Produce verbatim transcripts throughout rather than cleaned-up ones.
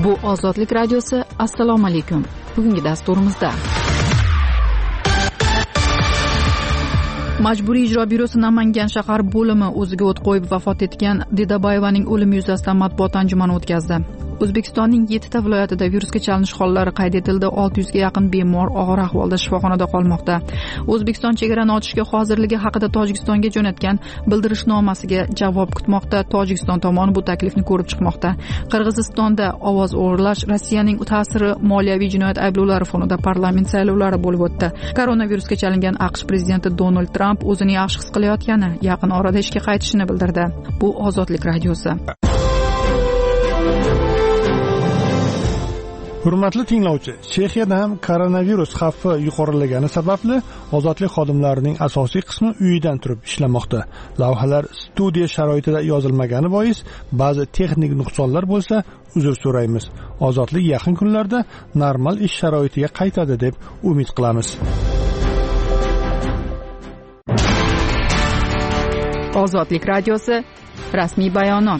Bu Ozodlik radiosi. Assalomu alaykum. Bugungi dasturimizda Majburiy ijro byurosi Namangan shahar bo'limi o'ziga o't qo'yib vafot etgan Dedaboyevaning o'limi yuzasidan matbuot anjumani o'tkazdi. O'zbekistonning yettita viloyatida virusga chalinish hollari qayd etildi. olti yuzga yaqin bemor og'ir ahvolda shifoxonada qolmoqda. O'zbekiston chegarani ochishga hozirligi haqida Tojikistonga jo'natgan bildirishnomasiga javob kutmoqda. Tojikiston tomoni bu taklifni ko'rib chiqmoqda. Qirg'izistonda ovoz o'g'irlash, Rossiyaning ta'siri, moliyaviy jinoyat ayblovlari fonida parlament saylovlari bo'lib o'tdi. Koronavirusga chalingan AQSh prezidenti Donald Tramp o'zini yaxshi his qilayotgani, yaqin orada ishga qaytishini bildirdi. Bu Ozodlik radiosi. Hurmatli tinglovchi, Chexiyada ham koronavirus xavfi yuqorilagani sababli ozodlik xodimlarining asosiy qismi uyidan turib ishlamoqda. Lavhalar studiya sharoitida yozilmagani bois ba'zi texnik nuqsonlar bo'lsa, uzr so'raymiz. Ozodlik yaqin kunlarda normal ish sharoitiga qaytadi deb umid qilamiz. Ozodlik radiosi rasmiy bayonot.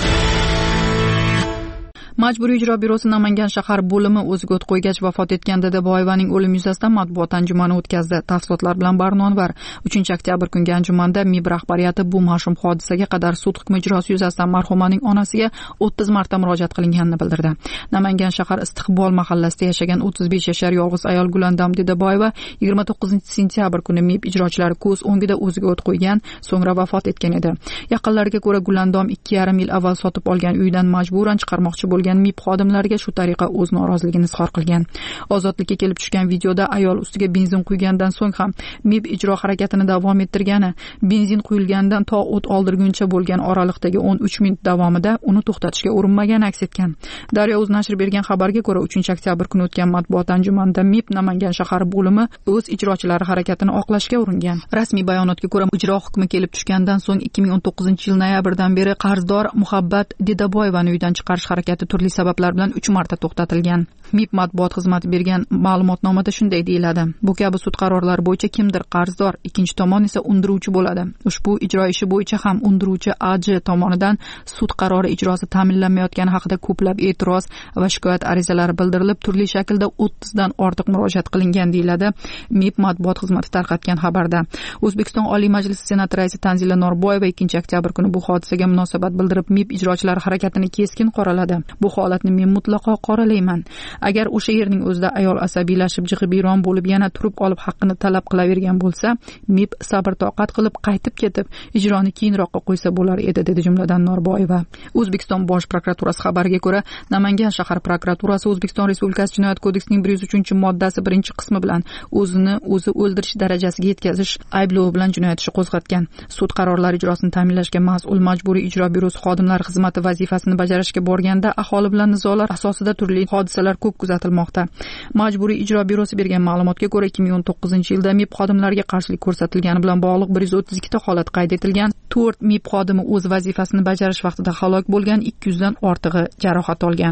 Majburiy ijro byurosi Namangan shahar bo'limi o'ziga o't qo'ygach vafot etgan Dedaboyevaning o'limi yuzasidan matbuot anjumani o'tkazdi. Tafsilotlar bilan Barnonvar. uchinchi oktyabr kungi anjumanda M I B rahbariyati bu mash'um hodisaga qadar sud hukmi ijrosi yuzasidan marhumaning onasiga o'ttiz marta murojaat qilinganini bildirdi. Namangan shahar Istiqbol mahallasida yashagan o'ttiz besh yashar yolg'iz ayol Gulandam Dedaboyeva yigirma to'qqizinchi sentyabr kuni M I B ijrochilari ko'z o'ngida o'ziga o't qo'ygan, so'ngra vafot etgan edi. Yaqinlariga ko'ra Gulandom ikki yarim yil avval sotib olgan uyidan majburan chiqarmoqchi bo'lgan M I B xodimlariga shu tariqa o'z noroziligini izhor qilgan. Ozodlikka kelib tushgan videoda ayol ustiga benzin quygandan so'ng ham M I B ijro harakatini davom ettirgani, benzin quyilgandan to o't oldirguncha bo'lgan oraliqdagi o'n uch minut davomida uni to'xtatishga urinmagani aks etgan. Daryo.uz nashri bergan xabarga ko'ra uchinchi oktyabr kuni o'tgan matbuot anjumanida M I B Namangan shahar bo'limi o'z ijrochilari harakatini oqlashga uringan. Rasmiy bayonotga ko'ra ijro hukmi kelib tushgandan so'ng ikki ming o'n to'qqizinchi yil noyabrdan beri qarzdor Muhabbat Dedaboyevani uydan chiqarish harakati turli sabablar bilan uch marta to'xtatilgan. M I B matbuot xizmati bergan ma'lumotnomada shunday deyiladi: bu kabi sud qarorlari bo'yicha kimdir qarzdor, ikkinchi tomon esa undiruvchi bo'ladi. Ushbu ijro ishi bo'yicha ham undiruvchi A J tomonidan sud qarori ijrosi ta'minlanmayotgani haqida ko'plab e'tiroz va shikoyat arizalari bildirilib, turli shaklda o'ttizdan ortiq murojaat qilingan deyiladi M I B matbuot xizmati tarqatgan xabarda. O'zbekiston Oliy Majlisi Senati raisi Tanzila Norboyeva ikkinchi oktyabr kuni bu hodisaga munosabat bildirib, M I B ijrochilari harakatini keskin qoraladi. Bu holatni men mutlaqo qoralayman. Agar o'sha yerning o'zida ayol asabiylashib, jig'ibiyron bo'lib yana turib olib haqqini talab qilavergan bo'lsa, M I B sabr toqat qilib qaytib ketib, ijroni keyinroqqa qo'ysa bo'lar edi, dedi jumladan Norboyeva. O'zbekiston Bosh prokuraturasi xabariga ko'ra, Namangan shahar prokuraturasi O'zbekiston Respublikasi Jinoyat kodeksining bir yuz uchinchi moddasi birinchi qismi bilan o'zini o'zi o'ldirish darajasiga yetkazish ayblovi bilan jinoyat ishi qo'zg'atgan. Sud qarorlari ijrosini ta'minlashga mas'ul Majburiy ijro byurosi xodimlari xizmati vazifasini bajarishga borganda aholi bilan nizolar asosida turli hodisalar ko'p kuzatilmoqda. Majburiy ijro byurosi bergan ma'lumotga ko'ra, ikki ming o'n to'qqizinchi yilda M I B xodimlariga qarshilik ko'rsatilgani bilan bog'liq bir yuz o'ttiz ikkita holat qayd etilgan. to'rt M I B xodimi o'z vazifasini bajarish vaqtida halok bo'lgan, ikki yuzdan ortig'i jarohat olgan.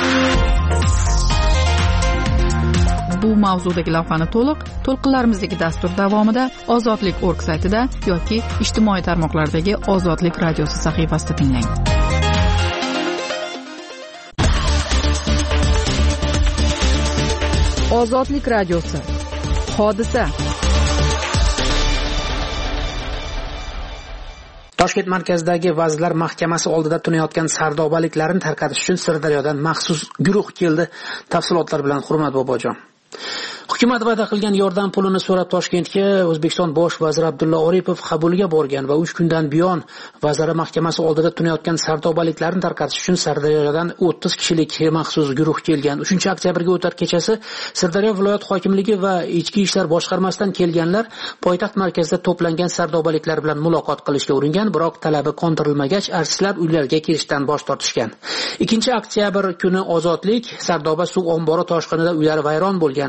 Bu mavzudagi lavhani to'liq to'lqinlarimizdagi dastur davomida ozodlik точка org saytida yoki ijtimoiy tarmoqlardagi Ozodlik radiosi sahifasida tinglang. Ozodlik radiosi. Hodisa. Toshkent markazidagi Vazirlar Mahkamasi oldida tunayotgan sardobaliklarni tarqatish uchun Sirdaryodan maxsus guruh keldi. Tafsilotlar bilan Hurmat Bobojon. Hukumat va'da qilgan yordam pulini so'rab Toshkentga O'zbekiston bosh vaziri Abdulla Oripov qabuliga borgan va uch kundan buyon Vazirlar Mahkamasi oldida tunayotgan sardobaliklarni tarqatish uchun Sirdaryodan o'ttiz kishilik maxsus guruh kelgan. uchinchi oktyabrga o'tar kechasi Sirdaryo viloyat hokimligi va Ichki ishlar boshqarmasidan kelganlar poytaxt markazida to'plangan sardobaliklar bilan muloqot qilishga uringan, biroq talabi qondirilmagach, artistlar uylariga kelishdan bosh tortishgan. ikkinchi oktyabr kuni Ozodlik Sardoba suv ombori toshqinida uylari vayron bo'lgan sakkiz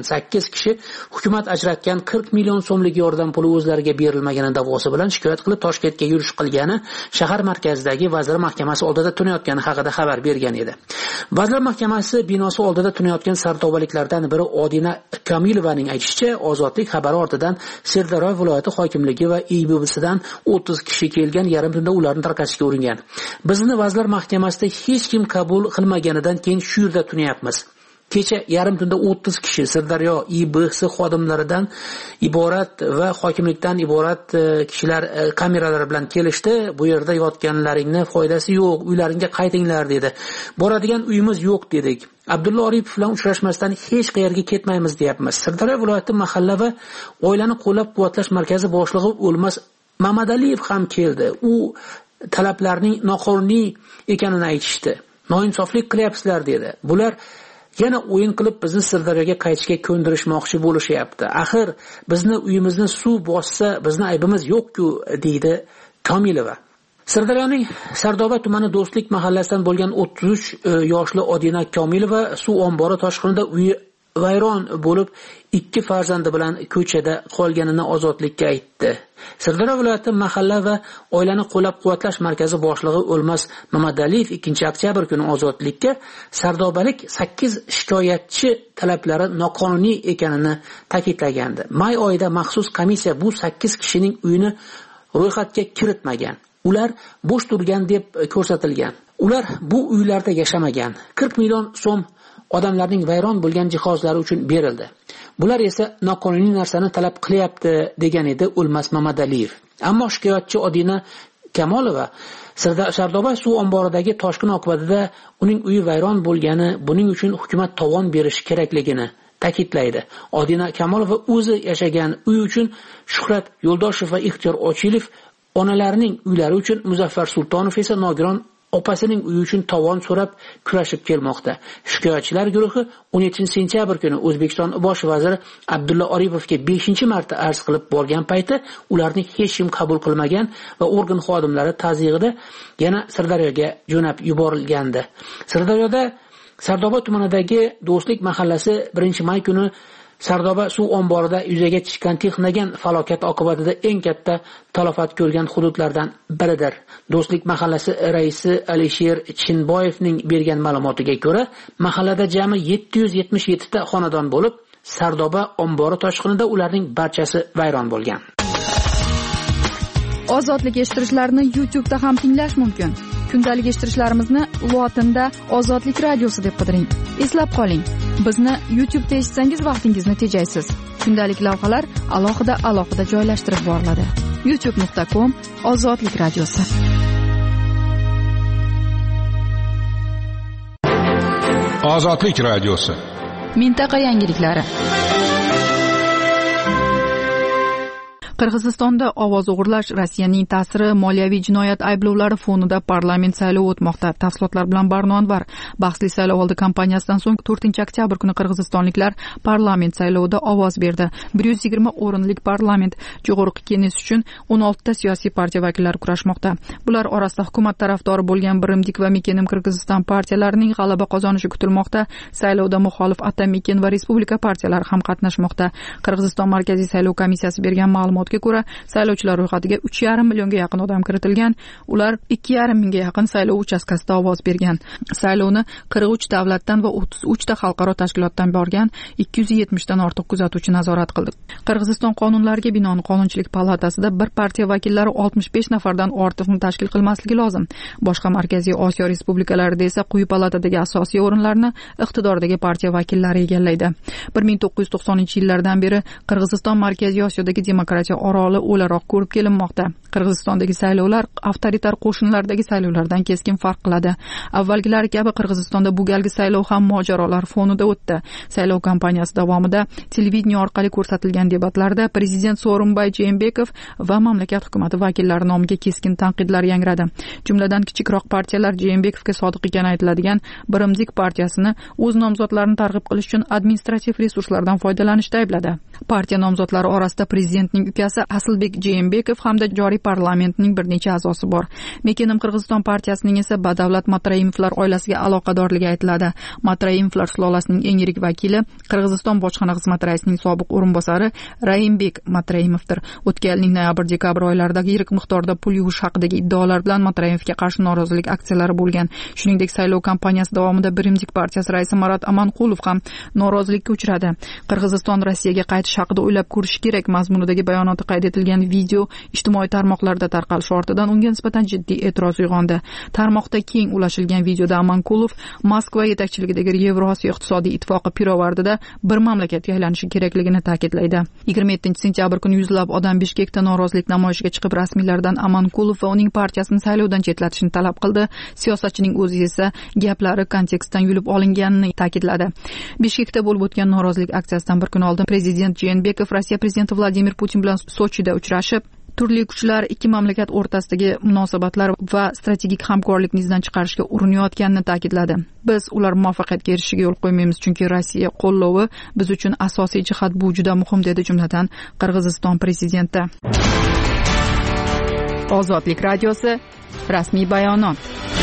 kishi hukumat ajratgan qirq million so'mlik yordam puli o'zlariga berilmagani da'vosi bilan shikoyat qilib Toshkentga yurish qilgani shahar markazidagi Vazirlar Mahkamasi oldida tunayotgani haqida xabar bergan edi. Vazirlar Mahkamasi binosi oldida tunayotgan sardobaliklardan biri Odina Kamilovaning aytishicha, Ozodlik xabari ortidan Sirdaryo viloyati hokimligi va I B B'sidan o'ttiz kishi kelgan, yarim tunda ularni tarqatishga uringan. Bizni Vazirlar Mahkamasida hech kim qabul qilmaganidan keyin shu yerda tunayapmiz. Kecha yarim tunda o'ttiz kishi Sirdaryo I B S xodimlaridan iborat va hokimlikdan iborat kishilar kameralar bilan kelishdi. Bu yerda yotganlaringni foydasi yo'q, uylaringga qaytinglar dedi. Boradigan uyimiz yo'q dedik. Abdulla Oripov bilan uchrashmasdan hech qayerga ketmaymiz deyapmiz. Sirdaryo viloyati mahalla va oilani qo'llab-quvvatlash markazi boshlig'i O'lmas Mamadaliyev ham keldi. U talablarning noqonuniy ekanini aytishdi. Noinsoflik qilyapsizlar dedi. Bular yana o'yin qilib bizni Sirdaryoga qaytishga ko'ndirishmoqchi bo'lishyapti. Axir bizni uyimizni suv bossa, bizni aybimiz yo'q-ku, deydi Komilova. Sirdaryoning Sardoba tumani Do'stlik mahallasidan bo'lgan o'ttiz uch yoshli Odina Komilova suv ombori toshqinida uyi vayron bo'lib, ikki farzandi bilan ko'chada qolganini Ozodlikka aytdi. Sirdaryo viloyati mahalla va oilani qo'llab-quvvatlash markazi boshlig'i O'lmas Mamadaliyev ikkinchi oktyabr kuni Ozodlikka sardobalik sakkiz shikoyatchi talablari noqonuniy ekanini ta'kidlagandi. May oyida maxsus komissiya bu sakkiz kishining uyini ro'yxatga kiritmagan. Ular bo'sh turgan deb ko'rsatilgan. Ular bu uylarda yashamagan. qirq million so'm odamlarning vayron bo'lgan jihozlari uchun berildi. Bular esa noqonuniy narsani talab qilyapti, degan edi O'lmas Mamadaliyev. Ammo shikoyatchi Odina Kamolova Sardoba suv omboridagi toshqin oqibatida uning uyi vayron bo'lgani, buning uchun hukumat tovon berish kerakligini ta'kidlaydi. Odina Kamolova o'zi yashagan uy uchun Shuhrat Yo'ldoshev va Ixtiyor Ochilov, onalarining uylari uchun Muzaffar Sultonov esa Nogiron opasining uyi uchun tovon so'rab kurashib kelmoqda. Shikoyatchilar guruhi o'n yettinchi sentyabr kuni O'zbekiston bosh vaziri Abdulla Oripovga beshinchi marta arz qilib borgan payti ularni hech kim qabul qilmagan va organ xodimlari tazyiqida yana Sirdaryoga jo'nab yuborilgandi. Sirdaryoda Sardoba tumanidagi Do'stlik mahallasi birinchi may kuni Sardoba suv omborida yuzaga chiqqan texnogen falokat oqibatida eng katta talafot ko'rgan hududlardan biridir. Do'stlik mahallasi raisi Alisher Chinboyevning bergan ma'lumotiga ko'ra, mahallada jami yetti yuz yetmish yetti ta xonadon bo'lib, Sardoba ombori toshqinida ularning barchasi vayron bo'lgan. Ozodlik eshittirishlarni YouTube da ham tinglash mumkin. Kundalik eshittirishlarimizni lotinda Ozodlik radiosi deb qidiring. Eslab qoling, bizni YouTube da eshitsangiz vaqtingizni tejaysiz. Kundalik lavhalar alohida alohida joylashtirib boriladi. youtube nuqta com Ozodlik radiosi. Ozodlik radiosi. Mintaqa yangiliklari. Qirg'izistonda ovoz o'g'irlash Rossiyaning ta'siri, moliyaviy jinoyat ayblovlari fonida parlament saylovi o'tmoqda. Tafsilotlar bilan Barno Anvar. Bahsli saylovoldi kampaniyasidan so'ng to'rtinchi oktyabr kuni qirg'izistonliklar parlament saylovida ovoz berdi. bir yuz yigirma o'rinlik parlament Jo'g'org'i Kenges uchun o'n olti ta siyosiy partiya vakillari kurashmoqda. Bular orasida hukumat tarafdori bo'lgan Birimdik va Mekenim Qirg'iziston partiyalarining g'alaba qozonishi kutilmoqda. Saylovda muxolif Atamiken va Respublika partiyalari ham qatnashmoqda. Qirg'iziston Markaziy saylov komissiyasi bergan ma'lumot ko'ra, saylovchilar ro'yxatiga uch yarim millionga yaqin odam kiritilgan. Ular ikki yarim mingga yaqin saylov uchastkasida ovoz bergan. Saylovni qirq uch davlatdan va o'ttiz uch ta xalqaro tashkilotdan borgan ikki yuz yetmish dan ortiq kuzatuvchi nazorat qildi. Qirg'iziston qonunlariga binoan Qonunchilik palatasida bir partiya vakillari oltmish besh nafardan ortiqni tashkil qilmasligi lozim. Boshqa Markaziy Osiyo respublikalarida esa quyi palatadagi asosiy o'rinlarni iqtidordagi partiya vakillari egallaydi. bir ming to'qqiz yuz to'qsoninchi yillardan beri Qirg'iziston Markaziy Osiyodagi demokratiya oroli o'laroq ko'rib kelinmoqda. Qirg'izistondagi saylovlar avtoritar qo'shinlardagi saylovlardan keskin farq qiladi. Avvalgilari kabi Qirg'izistonda bu galgi saylov ham mojarolar fonida o'tdi. Saylov kampaniyasi davomida televideniya orqali ko'rsatilgan debatlarda prezident Sooronbay Jeenbekov va mamlakat hukumati vakillari nomiga keskin tanqidlar yangradi. Jumladan kichikroq partiyalar Jeenbekovga sodiq ekani aytiladigan Birimdik partiyasini o'z nomzodlarini targ'ib qilish uchun administrativ resurslardan foydalanishda aybladi. Partiya nomzodlari orasida prezidentning ukasi partiyasi Aslbek Jeenbekov hamda joriy parlamentning bir necha a'zosi bor. Mekenim Qirg'iziston partiyasining esa Badavlat Matraimovlar oilasiga aloqadorligi aytiladi. Matraimovlar sulolasining eng yirik vakili Qirg'iziston bojxona xizmati raisining sobiq o'rinbosari Raimbek Matraimovdir. O'tgan yilning noyabr-dekabr oylaridagi yirik miqdorda pul yuvish haqidagi iddaolar bilan Matraimovga qarshi norozilik aksiyalari bo'lgan. Shuningdek, saylov kampaniyasi davomida Birimdik partiyasi raisi Marat Amanqulov ham norozilikka uchradi. Qirg'iziston Rossiyaga qaytish haqida o'ylab ko'rish kerak mazmunidagi bayonoti qayd etilgan video ijtimoiy tarmoqlarda tarqalishi ortidan unga nisbatan jiddiy e'tiroz uyg'ondi. Tarmoqda keng ulashilgan videoda Amanqulov Moskva yetakchiligidagi Yevrosiyo iqtisodiy ittifoqi pirovardida bir mamlakatga aylanishi kerakligini ta'kidlaydi. yigirma yettinchi sentyabr kuni yuzlab odam Bishkekda norozilik namoyishiga chiqib, rasmiylardan Amanqulov va uning partiyasini saylovdan chetlatishni talab qildi. Siyosatchining o'zi esa gaplari kontekstdan yulib olinganini ta'kidladi. Bishkekda bo'lib o'tgan norozilik aksiyasidan bir kun oldin prezident Jeenbekov Rossiya prezidenti Vladimir Putin bilan Sochida uchrashib, turli kuchlar ikki mamlakat o'rtasidagi munosabatlar va strategik hamkorlikni izdan chiqarishga urinayotganini ta'kidladi. Biz ular muvaffaqiyatga erishishiga yo'l qo'ymaymiz, chunki Rossiya qo'llovi biz uchun asosiy jihat, bu juda muhim, dedi jumladan Qirg'iziston prezidenti. Ozodlik radiosi rasmiy bayonot.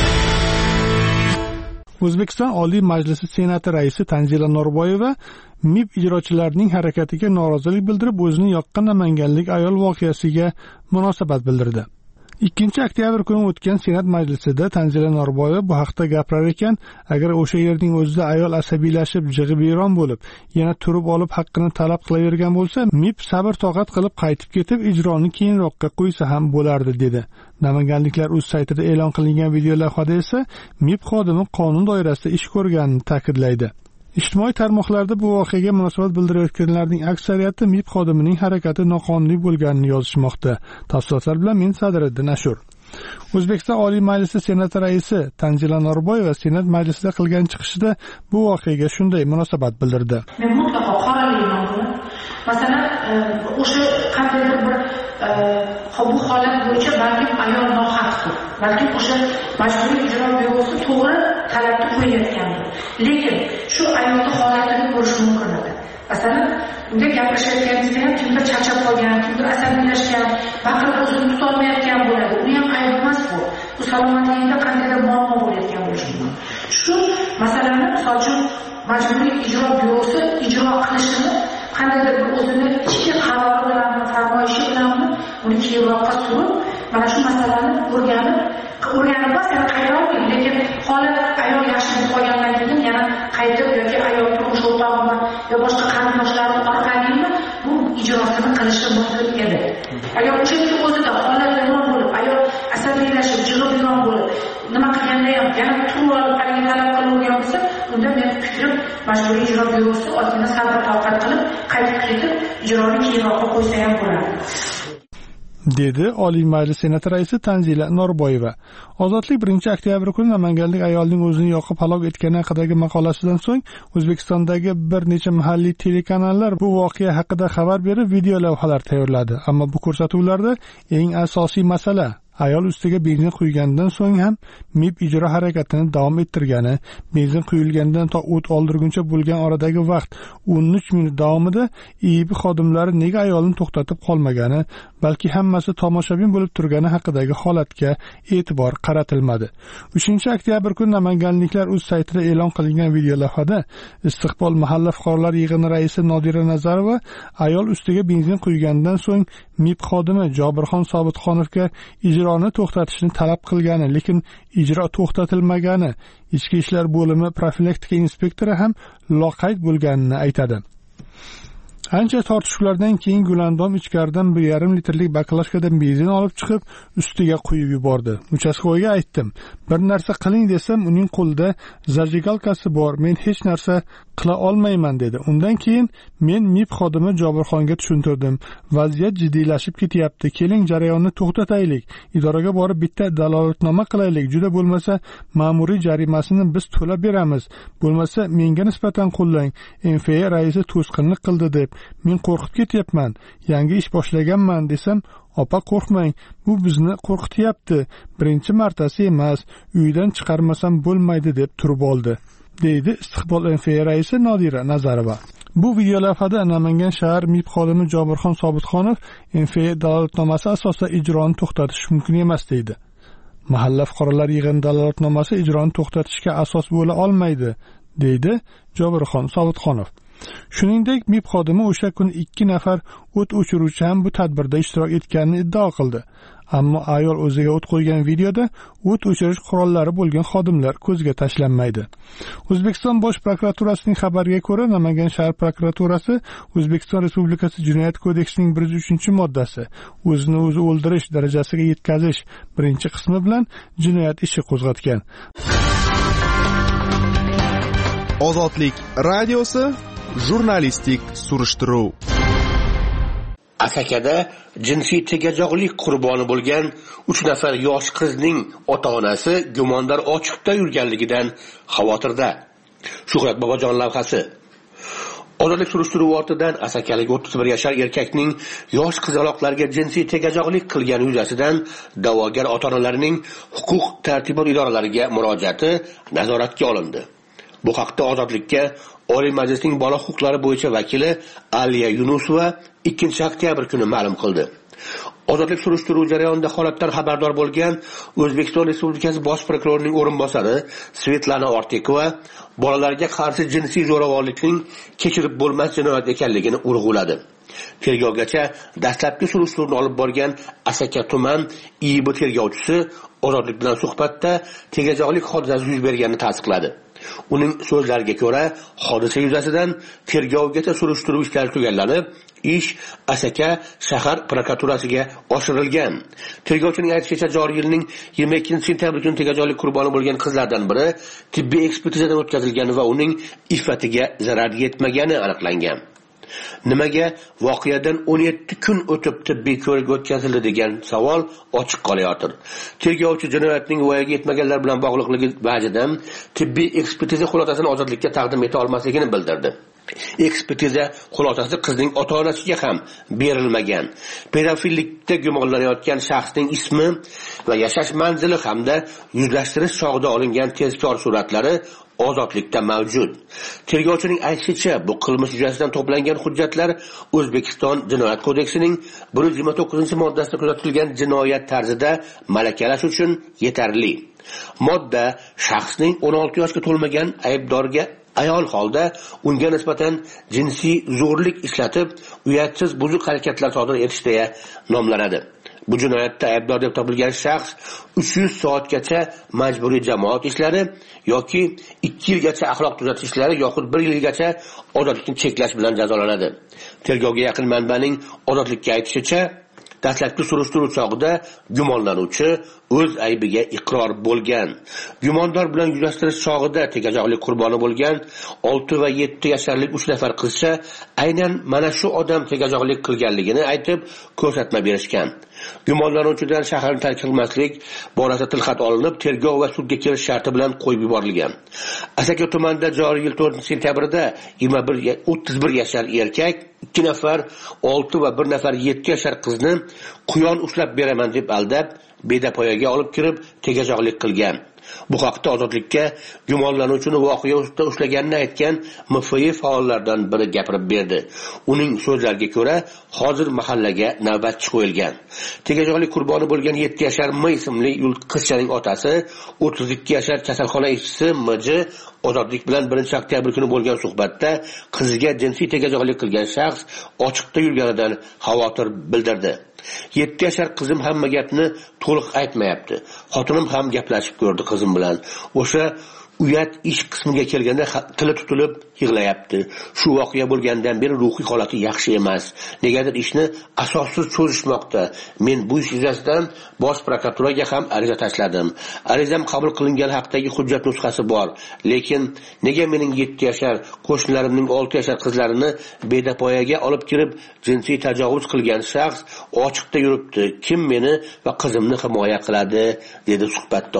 O'zbekiston Oliy Majlisi Senati raisi Tanzila Norboyeva M I B ijrochilarining harakatiga norozilik bildirib, o'zini yoqqan namanganlik ayol voqeasiga munosabat bildirdi. ikkinchi oktyabr kuni o'tgan Senat majlisida Tanzila Norboyeva bu haqda gapirar ekan, agar o'sha yerning o'zida ayol asabiylashib, jig'ibiyron bo'lib, yana turib olib haqqini talab qilavergan bo'lsa, M I B sabr toqat qilib qaytib ketib, ijroni keyinroqqa qo'ysa ham bo'lardi, dedi. Namanganliklar o'z saytida e'lon qilingan videolavhada esa M I B xodimi qonun doirasida ish ko'rganini ta'kidlaydi. Ijtimoiy tarmoqlarda bu voqeaga munosabat bildirayotganlarning aksariyati M I B xodimining harakati noqonuniy bo'lganini yozishmoqda. Tafsilotlar bilan men Sadriddin Ashur. O'zbekiston Oliy Majlisi Senati raisi Tanzila Norboyeva Senat majlisida qilgan chiqishida bu voqeaga shunday munosabat bildirdi. Men mutlaqo qoralayman buni. Masalan, o'sha qandaydir bir bu holat bo'yicha balkim ayol nohaqdir. Balkim o'sha majburiy ijro byurosi to'g'ri talabni qo'yayotgandir. Lekin shu ayolning holatini ko'rish mumkin edi. Masalan, unga gapirishayotganingizda ham kimdir charchab qolgan, kimdir asabiylashgan, baqirib o'zini tutolmayotgan bo'ladi. Uni ham ayb emas bu. Bu salomatligida qandaydir muammo bo'layotgan bo'lishi mumkin. Shu masalani misol uchun majburiy ijro byurosi ijro qilishini qandaydir bir o'zini ichki qarori bilan, farmoyishi bilan uni keyinroqqa surib, mana shu masalani o'rganib, o'rganib emas, yana qayta olmaydi. Lekin holat ayol yaxshi bo'lib qolgandan keyin yana qaytib yoki ayol turmush o'rtog'imi yo boshqa qarindoshlari orqali bu ijrosini qilishi mumkin edi. Agar o'shaniki o'zida holat yomon bo'lib, ayol asabiylashib, jig'ibiyron bo'lib, nima qilganda ham yana turib olib qilgan talab qilingan bo'lsa, unda men fikrim majburiy ijro byurosi ozgina sabr toqat qilib, qaytib ketib, ijroni keyinroqqa qo'ysa ham bo'ladi, dedi Oliy Majlis Senati raisi Tanzila Norboyeva. Ozodlik birinchi oktyabr kuni namanganlik ayolning o'zini yoqib halok etgani haqidagi maqolasidan so'ng O'zbekistondagi bir necha mahalliy telekanallar bu voqea haqida xabar berib, video lavhalar tayyorladi. Ammo bu ko'rsatuvlarda eng asosiy masala ayol ustiga benzin quygandan so'ng ham M I B ijro harakatini davom ettirgani, benzin quyilgandan to o't oldirguncha bo'lgan oradagi vaqt o'n uch minut davomida I I B xodimlari nega ayolni to'xtatib qolmagani, balki hammasi tomoshabin bo'lib turgani haqidagi holatga e'tibor qaratilmadi. uchinchi oktyabr kuni namanganliklar o'z saytida e'lon qilingan videolavhada Istiqbol mahalla fuqarolar yig'ini raisi Nodira Nazarova ayol ustiga benzin quygandan so'ng M I B xodimi Jobirxon Sobitxonovga ijroni to'xtatishni talab qilgani, lekin ijro to'xtatilmagani, ichki ishlar bo'limi profilaktika inspektori ham loqayd bo'lganini aytadi. Ancha tortishuvlardan keyin Gulandom ichkaridan bir yarim litrlik baklashkada benzin olib chiqib, ustiga quyib yubordi. Uchastkavoyga aytdim, bir narsa qiling desam, uning qo'lida zajigalkasi bor, men hech narsa qila olmayman dedi. Undan keyin men M I B xodimi Jobirxonga tushuntirdim. Vaziyat jiddiylashib ketyapti. Keling jarayonni to'xtataylik. Idoraga borib bitta dalolatnoma qilaylik. Juda bo'lmasa ma'muriy jarimasini biz to'lab beramiz. Bo'lmasa menga nisbatan qo'llang. M F A raisi to'sqinlik qildi deb men qo'rqib ketyapman. Yangi ish boshlaganman desam, opa qo'rqmang, bu bizni qo'rqityapti. Birinchi martasi emas, uydan chiqarmasam bo'lmaydi deb turib oldi. deydi Istiqbol N F A raisi Nodira Nazarova. Bu video lavhada Namangan shahar M I B xodimi Jobirxon Sobitxonov N F A dalolatnomasi asosida ijroni to'xtatish mumkin emas deydi. Mahalla fuqarolar yig'ini dalolatnomasi ijroni to'xtatishga asos bo'la olmaydi, deydi Jobirxon Sobitxonov. Shuningdek, M I B xodimi o'sha kuni ikki nafar o't o'chiruvchi ham bu tadbirda ishtirok etganini iddao qildi. Ammo ayol o'ziga o't qo'ygan videoda o't o'chirish qurollari bo'lgan xodimlar ko'zga tashlanmaydi. O'zbekiston Bosh prokuraturasining xabariga ko'ra, Namangan shahar prokuraturasi O'zbekiston Respublikasi Jinoyat kodeksining bir yuz uchinchi moddasi o'zini o'zi o'ldirish darajasiga yetkazish birinchi qismi bilan jinoyat ishi qo'zg'atgan. Ozodlik radiosi jurnalistik surishtiruv. Asakada jinsiy tegajog'lik qurboni bo'lgan uch nafar yosh qizning ota-onasi gumondor ochiqda yurganligidan xavotirda. Shuhrat Bobojon lavhasi. Ozodlik surishtiruvi ortidan asakalik o'ttiz bir yashar erkakning yosh qizaloqlarga jinsiy tegajog'lik qilgani yuzasidan da'vogar ota-onalarining huquq tartibot idoralariga murojaati nazoratga olindi. Bu haqda Ozodlikka Oliy Majlisning bola huquqlari bo'yicha vakili Aliya Yunusova ikkinchi oktyabr kuni ma'lum qildi. Ozodlik surishtiruvi jarayonida holatdan xabardor bo'lgan O'zbekiston Respublikasi Bosh prokurorining o'rinbosari Svetlana Ortikova bolalarga qarshi jinsiy zo'ravonlikning kechirib bo'lmas jinoyat ekanligini urg'uladi. Tergovgacha dastlabki surishtiruvni olib borgan Asaka tuman I B tergovchisi Ozodlik bilan suhbatda tegajog'lik hodisasi yuz berganini tasdiqladi. Uning so'zlariga ko'ra, hodisa yuzasidan tergovgacha surishtiruv ishlari tugallanib, ish Asaka shahar prokuraturasiga oshirilgan. Tergovchining aytishicha, joriy yilning yigirma ikkinchi sentyabr kuni tegajog'lik qurboni bo'lgan qizlardan biri tibbiy ekspertizadan o'tkazilgan va uning iffatiga zarar yetmagani aniqlangan. Nimaga voqeadan o'n yetti kun o'tib tibbiy ko'rik o'tkazildi degan savol ochiq qolayotir. Tergovchi jinoyatning voyaga yetmaganlar bilan bog'liqligi vajidan tibbiy ekspertiza xulosasini Ozodlikka taqdim eta olmasligini bildirdi. Ekspertiza xulosasi qizning ota-onasiga ham berilmagan. Pedofillikda gumonlanayotgan shaxsning ismi va yashash manzili hamda yuzlashtirish chog'ida olingan tezkor suratlari Ozodlikda mavjud. Tergovchining aytishicha, bu qilmish yuzasidan to'plangan hujjatlar O'zbekiston Jinoyat kodeksining bir yuz yigirma to'qqizinchi moddasida kuzatilgan jinoyat tarzida malakalash uchun yetarli. Modda shaxsning o'n olti yoshga to'lmagan aybdorga ayol holda unga nisbatan jinsiy zo'rlik ishlatib, uyatsiz buzuq harakatlar sodir etishda nomlanadi. Bu jinoyatda aybdor deb topilgan shaxs uch yuz soatgacha majburiy jamoat ishlari yoki ikki yilgacha axloq tuzatish ishlari yoxud bir yilgacha ozodlikni cheklash bilan jazolanadi. Tergovga yaqin manbaning Ozodlikka aytishicha, dastlabki surishtiruv chog'ida gumonlanuvchi o'z aybiga iqror bo'lgan. Gumondor bilan yuzlashtirish chog'ida tegajog'lik qurboni bo'lgan olti va yetti yasharlik uch nafar qizcha aynan mana shu odam tegajog'lik qilganligini aytib ko'rsatma berishgan. Gumonlanuvchidan shaharni tark qilmaslik borasida tilxat olinib, tergov va sudga kelish sharti bilan qo'yib yuborilgan. Asaka tumanida joriy yil to'rtinchi sentyabrda yigirma bir o'ttiz bir yashar erkak ikki nafar olti va bir nafar yetti yashar qizni quyon ushlab beraman deb aldab, bedapoyaga olib kirib tegajog'lik qilgan. Bu haqda Ozodlikka gumonlanuvchini voqea ustida ushlaganini aytgan M F I faollaridan biri gapirib berdi. Uning so'zlariga ko'ra, hozir mahallaga navbatchi qo'yilgan. Tegajog'lik qurboni bo'lgan yetti yashar M ismli qizchaning otasi, o'ttiz ikki yashar kasalxona ishchisi M J Ozodlik bilan birinchi oktyabr kuni bo'lgan suhbatda qiziga jinsiy tegajog'lik qilgan shaxs ochiqda yurganidan xavotir bildirdi. yetti yashar qizim hamma gapni to'liq aytmayapti. Xotinim ham gaplashib ko'rdi qizim bilan. O'sha uyat ish qismiga kelganda tili tutilib yig'layapti. Shu voqea bo'lgandan beri ruhiy holati yaxshi emas. Negadir ishni asossiz cho'zishmoqda. Men bu ish yuzasidan Bosh prokuraturaga ham ariza tashladim. Arizam qabul qilingan haqdagi hujjat nusxasi bor. Lekin nega mening yetti yashar, qo'shnilarimning olti yashar qizlarini bedapoyaga olib kirib jinsiy tajovuz qilgan shaxs ochiqda yuribdi? Kim meni va qizimni himoya qiladi? Dedi suhbatdosh.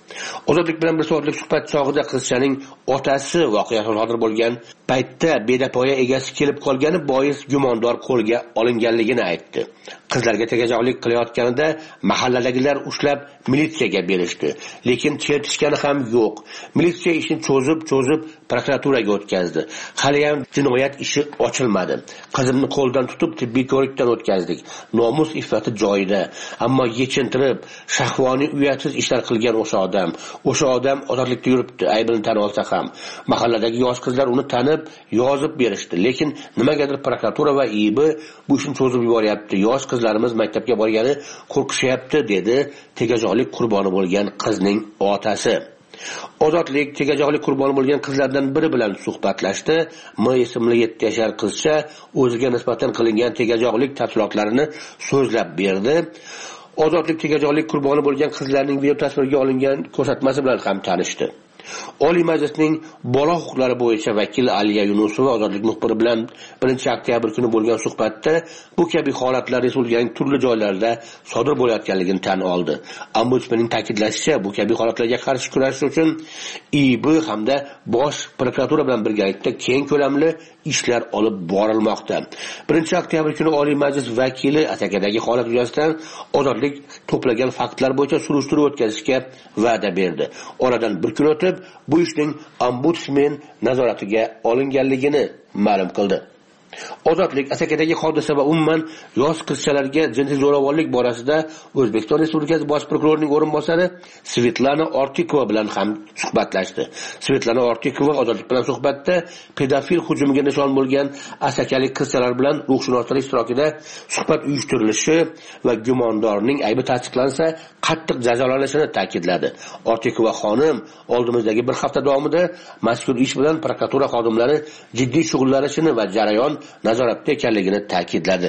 Ozodlik bilan bir soatlik suhbat chog'ida qizchaning otasi voqea sodir bo'lgan paytda bedapoya egasi kelib qolgani bois gumondor qo'lga olinganligini aytdi. Qizlarga tegajog'lik qilayotganida mahalladagilar ushlab militsiyaga berishdi, lekin chertishgani ham yo'q. Militsiya ishni cho'zib-cho'zib prokuraturaga o'tkazdi. Hali ham jinoyat ishi ochilmadi. Qizimni qo'ldan tutib tibbiy ko'rikdan o'tkazdik. Nomus iffati joyida, ammo yechintirib, shahvoniy uyatsiz ishlar qilgan o'sha odam, o'sha odam ozodlikda yuribdi, aybini tan olsa ham. Mahalladagi yosh qizlar uni tanib, yozib berishdi, lekin nimagadir prokuratura va I B bu ishni cho'zib yuboryapti. Yosh qizlarimiz maktabga borgani qo'rqishyapti, dedi tegajog'lik qurboni bo'lgan qizning otasi. Ozodlik tegajog'lik qurboni bo'lgan qizlardan biri bilan suhbatlashdi. M ismli yetti yashar qizcha o'ziga nisbatan qilingan tegajog'lik tafsilotlarini so'zlab berdi. Ozodlik tegajog'lik qurboni bo'lgan qizlarning video tasvirga olingan ko'rsatmasi bilan ham tanishdi. Oliy Majlisning bola huquqlari bo'yicha vakili Aliya Yunusova ozodlik muxbiri bilan birinchi oktyabr kuni bo'lgan suhbatda bu kabi holatlar respublikaning turli joylarida sodir bo'layotganligini tan oldi. Ombudsmanning ta'kidlashicha, bu kabi holatlarga qarshi kurashish uchun I B hamda bosh prokuratura bilan birgalikda keng ko'lamli ishlar olib borilmoqda. birinchi oktyabr kuni Oliy Majlis vakili Asakadagi holat yuzasidan ozodlik to'plagan faktlar bo'yicha surishtiruv o'tkazishga va'da berdi. Oradan bir kun o'tib bu ishning ombudsman nazoratiga olinganligini ma'lum qildi. Ozodlik Asakadagi hodisa va umuman yosh qizchalarga jinsiy zo'ravonlik borasida O'zbekiston Respublikasi bosh prokurorining o'rinbosari Svetlana Ortikova bilan ham suhbatlashdi. Svetlana Ortikova ozodlik bilan suhbatda pedofil hujumiga nishon bo'lgan asakalik qizchalar bilan ruhshunoslar ishtirokida suhbat uyushtirilishi va gumondorning aybi tasdiqlansa qattiq jazolanishini ta'kidladi. Ortikova xonim oldimizdagi bir hafta davomida mazkur ish bilan prokuratura xodimlari jiddiy shug'ullanishini va jarayon nazoratda ekanligini ta'kidladi.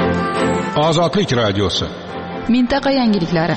Ozodlik radiosi. Mintaqa yangiliklari.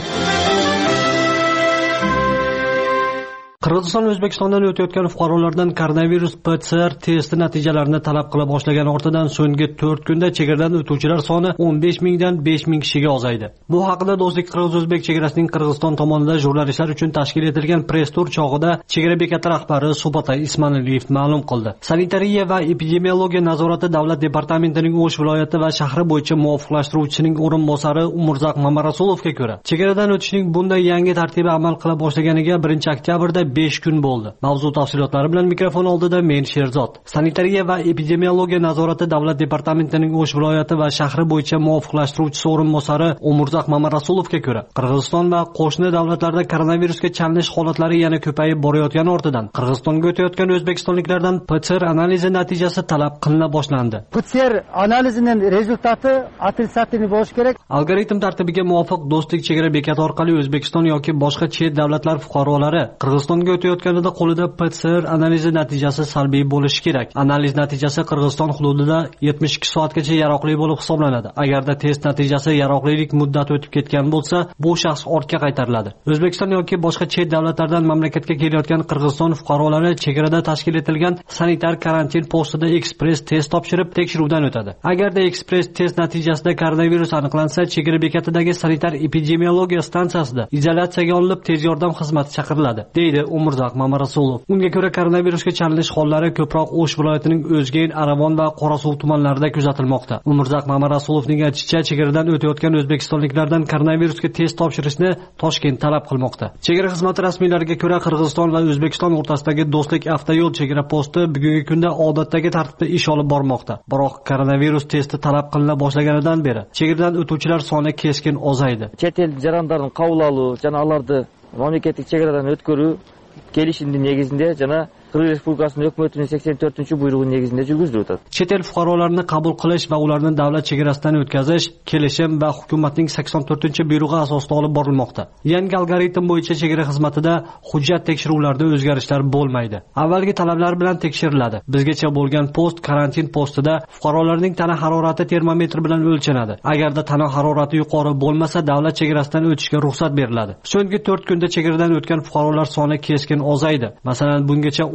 Qirg'iziston O'zbekistondan o'tayotgan fuqarolardan koronavirus P C R testi natijalarini talab qila boshlagan ortidan so'nggi to'rt kunda chegaradan o'tuvchilar soni o'n besh mingdan besh ming kishiga ozaydi. Bu haqida Do'stlik Qirg'iz-O'zbek chegarasining Qirg'iziston tomonidan jurnalistlar uchun tashkil etilgan press tur chog'ida chegara bekati rahbari Subatay Ismanaliyev ma'lum qildi. Sanitariya va epidemiologiya nazorati davlat departamentining O'sh viloyati va shahri bo'yicha muvofiqlashtiruvchisining o'rinbosari Umurzaq Mamarasulovga ko'ra, chegaradan o'tishning bunday yangi tartibi amal qila boshlaganiga birinchi oktyabrda besh kun bo'ldi. Mavzu tafsilotlari bilan mikrofon oldida men Sherzod. Sanitariya va epidemiologiya nazorati davlat departamentining O'sh viloyati va shahri bo'yicha muvofiqlashtiruvchisi o'rinbosari Umurzaq Mamarasulovga ko'ra, Qirg'iziston va qo'shni davlatlarda koronavirusga chalinish holatlari yana ko'payib borayotgani ortidan Qirg'izistonga o'tayotgan o'zbekistonliklardan P C R analizi natijasi talab qilina boshlandi. P C R analizining rezultati отрицательный bo'lishi kerak. Algoritm tartibiga muvofiq Do'stlik chegara bekati orqali O'zbekiston yoki boshqa chet davlatlar fuqarolari Qirg'izistonga o'tayotganida qo'lida P C R analizi natijasi salbiy bo'lishi kerak. Analiz natijasi Qirg'iziston hududida yetmish ikki soatgacha yaroqli bo'lib hisoblanadi. Agarda test natijasi yaroqlilik muddati o'tib ketgan bo'lsa, bu shaxs ortga qaytariladi. O'zbekiston yoki boshqa chet davlatlardan mamlakatga kelayotgan Qirg'iziston fuqarolari chegarada tashkil etilgan sanitar karantin postida ekspress test topshirib tekshiruvdan o'tadi. Agarda ekspress test natijasida koronavirus aniqlansa, chegara bekatidagi sanitar epidemiologiya stansiyasida izolyatsiyaga olinib tez yordam xizmati chaqiriladi, deydi Umurzaq Mamarasulov. Unga ko'ra koronavirusga chalinish hollari ko'proq O'sh viloyatining O'zgen, Aravon va Qorasuv tumanlarida kuzatilmoqda. Umurzaq Mamarasulovning aytishicha, chegaradan o'tayotgan o'zbekistonliklardan koronavirusga test topshirishni Toshkent talab qilmoqda. Chegara xizmati rasmiylariga ko'ra, Qirg'iziston va O'zbekiston o'rtasidagi Do'stlik avtoyo'l chegara posti bugungi kunda odatdagi tartibda ish olib bormoqda. Biroq koronavirus testi talab qilina boshlaganidan beri chegaradan o'tuvchilar soni keskin ozaydi. Chet el jarandарын qabul алуу жана аларды мамлекеттик чегaradan өткөрүү kelishimning negizinde jana Qirg'iz Respublikasining hukumatining sakson to'rtinchi buyrug'i negizinde yurgizilib o'tadi. Chet el fuqarolarini qabul qilish va ularni davlat chegarasidan o'tkazish kelishim va hukumatning sakson to'rtinchi buyrug'i asosida olib borilmoqda. Yangi algoritm bo'yicha chegara xizmatida hujjat tekshiruvlarida o'zgarishlar bo'lmaydi. Avvalgi talablar bilan tekshiriladi. Bizgacha bo'lgan post karantin postida fuqarolarning tana harorati termometr bilan o'lchanadi. Agarda tana harorati yuqori bo'lmasa, davlat chegarasidan o'tishga ruxsat beriladi. So'nggi to'rt kunda chegaradan o'tgan fuqarolar soni keskin ozaydi. Masalan, bungacha o'n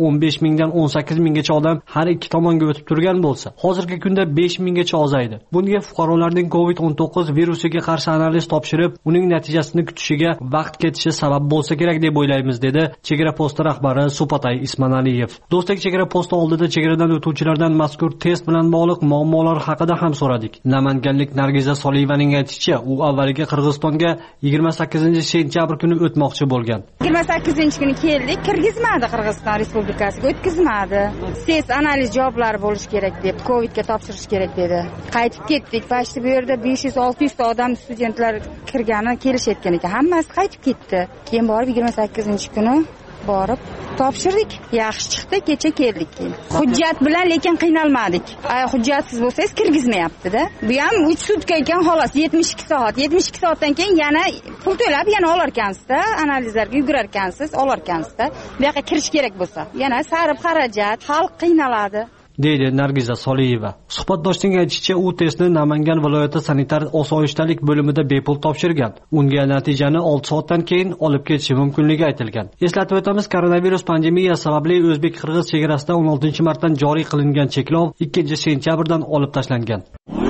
o'n besh mingdan o'n sakkiz minggacha odam har ikki tomonga o'tib turgan bo'lsa, hozirgi kunda besh minggacha ozaydi. Bunga fuqarolarning covid o'n to'qqiz virusiga qarshi analiz topshirib, uning natijasini kutishiga vaqt ketishi sabab bo'lsa kerak deb o'ylaymiz, dedi chegara posti rahbari Supatay Ismanaliyev. Do'stlik chegara posti oldida chegaradan o'tuvchilardan mazkur test bilan bog'liq muammolar haqida ham so'radik. Namanganlik Nargiza Soliyevaning aytishicha, u avvaliga Qirg'izistonga yigirma sakkizinchi sentyabr kuni o'tmoqchi bo'lgan. yigirma sakkizinchi kuni keldik, kirgizmadi Qirg'iziston Respublikasiga, o'tkazmadi. Test analiz javoblari bo'lish kerak deb, Covidga topshirish kerak dedi. Qaytib ketdik. Pashti bu yerda besh yuz olti yuz ta odam studentlar kirgani kelishayotgan ekan. Hammasi qaytib ketdi. Keyin borib yigirma sakkizinchi kuni borib topshirdik. Yaxshi chiqdi, kecha keldik keyin. Hujjat bilan lekin qiynalmadik. Ay hujjatsiz bo'lsangiz kirgizmayapti-da. Bu ham uch sutka ekan, xolos yetmish ikki soat. yetmish ikki soatdan keyin yana pul to'lab yana olar ekansiz-da, analizlarga yugurar ekansiz, olar ekansiz-da. Bu yoqqa kirish kerak bo'lsa, yana sarf xarajat, xalq qiynaladi, deydi Nargiza Soliyeva. Suhbatdoshning aytishicha, u testni Namangan viloyati sanitar osoyishtalik bo'limida bepul topshirgan. Unga natijani olti soatdan keyin olib ketishi mumkinligi aytilgan. Eslatib o'tamiz, koronavirus pandemiyasi sababli o'zbek-qirg'iz chegarasida o'n oltinchi martdan joriy qilingan cheklov ikkinchi sentyabrdan olib tashlangan.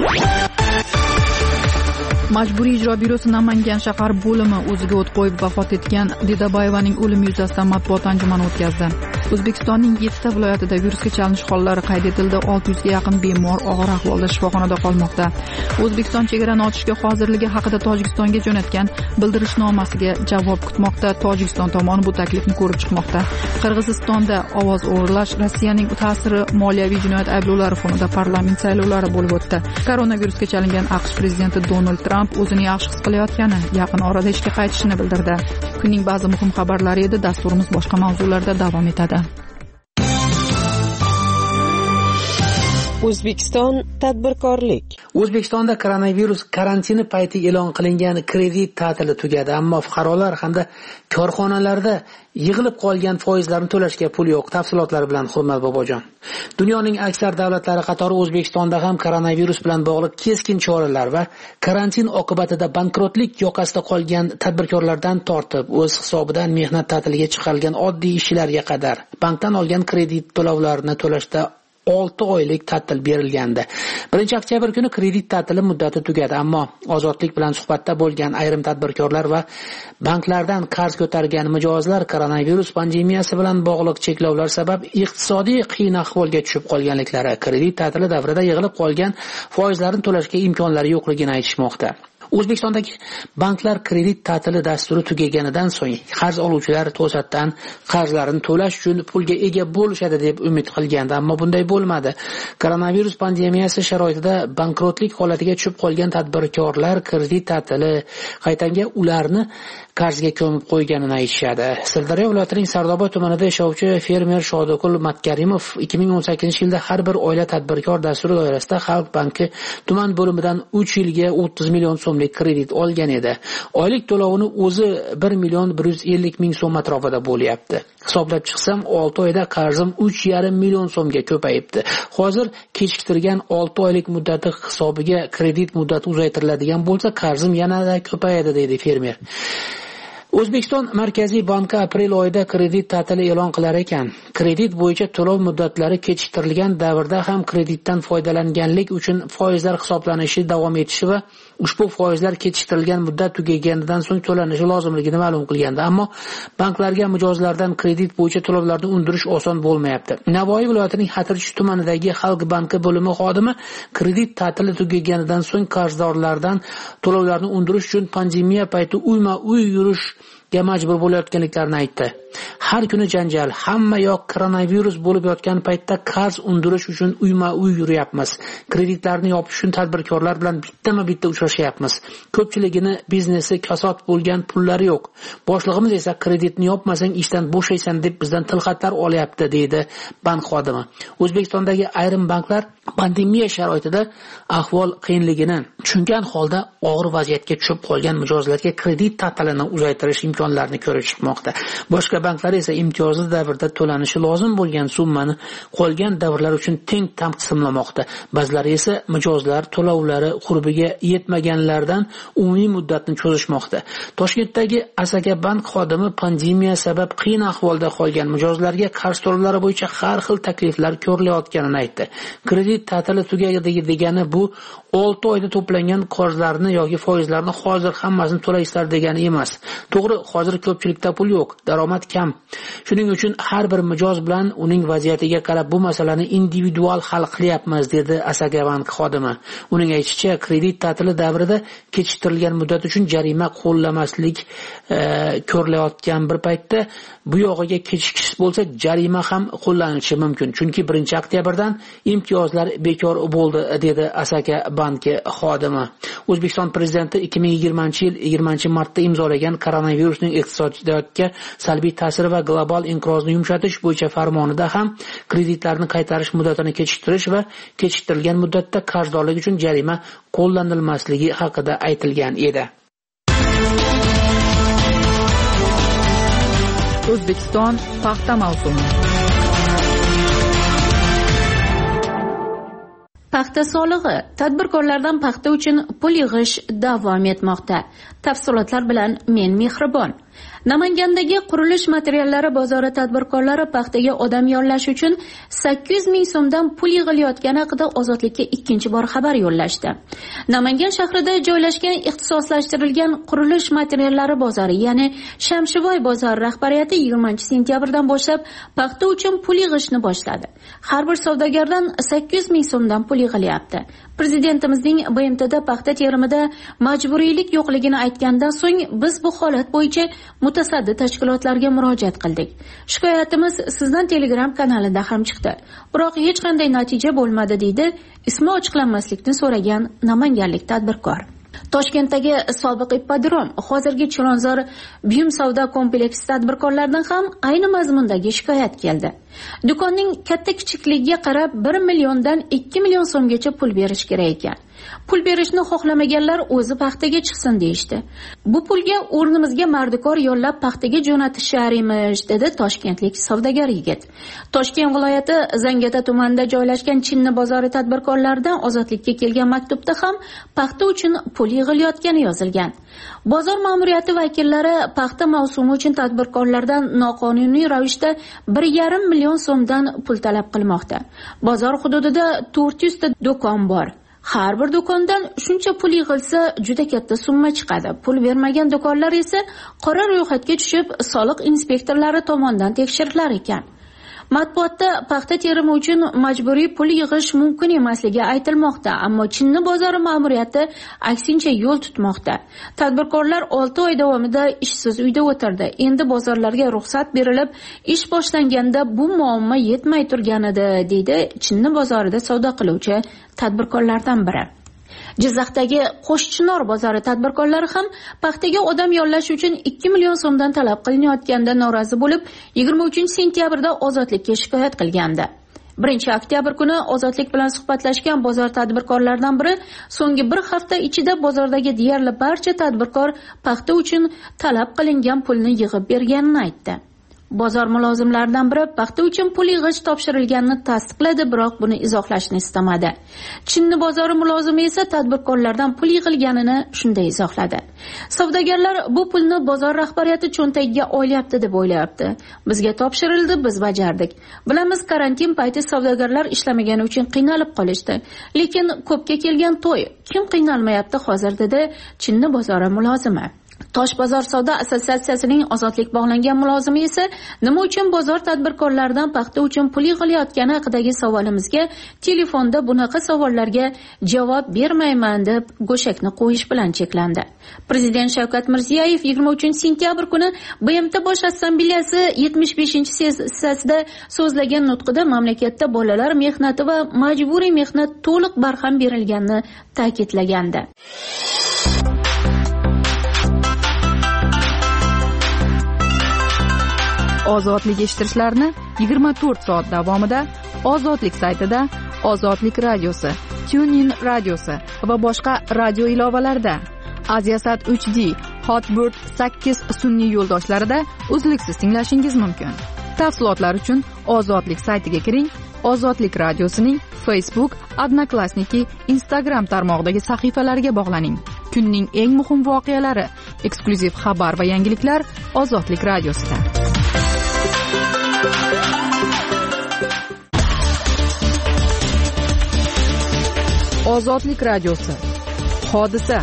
Majburiy ijro byurosi Namangan shahar bo'limi o'ziga o't qo'yib vafot etgan Didabayevaning o'limi yuzasidan matbuot anjumani o'tkazdi. O'zbekistonning yettita viloyatida virusga chalinish hollari qayd etildi. olti yuzga yaqin bemor og'ir ahvolda shifoxonada qolmoqda. O'zbekiston chegarani ochishga hozirligi haqida Tojikistonga jo'natgan bildirishnomasiga javob kutmoqda. Tojikiston tomoni bu taklifni ko'rib chiqmoqda. Qirg'izistonda ovoz o'g'irlash, Rossiyaning ta'siri, moliyaviy jinoyat ayblovlari fonida parlament saylovlari bo'lib o'tdi. Koronavirusga chalingan AQSh prezidenti Donald Tramp o'zini yaxshi his qilayotgani, yaqin orada ishga qaytishini bildirdi. Kunning ba'zi muhim xabarlari edi. Dasturimiz boshqa mavzularda davom etadi. O'zbekiston tadbirkorlik. O'zbekistonda koronavirus karantini payti e'lon qilingan kredit ta'tili tugadi, ammo fuqarolar hamda korxonalarda yig'ilib qolgan foizlarni to'lashga pul yo'q. Tafsilotlar bilan Hurmat Bobojon. Dunyoning aksar davlatlari qatori O'zbekistonda ham koronavirus bilan bog'liq keskin choralar va karantin oqibatida bankrotlik yoqasida qolgan tadbirkorlardan tortib, o'z hisobidan mehnat ta'tiliga chiqarilgan oddiy ishchilarga qadar bankdan olgan kredit to'lovlarini to'lashda olti oylik ta'til berilgandi. birinchi oktyabr kuni kredit ta'tili muddati tugadi, ammo Ozodlik bilan suhbatda bo'lgan ayrim tadbirkorlar va banklardan qarz ko'targan mijozlar koronavirus pandemiyasi bilan bog'liq cheklovlar sabab iqtisodiy qiyin ahvolga tushib qolganliklari, kredit ta'tili davrida yig'ilib qolgan foizlarni to'lashga imkonlari yo'qligini aytishmoqda. O'zbekistondagi banklar kredit ta'tili dasturi tugaganidan so'ng qarz oluvchilar to'satdan qarzlarini to'lash uchun pulga ega bo'lishadi deb umid qilgandi, ammo bunday bo'lmadi. Koronavirus pandemiyasi sharoitida bankrotlik holatiga tushib qolgan tadbirkorlar kredit ta'tili qaytanga ularni qarzga ko'mib qo'yganini aytishadi. Sirdaryo viloyatining Sardoba tumanida yashovchi fermer Shodikul Matkarimov ikki ming o'n sakkizinchi yilda har bir oila tadbirkor dasturi doirasida Xalq banki tuman bo'limidan uch yilga o'ttiz million so'mlik kredit olgan edi. Oylik to'lovini o'zi bir million bir yuz ellik ming so'm atrofida bo'lyapti. Hisoblab chiqsam olti oyda qarzim uch yarim million so'mga ko'payibdi. Hozir kechiktirgan olti oylik muddati hisobiga kredit muddati uzaytiriladigan bo'lsa, qarzim yanada ko'payadi, deydi fermer. O'zbekiston Markaziy banki aprel oyida kredit ta'tili e'lon qilar ekan. Kredit bo'yicha to'lov muddatlari kechiktirilgan davrda ham kreditdan foydalanganlik uchun foizlar hisoblanishi davom etishi va ushbu foizlar kechiktirilgan muddat tugaganidan so'ng to'lanishi lozimligini ma'lum qilgandi. Ammo banklarga mijozlardan kredit bo'yicha to'lovlarni undirish oson bo'lmayapti. Navoiy viloyatining Xatirchi tumanidagi Xalq banki bo'limi xodimi kredit ta'tili tugaganidan so'ng qarzdorlardan to'lovlarni undirish uchun pandemiya payti uyma-uy yurish ga majbur bo'layotganliklarini aytdi. Har kuni janjal, hamma yoq koronavirus bo'lib yotgan paytda qarz undirish uchun uyma-uy yuryapmiz. Kreditlarni yopish uchun tadbirkorlar bilan bittama-bitta uchrashyapmiz. Ko'pchiligini biznesi kasod bo'lgan pullari yo'q. Boshlig'imiz esa kreditni yopmasang ishdan bo'shaysan deb bizdan tilxatlar olyapti, deydi bank xodimi. O'zbekistondagi ayrim banklar pandemiya sharoitida ahvol qiyinligini tushungan holda og'ir vaziyatga tushib qolgan mijozlarga kredit ta'tilini uzaytirish imkonlarini ko'rib chiqmoqda. Boshqa banklar esa imtiyozli davrda to'lanishi lozim bo'lgan summani qolgan davrlar uchun teng taqsimlamoqda. Ba'zilari esa mijozlar to'lovlari qurbiga yetmaganlardan umumiy muddatni cho'zishmoqda. Toshkentdagi Asaka bank xodimi pandemiya sabab qiyin ahvolda qolgan mijozlarga qarz to'lovlari bo'yicha har xil takliflar ko'rilayotganini aytdi. Kredit ta'tili tugaydi degani bu olti oyda to'plangan qarzlarni yoki foizlarni hozir hammasini to'laysizlar degani emas. To'g'ri, hozir ko'pchilikda pul yo'q, daromad kam. Shuning uchun har bir mijoz bilan uning vaziyatiga qarab bu masalani individual hal qilyapmiz, dedi Asaka bank xodimi. Uning aytishicha, kredit ta'tili davrida kechiktirilgan muddat uchun jarima qo'llamaslik e, ko'rilayotgan bir paytda bu yog'iga kechikish bo'lsa jarima ham qo'llanishi mumkin. Chunki birinchi oktyabrdan imtiyozlar bekor bo'ldi, dedi Asaka banki xodimi. O'zbekiston prezidenti ikki ming yigirmanchi yil yigirmanchi martda imzolagan koronavirusning iqtisodiyotga salbiy ta'siri va global inqirozni yumshatish bo'yicha farmonida ham kreditlarni qaytarish muddatini kechiktirish va kechiktirilgan muddatda qarzdorlik uchun jarima qo'llanilmasligi haqida aytilgan edi. O'zbekiston paxta mavsumi. Paxta solig'i. Tadbirkorlardan paxta uchun pul yig'ish davom etmoqda. Tafsilotlar bilan men Mehribon. Namangandagi qurilish materiallari bozori tadbirkorlari paxtaga odam yollash uchun sakkiz yuz ming so'mdan pul yig'ilayotgani haqida Ozodlikka ikkinchi bor xabar yo'llashdi. Namangan shahrida joylashgan ixtisoslashtirilgan qurilish materiallari bozori, ya'ni Shamshivoy bozori rahbariyati yigirmanchi sentyabrdan boshlab paxta uchun pul yig'ishni boshladi. Har bir savdogardan sakkiz yuz ming so'mdan pul yig'ilyapti. Prezidentimizning B M T'da paxta terimida majburiylik yo'qligini aytgandan so'ng biz bu holat bo'yicha mutasaddi tashkilotlarga murojaat qildik. Shikoyatimiz sizdan Telegram kanalida ham chiqdi. Biroq hech qanday natija bo'lmadi, deydi ismi ochiqlanmaslikni so'ragan namanganlik tadbirkor. Toshkentdagi sobiq ippodrom, hozirgi Chilonzor buyum savdo kompleksi tadbirkorlaridan ham ayni mazmundagi shikoyat keldi. Do'konning katta kichikligiga qarab bir milliondan ikki million so'mgacha pul berish kerak ekan. Pul berishni xohlamaganlar o'zi paxtaga chiqsin deyishdi. Bu pulga o'rnimizga mardikor yollab paxtaga jo'natishar emish, dedi toshkentlik savdogar yigit. Toshkent viloyati Zangata tumanida joylashgan Chinni bozori tadbirkorlaridan Ozodlikka kelgan maktubda ham paxta uchun pul yig'ilayotgani yozilgan. Bozor ma'muriyati vakillari paxta mavsumi uchun tadbirkorlardan noqonuniy ravishda bir yarim million so'mdan pul talab qilmoqda. Bozor hududida to'rt yuz ta do'kon bor. Har bir do'kondan shuncha pul yig'ilsa juda katta summa chiqadi. Pul bermagan do'konlar esa qora ro'yxatga tushib, soliq inspektorlari tomonidan tekshirilar ekan. Matbuotda paxta terimi uchun majburiy pul yig'ish mumkin emasligi aytilmoqda, ammo Chinni bozori ma'muriyati aksincha yo'l tutmoqda. Tadbirkorlar olti oy davomida ishsiz uyda o'tirdi. Endi bozorlarga ruxsat berilib, ish boshlanganda bu muammo yetmay turgan edi, deydi Chinni bozorida savdo qiluvchi tadbirkorlardan biri. Jizzaxdagi Qo'shchinor bozori tadbirkorlari ham paxtaga odam yollash uchun ikki million so'mdan talab qilinayotganda norozi bo'lib, yigirma uchinchi sentyabrda Ozodlikka shikoyat qilgandi. birinchi oktyabr kuni Ozodlik bilan suhbatlashgan bozor tadbirkorlaridan biri so'nggi bir hafta ichida bozordagi deyarli barcha tadbirkor paxta uchun talab qilingan pulni yig'ib berganini aytdi. Bozor mulozimlaridan biri paxta uchun pul yig'ish topshirilganini tasdiqladi, biroq buni izohlashni istamadi. Chinni bozori mulozimi esa tadbirkorlardan pul yig'ilganini shunday izohladi. Savdogarlar bu pulni bozor rahbariyati cho'ntagiga olyapti deb o'ylayapti. Bizga topshirildi, biz bajardik. Bilamiz, karantin payti savdogarlar ishlamagani uchun qiynalib qolishdi. Lekin ko'pga kelgan to'y, kim qiynalmayapti hozir, dedi Chinni bozori mulozimi. Tosh bozor savdo assotsiatsiyasining Ozodlik bog'langan mulozimi esa nima uchun bozor tadbirkorlaridan paxta uchun pul yig'ilayotgani haqidagi savolimizga telefonda bunaqa savollarga javob bermayman deb go'shakni qo'yish bilan cheklandi. Prezident Shavkat Mirziyoyev yigirma uchinchi sentyabr kuni B M T Bosh Assambleyasi yetmish beshinchi sessiyasida so'zlagan nutqida mamlakatda bolalar mehnati va majburiy mehnat to'liq barham berilganini ta'kidlagandi. Ozodlik eshittirishlarni yigirma to'rt soat davomida Ozodlik saytida Ozodlik radiosi, TuneIn radiosi va boshqa radio ilovalarda, Aziasat uch D, Hotbird sakkiz sun'iy yo'ldoshlarida uzluksiz tinglashingiz mumkin. Tafsilotlar uchun Ozodlik saytiga kiring. Ozodlik radiosining Facebook, Odnoklassniki, Instagram tarmog'idagi sahifalariga bog'laning. Kunning eng muhim voqealari, eksklyuziv xabar va yangiliklar Ozodlik radiosida. Ozodlik radiosi. Hodisa.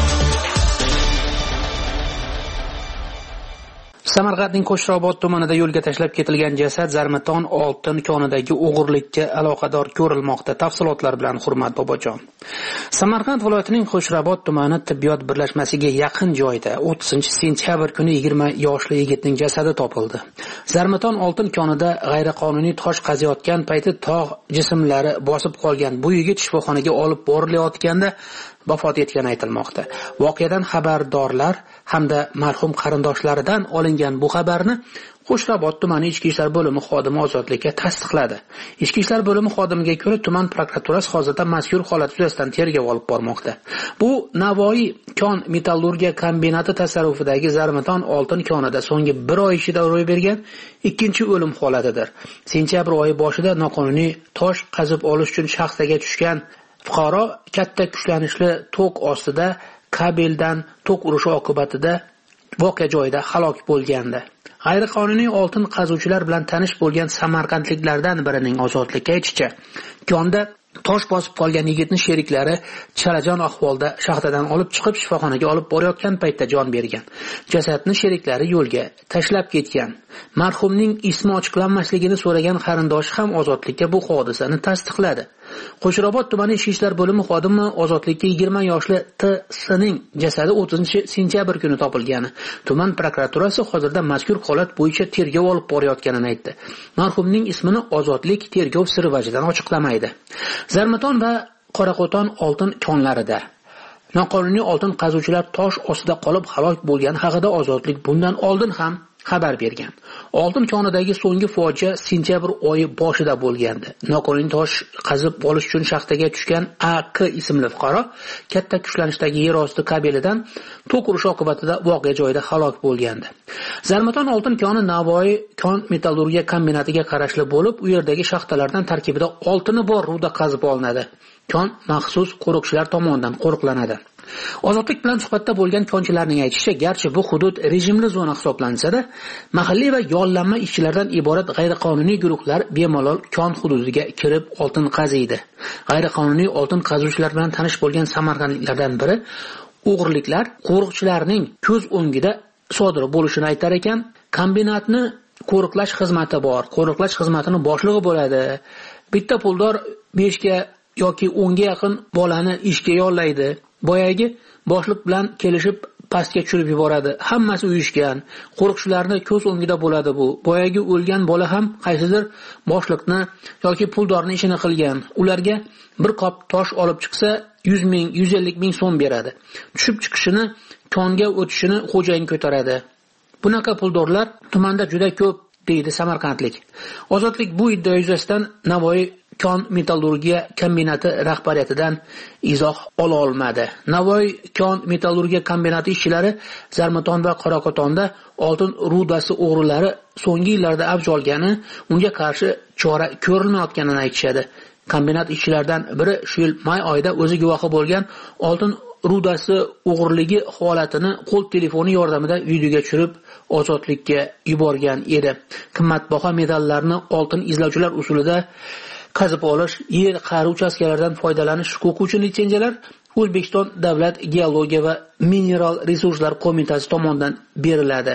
Samarqandning Qo'shrobod tumanida yo'lga tashlab ketilgan jasad Zarmaton oltin konidagi o'g'irlikka aloqador ko'rilmoqda. Tafsilotlar bilan Hurmat Bobojon. Samarqand viloyatining Qo'shrobod tumani tibbiyot birlashmasiga yaqin joyda o'ttizinchi sentyabr kuni yigirma yoshli yigitning jasadi topildi. Zarmaton oltin konida g'ayriqonuniy tosh qaziyotgan payti tog' jismlari bosib qolgan bu yigit shifoxonaga olib borilayotganda vafot etgani aytilmoqda. Voqeadan xabardorlar hamda marhum qarindoshlaridan olingan bu xabarni Qo'shrobod tumani ichki ishlar bo'limi xodimi Ozodlikka tasdiqladi. Ichki ishlar bo'limi xodimiga ko'ra, tuman prokuraturasi hozirda mazkur holat yuzasidan tergov olib bormoqda. Bu Navoiy kon metallurgiya kombinati tasarrufidagi Zarmaton oltin konida so'nggi bir oy ichida ro'y bergan ikkinchi o'lim holatidir. Sentyabr oyi boshida noqonuniy tosh qazib olish uchun shaxsaga tushgan fuqaro katta kuchlanishli tok ostida kabeldan tok urishi oqibatida voqea joyida halok bo'lgandi. G'ayriqonuniy oltin qazuvchilar bilan tanish bo'lgan samarqandliklardan birining Ozodlikka aytishicha, konda tosh bosib qolgan yigitning sheriklari chalajon ahvolda shaxtadan olib chiqib shifoxonaga olib borayotgan paytda jon bergan. Jasadni sheriklari yo'lga tashlab ketgan. Marhumning ismi ochiqlanmasligini so'ragan qarindoshi ham Ozodlikka bu hodisani tasdiqladi. Qo'shrobod tumani ichki ishlar bo'limi xodimi Ozodlikka yigirma yoshli T S.ning jasadi o'ttizinchi sentyabr kuni topilgani. Tuman prokuraturasi hozirda mazkur holat bo'yicha tergov olib borayotganini aytdi. Marhumning ismini Ozodlik tergov siri vajidan ochiqlamaydi. Zarmaton va Qoraqo'ton oltin konlarida noqonuniy oltin qazuvchilar tosh ostida qolib halok bo'lgani haqida Ozodlik bundan oldin ham xabar bergan. Oltin konidagi so'nggi fojia sentyabr oyi boshida bo'lgandi. Noqonuniy tosh qazib olish uchun shaxtaga tushgan A K ismli fuqaro katta kuchlanishdagi yer osti kabelidan tok urishi oqibatida voqea joyida halok bo'lgandi. Zarmaton oltin koni Navoiy kon metallurgiya kombinatiga qarashli bo'lib, u yerdagi shaxtalardan tarkibida oltini bor ruda qazib olinadi. Kon maxsus qo'riqchilar tomonidan qo'riqlanadi. Ozodlik bilan suhbatda bo'lgan konchilarning aytishicha, garchi bu hudud rejimli zona hisoblansa-da, mahalliy va yollanma ishchilardan iborat g'ayriqonuniy guruhlar bemalol kon hududiga kirib oltin qaziydi. G'ayriqonuniy oltin qazuvchilar bilan tanish bo'lgan samarqandliklardan biri o'g'irliklar qo'riqchilarning ko'z o'ngida sodir bo'lishini aytar ekan. Kombinatni qo'riqlash xizmati bor. Qo'riqlash xizmatining boshlig'i bo'ladi. Bitta puldor besh ga yoki o'n ga yaqin bolani ishga yollaydi. Boyagi boshliq bilan kelishib pastga tushirib yuboradi. Hammasi uyushgan. Qo'riqchilarning ko'z o'ngida bo'ladi bu. Boyagi o'lgan bola ham qaysidir boshliqni yoki puldorning ishini qilgan. Ularga bir qop tosh olib chiqsa yuz ming, yuz ellik ming so'm beradi. Tushib chiqishini, konga o'tishini xo'jayin ko'taradi. Bunaqa puldorlar tumanda juda ko'p, deydi samarqandlik. Ozodlik bu iddia yuzasidan Navoiy kon metallurgiya kombinati rahbariyatidan izoh ola olmadi. Navoiy kon metallurgiya kombinati ishchilari Zarmaton va Qoraqo'tonda oltin rudasi o'g'rilari so'nggi yillarda avj olgani, unga qarshi chora ko'rilmayotganini aytishadi. Kombinat ishchilaridan biri shu yil may oyida o'zi guvohi bo'lgan oltin rudasi o'g'irligi holatini qo'l telefoni yordamida videoga tushirib Ozodlikka yuborgan edi. Qimmatbaho metallarni oltin izlovchilar usulida qazib olish, yer qa'ri uchastkalaridan foydalanish huquqi uchun litsenziyalar O'zbekiston Davlat geologiya va mineral resurslar qo'mitasi tomonidan beriladi.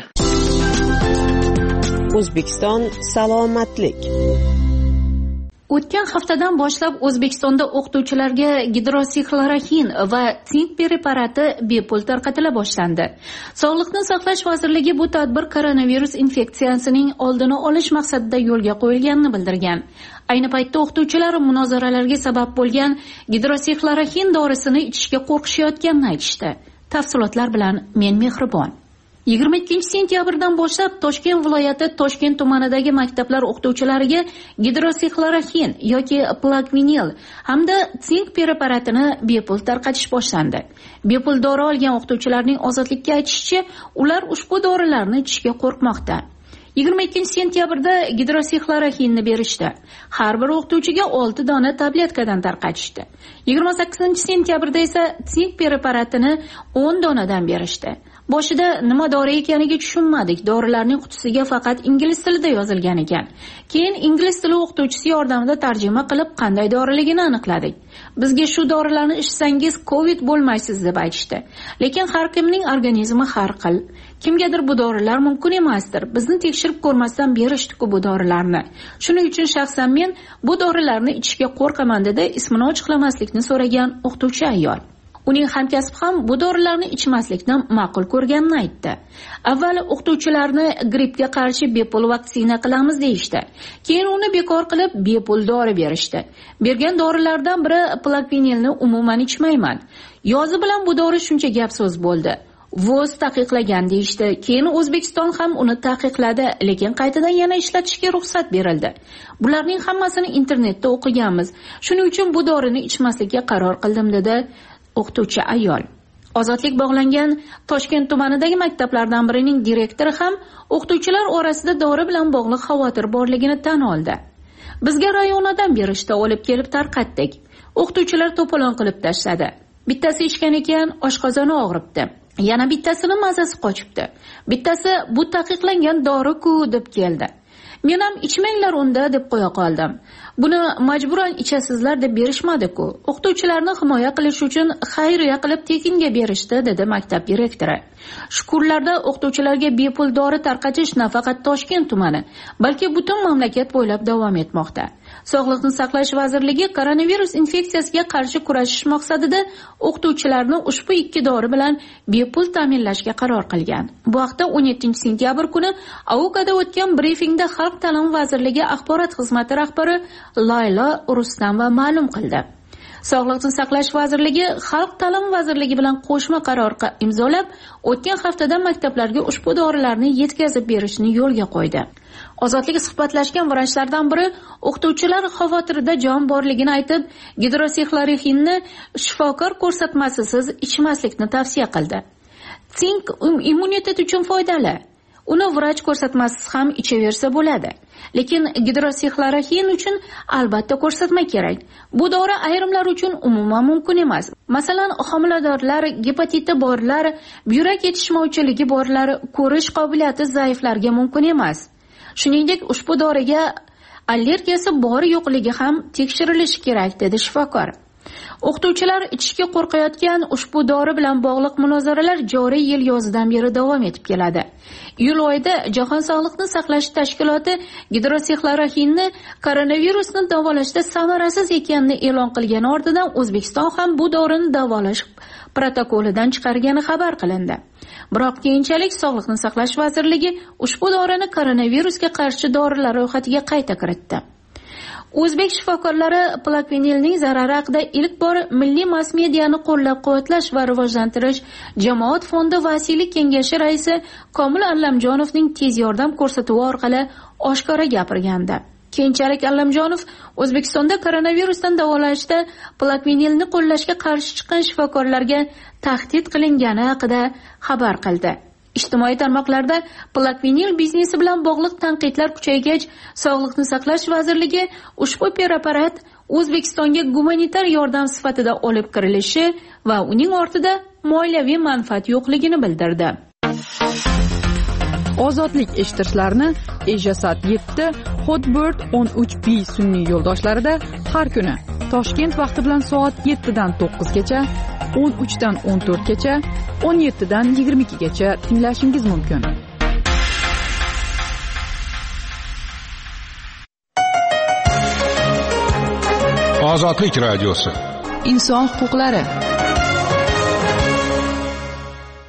O'zbekiston salomatlik. O'tgan haftadan boshlab O'zbekistonda o'qituvchilarga gidroksixloroxin va sink preparati bepul tarqatila boshlandi. Sog'liqni saqlash vazirligi bu tadbir koronavirus infeksiyasining oldini olish maqsadida yo'lga qo'yilganini bildirgan. Ayni paytda o'qituvchilar munozaralarga sabab bo'lgan gidroksixloroxin dorisini ichishga qo'rqishayotganini aytishdi. Tafsilotlar bilan men Mehribon. yigirma ikkinchi sentyabrdan boshlab Toshkent viloyati Toshkent tumanidagi maktablar o'qituvchilariga gidroksixloroxin yoki plakvinil hamda sink preparatini bepul tarqatish boshlandi. Bepul dori olgan o'qituvchilarning Ozodlikka aytishicha, ular ushbu dorilarni ichishga qo'rqmoqda. yigirma ikkinchi sentyabrda gidroksixloroxinni berishdi. Har bir o'qituvchiga olti dona tabletkadan tarqatishdi. yigirma sakkizinchi sentyabrda esa sink preparatini o'n donadan berishdi. Boshida nima dori ekaniga tushunmadik. Dorilarning qutisiga faqat ingliz tilida yozilgan ekan. Keyin ingliz tili o'qituvchisi yordamida tarjima qilib qanday doriligini aniqladik. Bizga shu dorilarni ichsangiz Covid bo'lmaysiz deb aytishdi. Lekin har kimning organizmi har xil. Kimgadir bu dorilar mumkin emasdir. Bizni tekshirib ko'rmasdan berishdi-ku bu dorilarni. Shuning uchun shaxsan men bu dorilarni ichishga qo'rqaman dedi ismini ochiqlamaslikni so'ragan o'qituvchi ayol. Uning hamkasbi ham bu dorilarni ichmaslikni ma'qul ko'rganini aytdi. Avval o'qituvchilarni grippga qarshi bepul vaksina qilamiz deyishdi. Keyin uni bekor qilib bepul dori berishdi. Bergan dorilardan biri plakvinilni umuman ichmayman. Yozi bilan bu dori shuncha gap so'z bo'ldi. Voz taqiqlagan deyishdi. Keyin O'zbekiston ham uni taqiqladi, lekin qaytadan yana ishlatishga ruxsat berildi. Bularning hammasini internetda o'qiganmiz. Shuning uchun bu dorini ichmaslikka qaror qildim dedi o'qituvchi ayol. Ozodlik bog'langan Toshkent tumanidagi maktablardan birining direktori ham o'qituvchilar orasida dori bilan bog'liq xavotir borligini tan oldi. Bizga rayonadan berishda olib kelib tarqatdik. O'qituvchilar to'polon qilib tashladi. Bittasi ichgan ekan, oshqozoni og'ribdi. Yana bittasini mazasi qochibdi. Bittasi bu taqiqlangan dori-ku deb keldi. Men ham ichmanglar unda deb qo'ya qoldim. Buni majburan ichasizlar deb berishmadi-ku. O'qituvchilarni himoya qilish uchun xayriya qilib tekinga berishdi dedi maktab direktori. Shu kunlarda o'qituvchilarga bepul dori tarqatish nafaqat Toshkent tumani, balki butun mamlakat bo'ylab davom etmoqda. Sog'liqni saqlash vazirligi koronavirus infeksiyasiga qarshi kurashish maqsadida o'qituvchilarni ushbu ikki dori bilan bepul ta'minlashga qaror qilgan. Bu haqda o'n yettinchi sentyabr kuni Aukada o'tgan brifingda Xalq ta'limi vazirligi axborot xizmati rahbari Layla Rustamova ma'lum qildi. Sog'liqni saqlash vazirligi Xalq ta'limi vazirligi bilan qo'shma qaror imzolab, o'tgan haftada maktablarga ushbu dorilarni yetkazib berishni yo'lga qo'ydi. Ozodlik suhbatlashgan vrachlardan biri o'qituvchilar xavotirida jon borligini aytib, gidroksixloroxinni shifokor ko'rsatmasisiz ichmaslikni tavsiya qildi. Sink immunitet uchun foydali. Uni vrach ko'rsatmasiz ham ichaversa bo'ladi. Lekin gidroksixloroxin uchun albatta ko'rsatma kerak. Bu dori ayrimlar uchun umuman mumkin emas. Masalan, homiladorlar, gepatiti borlar, buyrak yetishmovchiligi borlar, ko'rish qobiliyati zaiflarga mumkin emas. Shuningdek, ushbu doriga allergiyasi bor yo'qligi ham tekshirilishi kerak dedi shifokor. O'qituvchilar ichishga qo'rqayotgan ushbu dori bilan bog'liq munozaralar joriy yil yozidan beri davom etib keladi. Iyul oyida Jahon sog'liqni saqlash tashkiloti gidroksixloroxinni koronavirusni davolashda samarasiz ekanini e'lon qilgani ortidan O'zbekiston ham bu dorini davolash protokolidan chiqargani xabar qilindi. Biroq keyinchalik Sog'liqni saqlash vazirligi ushbu dorini koronavirusga qarshi dorilar ro'yxatiga qayta kiritdi. O'zbek shifokorlari plakvinilning zarari haqida ilk bor milliy mass mediani qo'llab-quvvatlash va rivojlantirish jamoat fondi vasiylik kengashi raisi Komil Allamjonovning tez yordam ko'rsatuvi orqali oshkora gapirgandi. Keyinchalik Allamjonov O'zbekistonda koronavirusdan davolashda plakvinilni qo'llashga qarshi chiqqan shifokorlarga tahdid qilingani haqida xabar qildi. Ijtimoiy tarmoqlarda plakvinil biznesi bilan bog'liq tanqidlar kuchaygach, Sog'liqni saqlash vazirligi ushbu preparat O'zbekistonga gumanitar yordam sifatida olib kirilishi va uning ortida moliyaviy manfaat yo'qligini bildirdi. Ozodlik eshittirishlarni Ejasat yetti, Hotbird o'n uch B sun'iy yo'ldoshlarida har kuni Toshkent vaqti bilan soat yettidan to'qqizgacha, o'n uchdan o'n to'rtgacha, o'n yettidan yigirma ikkigacha tinglashingiz mumkin. Ozodlik radiosi. Inson huquqlari.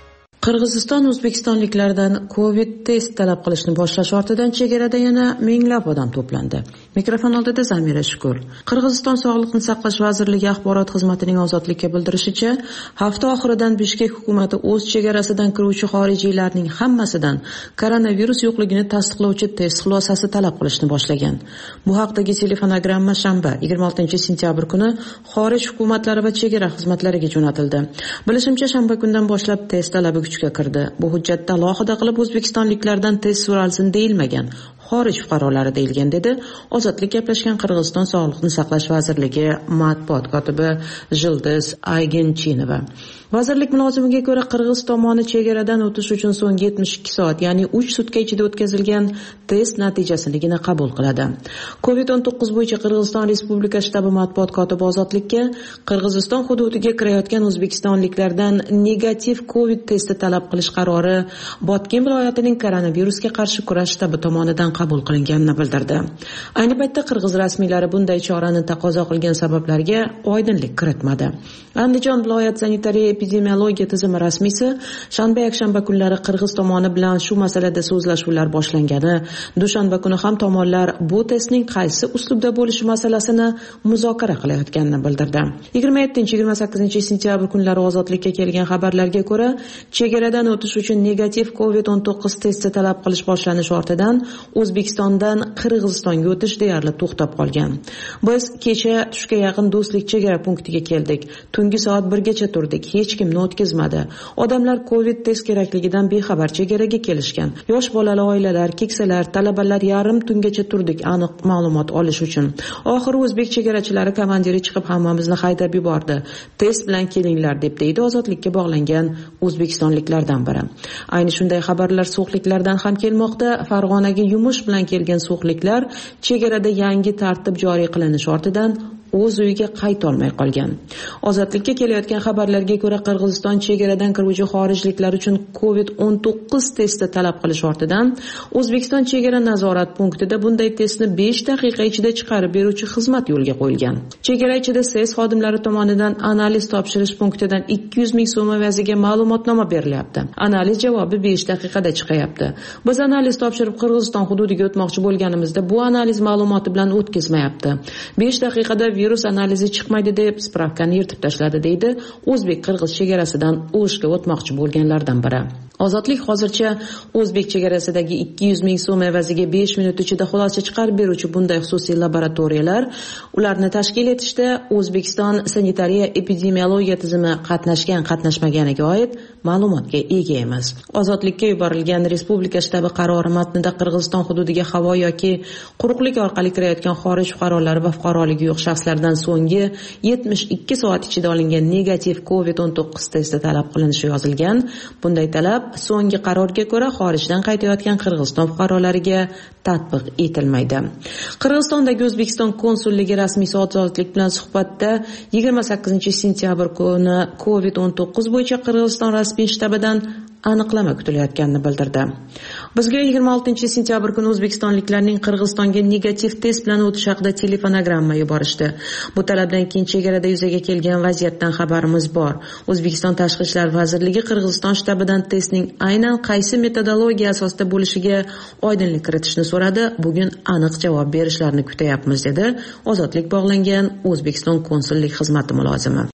Qirg'iziston o'zbekistonliklardan Covid test talab qilishni boshlash ortidan chegarada yana minglab odam to'plandi. Mikrofon oldida Zamira Shukur. Qirg'iziston Sog'liqni saqlash vazirligi axborot xizmatining Ozodlikka bildirishicha, hafta oxiridan Bishkek hukumati o'z chegarasidan kiruvchi xorijiylarning hammasidan koronavirus yo'qligini tasdiqlovchi test xulosasi talab qilishni boshlagan. Bu haqdagi telefonogramma shanba, yigirma oltinchi sentyabr kuni xorij hukumatlari va chegara xizmatlariga jo'natildi. Bilishimcha, shanba kundan boshlab test talabi kuchga kirdi. Bu hujjatda alohida qilib o'zbekistonliklardan test so'ralsin deyilmagan. Xorij fuqarolari deyilgan, dedi Ozodlik gaplashgan Qirg'iziston Sog'liqni saqlash vazirligi matbuot kotibi Jildiz Aygenchinova. Vazirlik mulozimiga ko'ra, Qirg'iz tomoni chegaradan o'tish uchun so'nggi yetmish ikki soat, ya'ni uch sutka ichida o'tkazilgan test natijasinigina qabul qiladi. Covid o'n to'qqiz bo'yicha Qirg'iziston Respublikasi shtabi matbuot kotibi Ozodlikka Qirg'iziston hududiga kirayotgan o'zbekistonliklardan negativ Covid testi talab qilish qarori Botken viloyatining koronavirusga qarshi kurash shtabi tomonidan qabul qilinganini bildirdi. Ayni paytda Qirg'iz rasmiylari bunday chorani taqozo qilgan sabablarga oydinlik kiritmadi. Andijon viloyat sanitariya epidemiologiya tizimi rasmiysi shanba yakshanba kunlari Qirg'iz tomoni bilan shu masalada so'zlashuvlar boshlangani, dushanba kuni ham tomonlar bu testning qaysi uslubda bo'lishi masalasini muzokara qilayotganini bildirdi. yigirma yettinchi yigirma sakkizinchi sentyabr kunlari Ozodlikka kelgan xabarlarga ko'ra, chegaradan o'tish uchun negativ Covid o'n to'qqiz testi talab qilish boshlanishi ortidan O'zbekistondan Qirg'izistonga o'tish deyarli to'xtab qolgan. Biz kecha tushga yaqin Do'stlik chegara punktiga keldik. Tungi soat birgacha turdik. Hech kimni o'tkazmadi. Odamlar Covid test kerakligidan bexabar chegaraga kelishgan. Yosh bolali oilalar, keksalar, talabalar yarim tungacha turdik aniq ma'lumot olish uchun. Oxiri o'zbek chegarachilari komandiri chiqib hammamizni haydab yubordi. Test bilan kelinglar deb deydi Ozodlikka bog'langan o'zbekistonliklardan biri. Ayni shunday xabarlar so'xliklardan ham kelmoqda. Farg'onaga yumush bilan kelgan so'xliklar chegarada yangi tartib joriy qilinishi ortidan o'z uyiga qayta olmay qolgan. Ozodlikka kelayotgan xabarlarga ko'ra, Qirg'iziston chegaradan kiruvchi xorijliklar uchun Covid o'n to'qqiz testi talab qilish ortidan O'zbekiston chegara nazorat punktida bunday testni besh daqiqa ichida chiqarib beruvchi xizmat yo'lga qo'yilgan. Chegara ichida S E S xodimlari tomonidan analiz topshirish punktidan ikki yuz ming so'm evaziga ma'lumotnoma berilyapti. Analiz javobi besh daqiqada chiqayapti. Biz analiz topshirib Qirg'iziston hududiga o'tmoqchi bo'lganimizda bu analiz ma'lumoti bilan o'tkazmayapti. besh daqiqada virus analizi chiqmaydi deb spravkani yirtib tashladi, deydi o'zbek-qirg'iz chegarasidan O'shga o'tmoqchi bo'lganlardan biri. Ozodlik hozircha o'zbek chegarasidagi ikki yuz ming so'm evaziga besh minut ichida xulosa chiqarib beruvchi bunday xususiy laboratoriyalar, ularni tashkil etishda O'zbekiston sanitariya epidemiologiya tizimi qatnashgan qatnashmaganiga oid ma'lumotga ega emas. Ozodlikka yuborilgan respublika shtabi qarori matnida Qirg'iziston hududiga havo yoki quruqlik orqali kirayotgan xorij fuqarolari va fuqaroligi yo'q shaxslardan so'nggi yetmish ikki soat ichida olingan negativ Covid o'n to'qqiz testi talab qilinishi yozilgan. Bunday talab so'nggi qarorga ko'ra xorijdan qaytayotgan Qirg'iziston fuqarolariga tatbiq etilmaydi. Qirg'izistondagi O'zbekiston konsulligi rasmiysi Ozodlik bilan suhbatda yigirma sakkizinchi sentyabr kuni Covid o'n to'qqiz bo'yicha Qirg'iziston rasmiy shtabidan aniqlama kutilayotganini bildirdi. Bizga yigirma oltinchi sentyabr kuni o'zbekistonliklarning Qirg'izistonga negativ test bilan o'tish haqida telefonogramma yuborishdi. Bu talabdan keyin chegarada yuzaga kelgan vaziyatdan xabarimiz bor. O'zbekiston Tashqi ishlar vazirligi Qirg'iziston shtabidan testning aynan qaysi metodologiya asosida bo'lishiga oydinlik kiritishni so'radi. Bugun aniq javob berishlarini kutayapmiz, dedi Ozodlik bog'langan O'zbekiston konsullik xizmati mulozimi.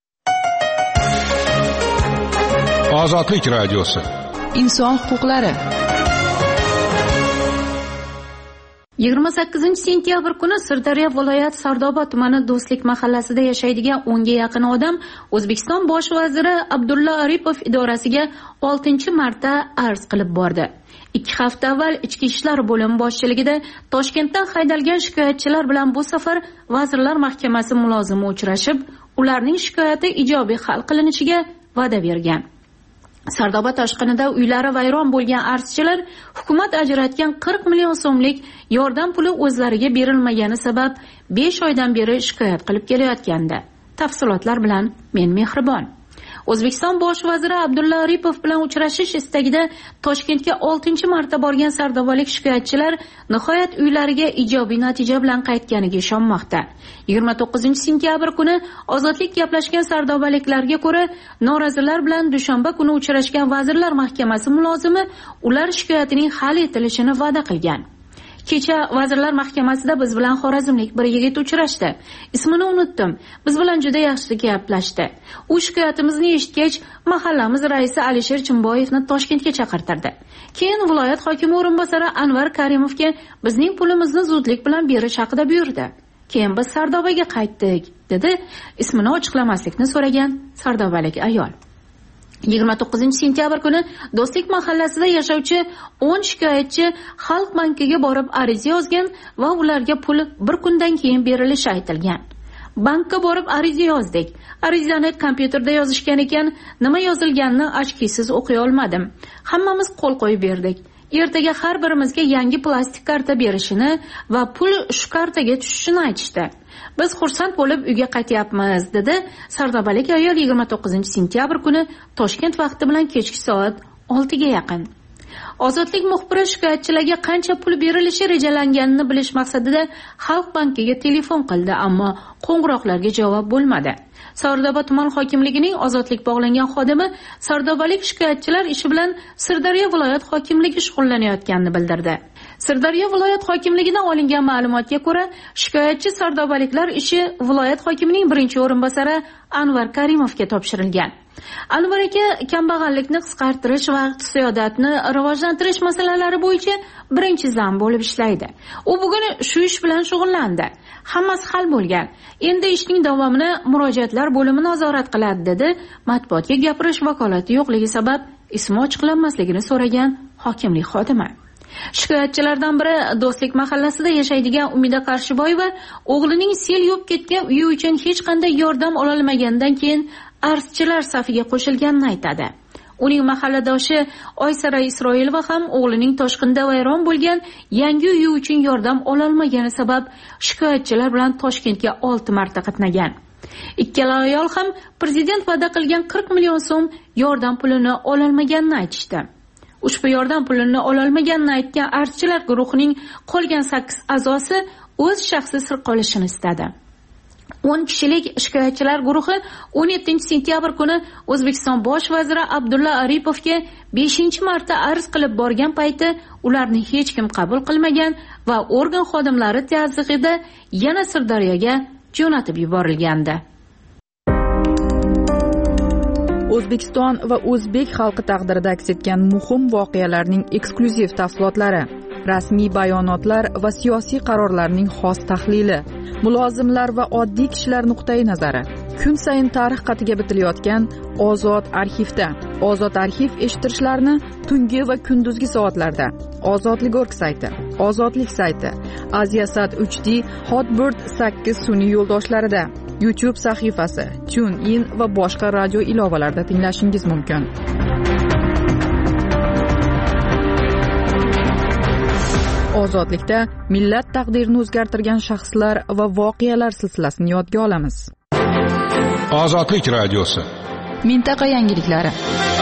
Ozodlik radiosi. Inson huquqlari. yigirma sakkizinchi sentyabr kuni Sirdaryo viloyat Sardoba tumani Do'stlik mahallasida yashaydigan o'nga yaqin odam O'zbekiston bosh vaziri Abdulla Aripov idorasiga oltinchi marta arz qilib bordi. Ikki hafta avval Ichki ishlar bo'limi boshchiligida Toshkentdan haydalgan shikoyatchilar bilan bu safar Vazirlar Mahkamasi mulozimi uchrashib, ularning shikoyati ijobiy hal qilinishiga va'da bergan. Sardoba toshqinida uylari vayron bo'lgan arzchilar hukumat ajratgan qirq million so'mlik yordam puli o'zlariga berilmagani sabab besh oydan beri shikoyat qilib kelayotgandi. Tafsilotlar bilan men Mehribon. O'zbekiston bosh vaziri Abdulla Aripov bilan uchrashish istagida Toshkentga oltinchi marta borgan sardobalik shikoyatchilar nihoyat uylariga ijobiy natija bilan qaytganiga ishonmoqda. yigirma to'qqizinchi sentyabr kuni Ozodlik gaplashgan sardobaliklarga ko'ra, norozilar bilan dushanba kuni uchrashgan Vazirlar Mahkamasi mulozimi ular shikoyatining hal etilishini va'da qilgan. Kecha Vazirlar Mahkamasida biz bilan xorazmlik bir yigit uchrashdi. Ismini unutdim. Biz bilan juda yaxshi gaplashdi. U shikoyatimizni eshitgach, mahallamiz raisi Alisher Chimboyevni Toshkentga chaqirtirdi. Keyin viloyat hokimi o'rinbosari Anvar Karimovga bizning pulimizni zudlik bilan berish haqida buyurdi. Keyin biz Sardobaga qaytdik, dedi ismini ochiqlamaslikni so'ragan sardobalik ayol. yigirma to'qqizinchi sentyabr kuni Do'stlik mahallasida yashovchi o'n shikoyatchi Xalq bankiga borib ariza yozgan va ularga pul bir kundan keyin berilishi aytilgan. Bankka borib ariza yozdik. Arizani kompyuterda yozishgan ekan, nima yozilganini ochkisiz o'qiy olmadim. Hammamiz qo'l qo'yib berdik. Ertaga har birimizga yangi plastik karta berishini va pul shu kartaga tushishini aytishdi. Biz xursand bo'lib uyga qaytyapmiz, dedi sardobalik ayol yigirma to'qqizinchi sentyabr kuni Toshkent vaqti bilan kechki soat oltiga yaqin. Ozodlik muxbiri shikoyatchilarga qancha pul berilishi rejalanganini bilish maqsadida Xalq bankiga telefon qildi, ammo qo'ng'iroqlarga javob bo'lmadi. Sardoba tuman hokimligining Ozodlik bog'langan xodimi sardobalik shikoyatchilar ishi bilan Sirdaryo viloyat hokimligi shug'ullanayotganini bildirdi. Sirdaryo viloyat hokimligidan olingan ma'lumotga ko'ra, shikoyatchi sardobaliklar ishi viloyat hokimining birinchi o'rinbosari Anvar Karimovga topshirilgan. Anvar aka kambag'allikni qisqartirish va iqtisodiyotni rivojlantirish masalalari bo'yicha birinchi zam bo'lib ishlaydi. U bugun shu ish bilan shug'ullandi. Hammasi hal bo'lgan. Endi ishning davomini murojaatlar bo'limi nazorat qiladi, dedi matbuotga gapirish vakolati yo'qligi sabab ismi ochiqlanmasligini so'ragan hokimlik xodimi. Shikoyatchilardan biri Do'stlik mahallasida yashaydigan Umida Qarshiboyeva o'g'lining sel yuvib ketgan uyi uchun hech qanday yordam ola olmaganidan keyin arzchilar safiga qo'shilganini aytadi. Uning mahalladoshi Oysara Isroilova ham o'g'lining toshqinda vayron bo'lgan yangi uyi uchun yordam ola olmagani sabab shikoyatchilar bilan Toshkentga olti marta qatnagan. Ikkala ayol ham prezident va'da qilgan qirq million so'm yordam pulini ola olmaganini aytishdi. Ushbu yordam pulini ola olmaganini aytgan arzchilar guruhining qolgan sakkiz a'zosi o'z shaxsi sir qolishini istadi. o'n kishilik shikoyatchilar guruhi o'n yettinchi sentyabr kuni O'zbekiston bosh vaziri Abdulla Aripovga beshinchi marta arz qilib borgan payti ularni hech kim qabul qilmagan va organ xodimlari tazyiqida yana Sirdaryoga jo'natib yuborilgandi. O'zbekiston va o'zbek xalqi taqdirida aks etgan muhim voqealarning eksklyuziv tafsilotlari, rasmiy bayonotlar va siyosiy qarorlarning xos tahlili, mulozimlar va oddiy kishilar nuqtai nazari. Kun sayin tarix qatiga bitilayotgan Ozod arxivda. Ozod arxiv eshittirishlarni tungi va kunduzgi soatlarda Ozodlik org sayti, Ozodlik sayti, Aziasat uch D, Hotbird sakkiz sun'iy yo'ldoshlarida, YouTube sahifasi, TuneIn va boshqa radio ilovalarida tinglashingiz mumkin. Ozodlikda millat taqdirini o'zgartirgan shaxslar va voqealar silsilasini yodga olamiz. Ozodlik radiosi. Mintaqa yangiliklari.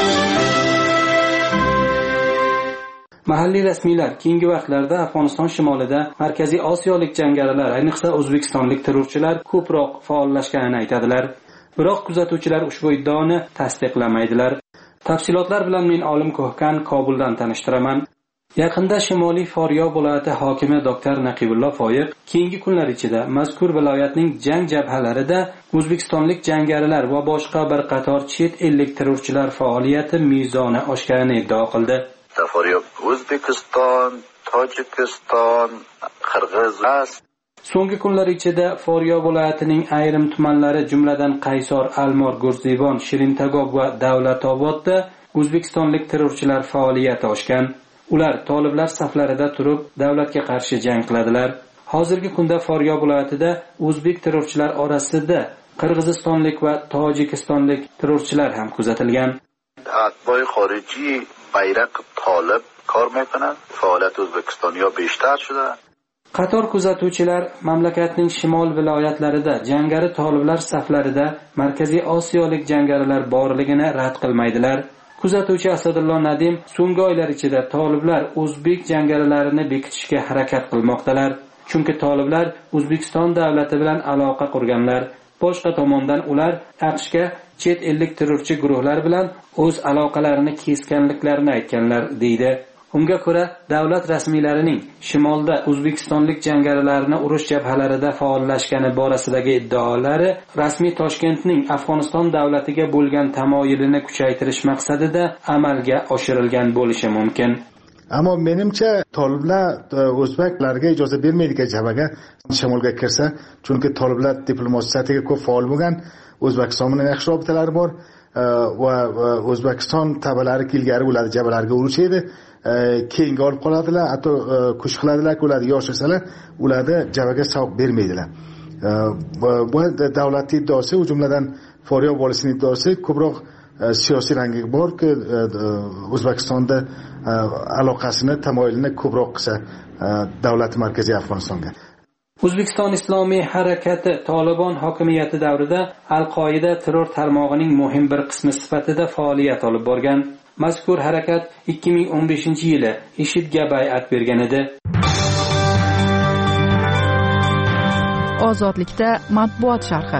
Mahalliy rasmiylar keyingi vaqtlarda Afg'oniston shimolida Markaziy Osiyolik jangarilar, ayniqsa o'zbekistonlik terrorchilar ko'proq faollashganini aytadilar. Biroq kuzatuvchilar ushbu iddaoni tasdiqlamaydilar. Tafsilotlar bilan men Olim Ko'hkan Kobuldan tanishtiraman. Yaqinda Shimoliy Foryo viloyati hokimi doktor Naqibullo Foyiq keyingi kunlar ichida mazkur viloyatning jang jabhalarida o'zbekistonlik jangarilar va boshqa bir qator chet ellik terrorchilar faoliyati mezoni oshganini iddao qildi. Foryo O'zbekiston, Tojikiston, Qirg'iz. So'nggi kunlar ichida Foryo viloyatining ayrim tumanlari, jumladan Qaysor, Almor, Gurzibon, Shirintagoq va Davlatobodda o'zbekistonlik terrorchilar faoliyati oshgan. Ular toliblar saflarida turib davlatga qarshi jang qiladilar. Hozirgi kunda Foryo viloyatida o'zbek terrorchilar orasida qirg'izistonlik va tojikistonlik terrorchilar ham kuzatilgan. Atboy xorijiy bayraq tolib kor میکنن. فعالیت O'zbekistonga بیشتر شده. Qator kuzatuvchilar mamlakatning shimol viloyatlarida jangari toliblar saflarida Markaziy Osiyolik jangarilar borligini rad qilmaydilar. Kuzatuvchi Asadullo Nadim so'nggi oylar ichida toliblar o'zbek jangarilarini bekitishga harakat qilmoqdalar. Chunki toliblar O'zbekiston davlati bilan aloqa qurganlar. Boshqa tomondan ular AQShga chet ellik terrorchi guruhlar bilan o'z aloqalarini kesganliklarini aytganlar deydi. Unga ko'ra, davlat rasmiylarining shimolda o'zbekistonlik jangarilarni urush jabhalarida faollashgani borasidagi iddaolari rasmiy Toshkentning Afg'oniston davlatiga bo'lgan tamoyilini kuchaytirish maqsadida amalga oshirilgan bo'lishi mumkin. Ammo menimcha toliblar o'zbeklarga ijozat bermaydigan jabhaga shimolga kirsa, chunki toliblar diplomatiyasiga ko'p faol bo'lgan, O'zbekiston bilan yaxshi robitalari bor va O'zbekiston tabalari ilgari ular jabhalarga urushadi. Keyinga olib qoladilar, hatto kuch qiladilar, ular yoshsalar, ularni jabhaga savob bermaydilar. Bu davlat iddaosi, u jumladan Foriyo volisining iddaosi ko'proq siyosiy rangi borki, O'zbekistonda aloqasini, tamoyilini ko'proq qilsa davlat markaziy Afg'onistonga. O'zbekiston Islomiy harakati Tolibon hokimiyati davrida Al-Qoida terror tarmog'ining muhim bir qismi sifatida faoliyat olib borgan. Mazkur harakat ikki ming o'n beshinchi yili IShIDga bay'at bergan edi. Ozodlikda matbuot sharhi.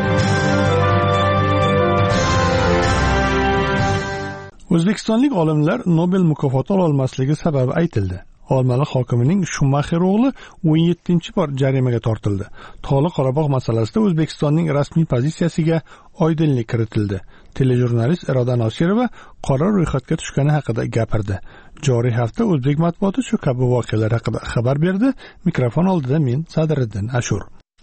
O'zbekistonlik olimlar Nobel mukofoti ololmasligi sababi aytildi. Olmaliq hokimining Shumaxer o'g'li o'n yettinchi bor jarimaga tortildi. Tog'li Qorabog' masalasida O'zbekistonning rasmiy pozitsiyasiga oydinlik kiritildi. Telejurnalist Iroda Nosirova qora ro'yxatga tushgani haqida gapirdi. Joriy hafta o'zbek matbuoti shu kabi voqealar haqida xabar berdi. Mikrofon oldida men Sadriddin Ashur.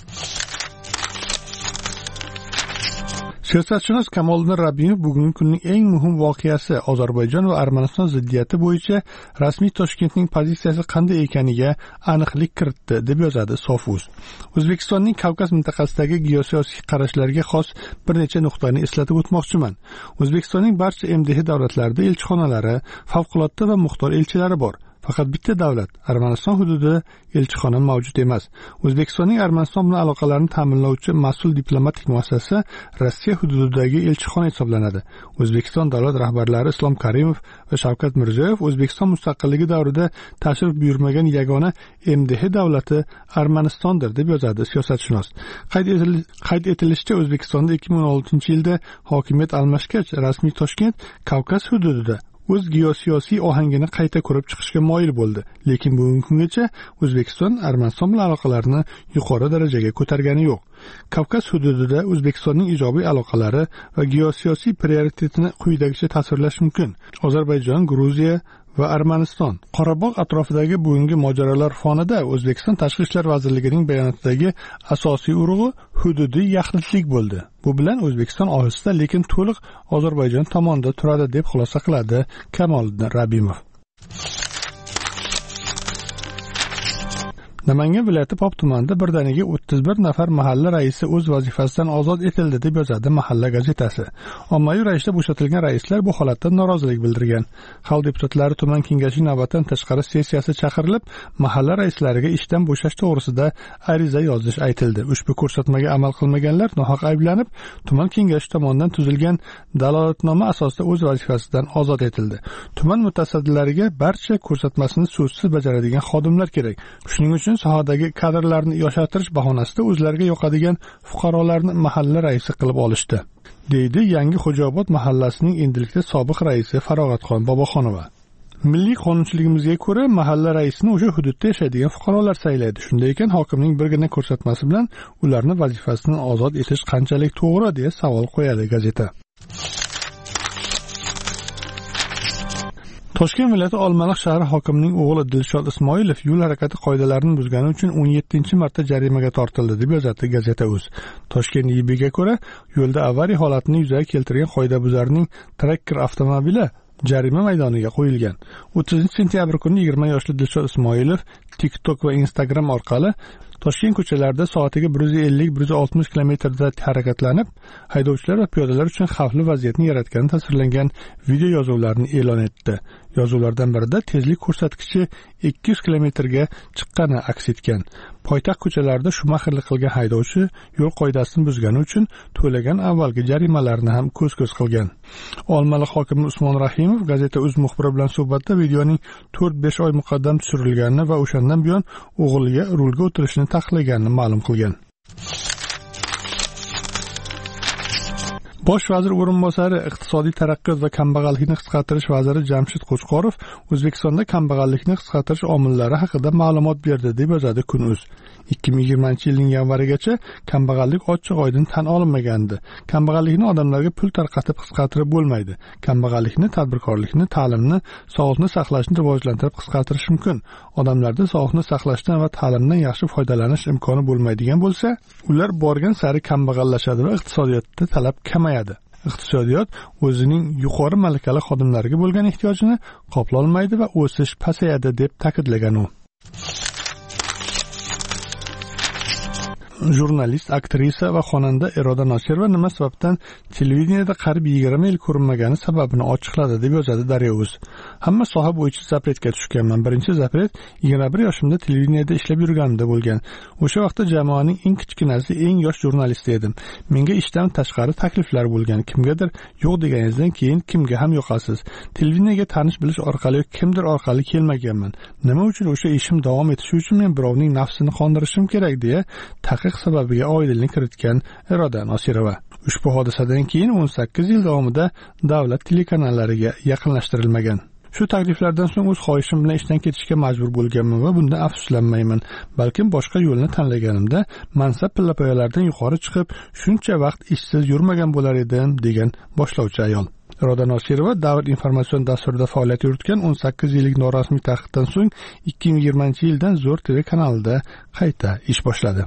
Siyosatshunos Kamoliddin Rabbimov bugungi kunning eng muhim voqeasi Ozarbayjon va Armaniston ziddiyati bo'yicha rasmiy Toshkentning pozitsiyasi qanday ekaniga aniqlik kiritdi, deb yozadi Sofuz. O'zbekistonning Kavkaz mintaqasidagi geosiyosiy qarashlarga xos bir necha nuqtani eslatib o'tmoqchiman. O'zbekistonning barcha M D H davlatlarida elchixonalari, favqulodda va muxtor elchilari bor. Faqat bitta davlat, Armaniston hududida elchixona mavjud emas. O'zbekistonning Armaniston bilan aloqalarini ta'minlovchi mas'ul diplomatik muassasa Rossiya hududidagi elchixona hisoblanadi. O'zbekiston davlat rahbarlari Islom Karimov va Shavkat Mirziyoyev O'zbekiston mustaqilligi davrida tashrif buyurmagan yagona M D H davlati Armanistondir, deb yozadi siyosatshunos. Qayd etilishicha, O'zbekistonda ikki ming o'n oltinchi yilda hokimiyat almashgach, rasmiy Toshkent Kavkaz hududida o'z geosiyosiy ohangini qayta ko'rib chiqishga moyil bo'ldi. Lekin bugungi kungacha O'zbekiston Armaniston bilan aloqalarini yuqori darajaga ko'targani yo'q. Kavkaz hududida O'zbekistonning ijobiy aloqalari va geosiyosiy prioritetini quyidagicha tasvirlash mumkin. Ozarbayjon, Gruziya va Armaniston. Qorabog' atrofidagi bugungi mojarolar fonida O'zbekiston Tashqi ishlar vazirligining bayonotidagi asosiy urug'i hududiy yaxlitlik bo'ldi. Bu bilan O'zbekiston ohista lekin to'liq Ozarbayjon tomonida turadi, deb xulosa qiladi Kamoliddin Rabbimov. Namangan viloyati Pop tumanida birdaniga o'ttiz bir nafar mahalla raisi o'z vazifasidan ozod etildi, deb yozadi Mahalla gazetasi. Ommaviy ravishda bo'shatilgan raislar bu holatdan norozilik bildirgan. Xalq deputatlari tuman kengashining navbatdan tashqari sessiyasi chaqirilib, mahalla raislariga ishdan bo'shash to'g'risida ariza yozish aytildi. Ushbu ko'rsatmaga amal qilmaganlar nohaq ayblanib, tuman kengashi tomonidan tuzilgan dalolatnoma asosida o'z vazifasidan ozod etildi. Tuman mutasaddilariga barcha ko'rsatmasini so'zsiz bajaradigan xodimlar kerak. Shuning uchun sohadagi kadrlarni yoshartirish bahonasida o'zlariga yoqadigan fuqarolarni mahalla raisi qilib olishdi, deydi Yangi Xo'jaobod mahallasining endilikda sobiq raisi Farog'atxon Boboxonova. Milliy qonunchiligimizga ko'ra mahalla raisini o'sha hududda yashaydigan fuqarolar saylaydi. Shunday ekan, hokimning birgina ko'rsatmasi bilan ularni vazifasidan ozod etish qanchalik to'g'ri, deya savol qo'yadi gazeta. Toshkent viloyati Olmaliq shahri hokimining o'g'li Dilshod Ismoilov yo'l harakati qoidalarini buzgani uchun o'n yettinchi marta jarimaga tortildi, deb yozadi gazeta.uz. Toshkent I B'ga ko'ra, yo'lda avariya holatini yuzaga keltirgan qoidabuzarning Tracker avtomobili jarima maydoniga qo'yilgan. o'ttizinchi sentyabr kuni yigirma yoshli Dilshod Ismoilov TikTok va Instagram orqali Toshkent ko'chalarida soatiga bir yuz ellik bir yuz oltmish kilometrda harakatlanib, haydovchilar va piyodalar uchun xavfli vaziyatni yaratgani tasvirlangan video yozuvlarni e'lon etdi. Yozuvlardan birida tezlik ko'rsatkichi ikki yuz kilometrga chiqqani aks etgan. Poytaxt ko'chalarida shumaxirlik qilgan haydovchi yo'l qoidasini buzgani uchun to'lagan avvalgi jarimalarni ham ko'z-ko'z qilgan. Olmaliq hokimi Usmon Rahimov gazeta Uz muxbiri bilan suhbatda videoning to'rt besh oy muqaddam tushirilganini va o'shandan buyon o'g'liga rulga o'tirishni taqiqlaganini ma'lum qilgan. Bosh vazir o'rinbosari iqtisodiy taraqqiyot va kambag'allikni qisqartirish vaziri Jamshid Qo'chqorov O'zbekistonda kambag'allikni qisqartirish omillari haqida ma'lumot berdi deb yozadi Kun.uz. ikki ming yigirmanchi yilning yanvarigacha kambag'allik ochiq-oydin tan olinmagandi. Kambag'allikni odamlarga pul tarqatib qisqartirib bo'lmaydi. Kambag'allikni, tadbirkorlikni, ta'limni, sog'liqni saqlashni rivojlantirib qisqartirish mumkin. Odamlarda sog'liqni saqlashdan va ta'limdan yaxshi foydalanish imkoni bo'lmaydigan bo'lsa, ular borgan sari kambag'allashadi va iqtisodiyotda talab kamayadi. Iqtisodiyot o'zining yuqori malakali xodimlarga bo'lgan ehtiyojini qoplolmaydi va o'sish pasayadi deb ta'kidlagan u. Jurnalist, aktrisa va xonanda Iroda Nosirova nima sababdan televideniyada qarib yigirma yil ko'rinmagani sababini ochiqladi deb yozadi Daryo.uz. Hamma soha bo'yicha zapretga tushganman. Birinchi zapret yigirma bir yoshimda televideniyada ishlab yurganimda bo'lgan. O'sha vaqtda jamoaning eng kichkinasi, eng yosh jurnalisti edim. Menga ishdan tashqari takliflar bo'lgan. Kimgadir yo'q deganingizdan keyin kimga ham yoqasiz. Televideniyaga tanish bilish orqali kimdir orqali kelmaganman. Nima uchun o'sha ishim davom etishi uchun men birovning nafsini qondirishim kerak deya taqiq sababiga oydinlik kiritgan Iroda Nosirova. Ushbu hodisadan keyin o'n sakkiz yil davomida davlat telekanallariga yaqinlashtirilmagan. Shu takliflardan so'ng o'z xohishim bilan ishdan ketishga majbur bo'lganman va bundan afsuslanmayman. Balkim boshqa yo'lni tanlaganimda mansab pillapoyalardan yuqori chiqib, shuncha vaqt ishsiz yurmagan bo'lar edim, degan boshlovchi ayol. Iroda Nosirova Davr informatsion dasturida faoliyat yuritgan o'n sakkiz yillik norasmiy taqiqdan so'ng ikki ming yigirmanchi yildan Zo'r telekanalida qayta ish boshladi.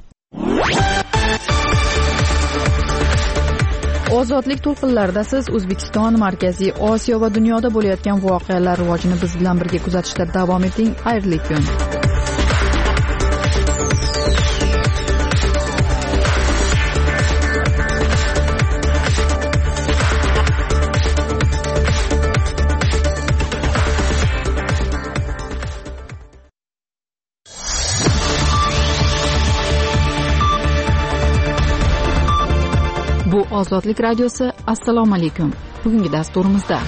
Ozodlik to'lqinlarida siz O'zbekiston, Markaziy Osiyo va dunyoda bo'layotgan voqealar rivojini biz bilan birga kuzatishda davom eting. Xayrli kun. Bu Ozodlik radiosi. Assalomu alaykum. Bugungi dasturimizda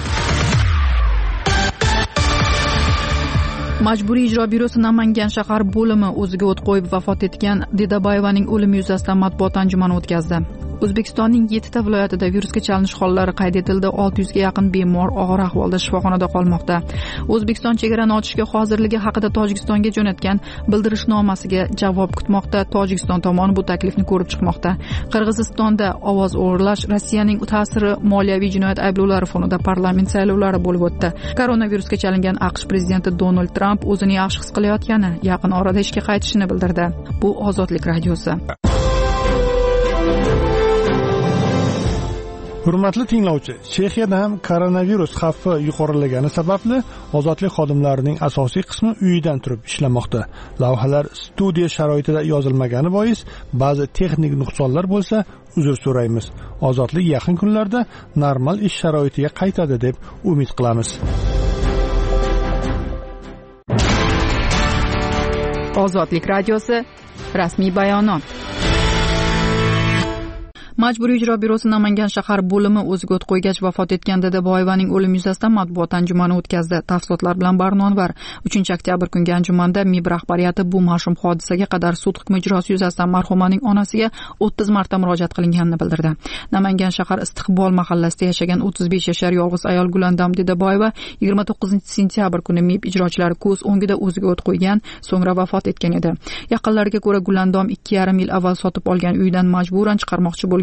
Majburiy ijro byurosi Namangan shahar bo'limi o'ziga o't qo'yib vafot etgan Dedabayevaning o'limi yuzasidan matbuot anjumani o'tkazdi. O'zbekistonning yettita viloyatida virusga chalinish hollari qayd etildi. olti yuzga yaqin bemor og'ir ahvolda shifoxonada qolmoqda. O'zbekiston chegarani ochishga hozirligi haqida Tojikistonga jo'natgan bildirishnomasiga javob kutmoqda. Tojikiston tomoni bu taklifni ko'rib chiqmoqda. Qirg'izistonda ovoz o'g'irlash, Rossiyaning ta'siri, moliyaviy jinoyat ayblovlari fonida parlament saylovlari bo'lib o'tdi. Koronavirusga chalingan AQSh prezidenti Donald Tramp o'zini yaxshi his qilayotgani, yaqin orada ishga qaytishini bildirdi. Bu Ozodlik radiosi. Hurmatli tinglovchi, Chexiyada ham koronavirus xavfi yuqorilagani sababli ozodlik xodimlarining asosiy qismi uyidan turib ishlamoqda. Lavhalar studiya sharoitida yozilmagani bois ba'zi texnik nuqsonlar bo'lsa, uzr so'raymiz. Ozodlik yaqin kunlarda normal ish sharoitiga qaytadi deb umid qilamiz. Ozodlik radiosi rasmiy bayonot. Majburiy ijro byurosi Namangan shahar bo'limi o'ziga o't qo'ygach vafot etgan Dedabayevaning o'limi yuzasidan matbuot anjumani o'tkazdi. Tafsilotlar bilan Barno Anvar. uchinchi oktyabr kungi anjumanda M I B rahbariyati bu mash'um hodisaga qadar sud hukmi ijrosi yuzasidan marhumaning onasiga o'ttiz marta murojaat qilinganini bildirdi. Namangan shahar Istiqbol mahallasida yashagan o'ttiz besh yashar yolg'iz ayol Gulandam Dedabayeva yigirma to'qqizinchi sentyabr kuni M I B ijrochilari ko'z o'ngida o'ziga o't qo'ygan, so'ngra vafot etgan edi. Yaqinlariga ko'ra Gulandam ikki yarim yil avval sotib olgan uyidan majburan chiqarmoqchi bo'lgan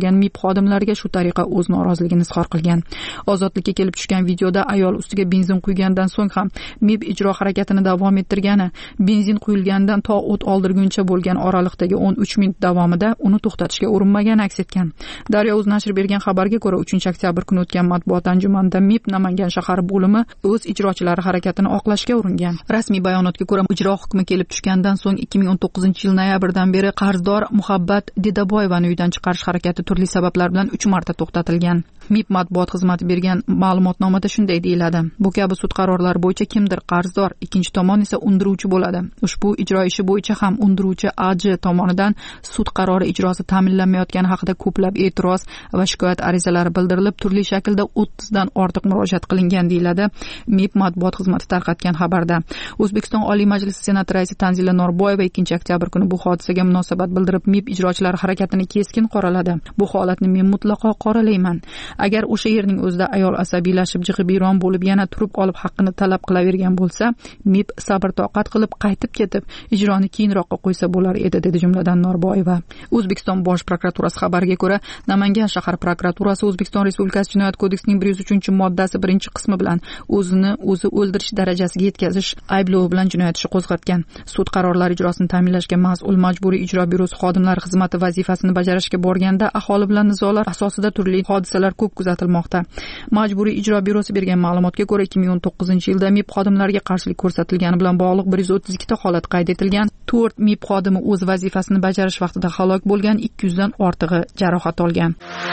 bo'lgan M I B xodimlariga shu tariqa o'z noroziligini izhor qilgan. Ozodlikka kelib tushgan videoda ayol ustiga benzin quygandan so'ng ham M I B ijro harakatini davom ettirgani, benzin quyilgandan to o't oldirguncha bo'lgan oraliqdagi o'n uch minut davomida uni to'xtatishga urinmagani aks etgan. Daryo o'z nashri bergan xabarga ko'ra, uchinchi oktyabr kuni o'tgan matbuot anjumanida M I B Namangan shahar bo'limi o'z ijrochilari harakatini oqlashga uringan. Rasmiy bayonotga ko'ra, ijro hukmi kelib tushgandan so'ng ikki ming o'n to'qqizinchi yil noyabrdan beri qarzdor Muhabbat Dedaboyevani uydan chiqarish harakati turli sabablar bilan uch marta to'xtatilgan. M I B matbuot xizmati bergan ma'lumotnomada shunday deyiladi: bu kabi sud qarorlari bo'yicha kimdir qarzdor, ikkinchi tomon esa undiruvchi bo'ladi. Ushbu ijro ishi bo'yicha ham undiruvchi A J tomonidan sud qarori ijrosi ta'minlanmayotgani haqida ko'plab e'tiroz va shikoyat arizalari bildirilib, turli shaklda o'ttiz dan ortiq murojaat qilingan deyiladi M I B matbuot xizmati tarqatgan xabarda. O'zbekiston Oliy Majlisi Senat raisi Tanzila Norboyeva ikkinchi oktyabr kuni bu hodisaga munosabat bildirib, M I B ijrochilari harakatini keskin qoraladi. Bu holatni men mutlaqo qoralayman. Agar o'sha yerning o'zida ayol asabiylashib, jig'ibiyron bo'lib yana turib olib haqqini talab qilavergan bo'lsa, M I B sabr toqat qilib qaytib ketib, ijroni keyinroqqa qo'ysa bo'lar edi, dedi jumladan Norboyeva. O'zbekiston Bosh prokuraturasi xabariga ko'ra, Namangan shahar prokuraturasi O'zbekiston Respublikasi Jinoyat kodeksining bir yuz uchinchi moddasi birinchi qismi bilan o'zini o'zi o'ldirish darajasiga yetkazish ayblovi bilan jinoyat ishi qo'zg'atgan. Sud qarorlari ijrosini ta'minlashga mas'ul Majburiy ijro byurosi xodimlari xizmati vazifasini bajarishga borganda aholi bilan nizolar asosida turli hodisalar ko'p kuzatilmoqda. Majburiy ijro byurosi bergan ma'lumotga ko'ra, ikki ming o'n to'qqizinchi yilda M I B xodimlariga qarshilik ko'rsatilgani bilan bog'liq bir yuz o'ttiz ikkita holat qayd etilgan. to'rt M I B xodimi o'z vazifasini bajarish vaqtida halok bo'lgan, ikki yuz dan ortig'i jarohat olgan.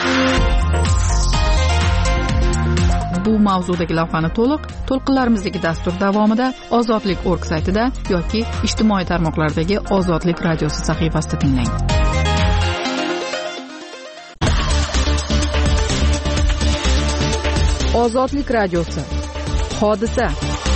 Bu mavzudagi lavhani to'liq to'lqinlarimizdagi dastur davomida ozodlik nokta org saytida yoki ijtimoiy tarmoqlardagi Ozodlik radiosi sahifasida tinglang. Ozodlik radiosi. Hodisa.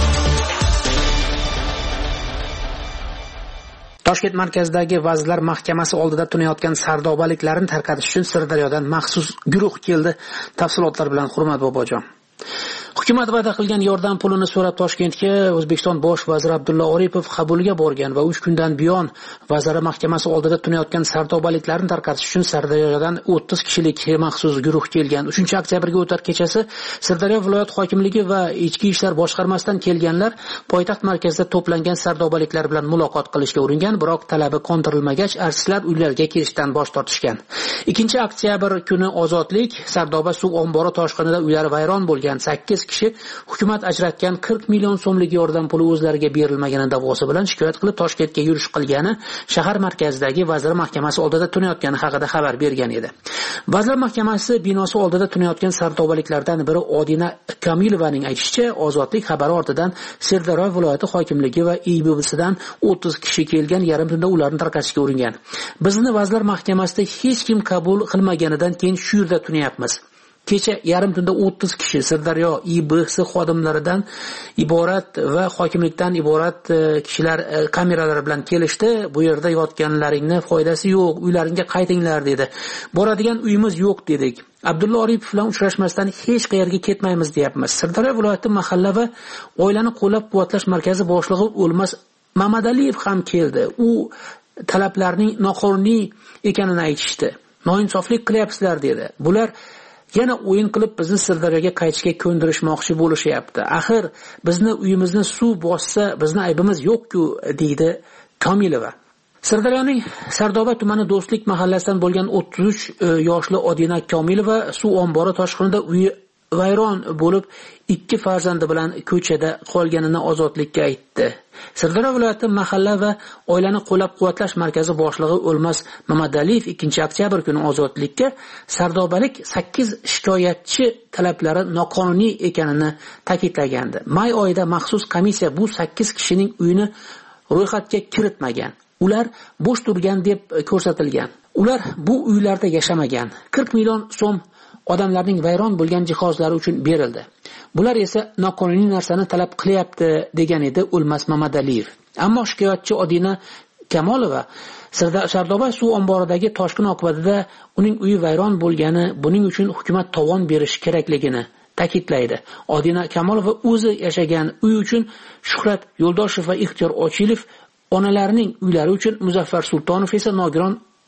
Toshkent markazidagi Vazirlar Mahkamasi oldida tunayotgan sardobaliklarni tarqatish uchun Sirdaryodan maxsus guruh keldi. Tafsilotlar bilan Hurmat Bobojon. Hukumat va'da qilgan yordam pulini so'rab Toshkentga O'zbekiston bosh vaziri Abdulla Oripov qabulga borgan va uch kundan buyon Vazirlar Mahkamasi oldida tunayotgan sardobaliklarni tarqatish uchun Sirdaryodan o'ttiz kishilik maxsus guruh kelgan. uchinchi oktyabrga o'tar kechasi Sirdaryo viloyat hokimligi va Ichki ishlar boshqarmasidan kelganlar poytaxt markazida to'plangan sardobaliklar bilan muloqot qilishga uringan, biroq talabi qondirilmagach, artistlar uylariga kelishdan bosh tortishgan. ikkinchi oktyabr kuni Ozodlik Sardoba suv ombori toshqinida uylari vayron bo'lgan sakkiz kishi hukumat ajratgan qirq million so'mlik yordam puli o'zlariga berilmagani da'vosi bilan shikoyat qilib Toshkentga yurish qilgani, shahar markazidagi Vazirlar Mahkamasi oldida tunayotgani haqida xabar bergan edi. Vazirlar Mahkamasi binosi oldida tunayotgan sardobaliklardan biri Odina Kamilovaning aytishicha, Ozodlik xabari ortidan Sirdaryo viloyati hokimligi va I B B'sidan o'ttiz kishi kelgan, yarim tunda ularni tarqatishga uringan. Bizni Vazirlar Mahkamasida hech kim qabul qilmaganidan keyin shu yerda tunayapmiz. Kecha yarim tunda o'ttiz kishi Sirdaryo I B S xodimlaridan iborat va hokimlikdan iborat kishilar kameralar bilan kelishdi. Bu yerda yotganlaringni foydasi yo'q, uylaringga qaytinglar dedi. Boradigan uyimiz yo'q dedik. Abdulla Oripov bilan uchrashmasdan hech qayerga ketmaymiz deyapmiz. Sirdaryo viloyati mahalla va oilani qo'llab-quvvatlash markazi boshlig'i O'lmas Mamadaliyev ham keldi. U talablarning noqonuniy ekanini aytishdi. Noinsoflik qilyapsizlar dedi. Bular yana o'yin qilib bizni Sirdaryoga qaytishga ko'ndirishmoqchi bo'lishyapti. Axir bizni uyimizni suv bossa, bizni aybimiz yo'q-ku, deydi Komilova. Sirdaryoning Sardoba tumani Do'stlik mahallasidan bo'lgan o'ttiz uch yoshli Odina Komilova suv ombori toshqinida uyi vayron bo'lib ikki farzandi bilan ko'chada qolganini Ozodlikka aytdi. Sirdaryo viloyati mahalla va oilani qo'llab-quvvatlash markazi boshlig'i O'lmas Mamadaliyev ikkinchi oktyabr kuni Ozodlikka sardobalik sakkiz shikoyatchi talablari noqonuniy ekanini ta'kidlagandi. May oyida maxsus komissiya bu sakkiz kishining uyini ro'yxatga kiritmagan. Ular bo'sh turgan deb ko'rsatilgan. Ular bu uylarda yashamagan. qirq million so'm odamlarning vayron bo'lgan jihozlari uchun berildi. Bular esa noqonuniy narsani talab qilyapti, degan edi O'lmas Mamadaliyev. Ammo shikoyatchi Odina Kamolova Sardoba suv omboridagi toshqin oqibatida uning uyi vayron bo'lgani, buning uchun hukumat tovon berish kerakligini ta'kidlaydi. Odina Kamolova o'zi yashagan uy uchun Shuhrat Yo'ldoshev va Ixtiyor Ochilov, onalarining uylari uchun Muzaffar Sultonov esa nogiron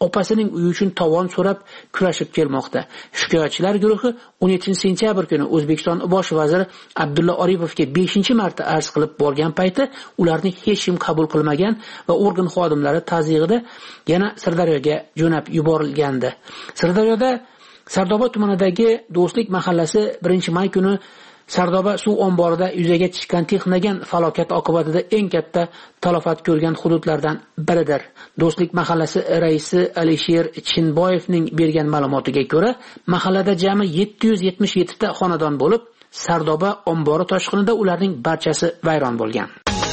opasining uyi uchun tovon so'rab kurashib kelmoqda. Shikoyatchilar guruhi o'n yettinchi sentyabr kuni O'zbekiston bosh vaziri Abdulla Oripovga beshinchi marta arz qilib borgan payti ularni hech kim qabul qilmagan va organ xodimlari tazyiqida yana Sirdaryoga jo'nab yuborilgandi. Sirdaryoda Sardoba tumanidagi Do'stlik mahallasi birinchi may kuni Sardoba suv omborida yuzaga chiqqan texnogen falokat oqibatida eng katta talafot ko'rgan hududlardan biridir. Do'stlik mahallasi raisi Alisher Chinboyevning bergan ma'lumotiga ko'ra, mahallada jami yetti yuz yetmish yetti ta xonadon bo'lib, Sardoba ombori toshqinida ularning barchasi vayron bo'lgan.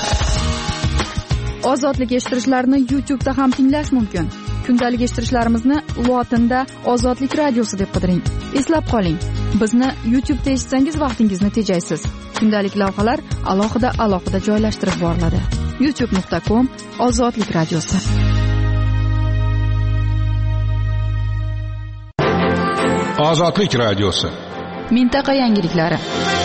Ozodlik eshittirishlarni YouTube'da ham tinglash mumkin. Kundalik eshittirishlarimizni lotinda Ozodlik radiosi deb qidiring. Eslab qoling, bizni YouTube'da eshitsangiz vaqtingizni tejaysiz. Kundalik lavhalar alohida alohida joylashtirib boriladi. youtube nuqta com Ozodlik radiosi. Ozodlik radiosi. Mintaqa yangiliklari.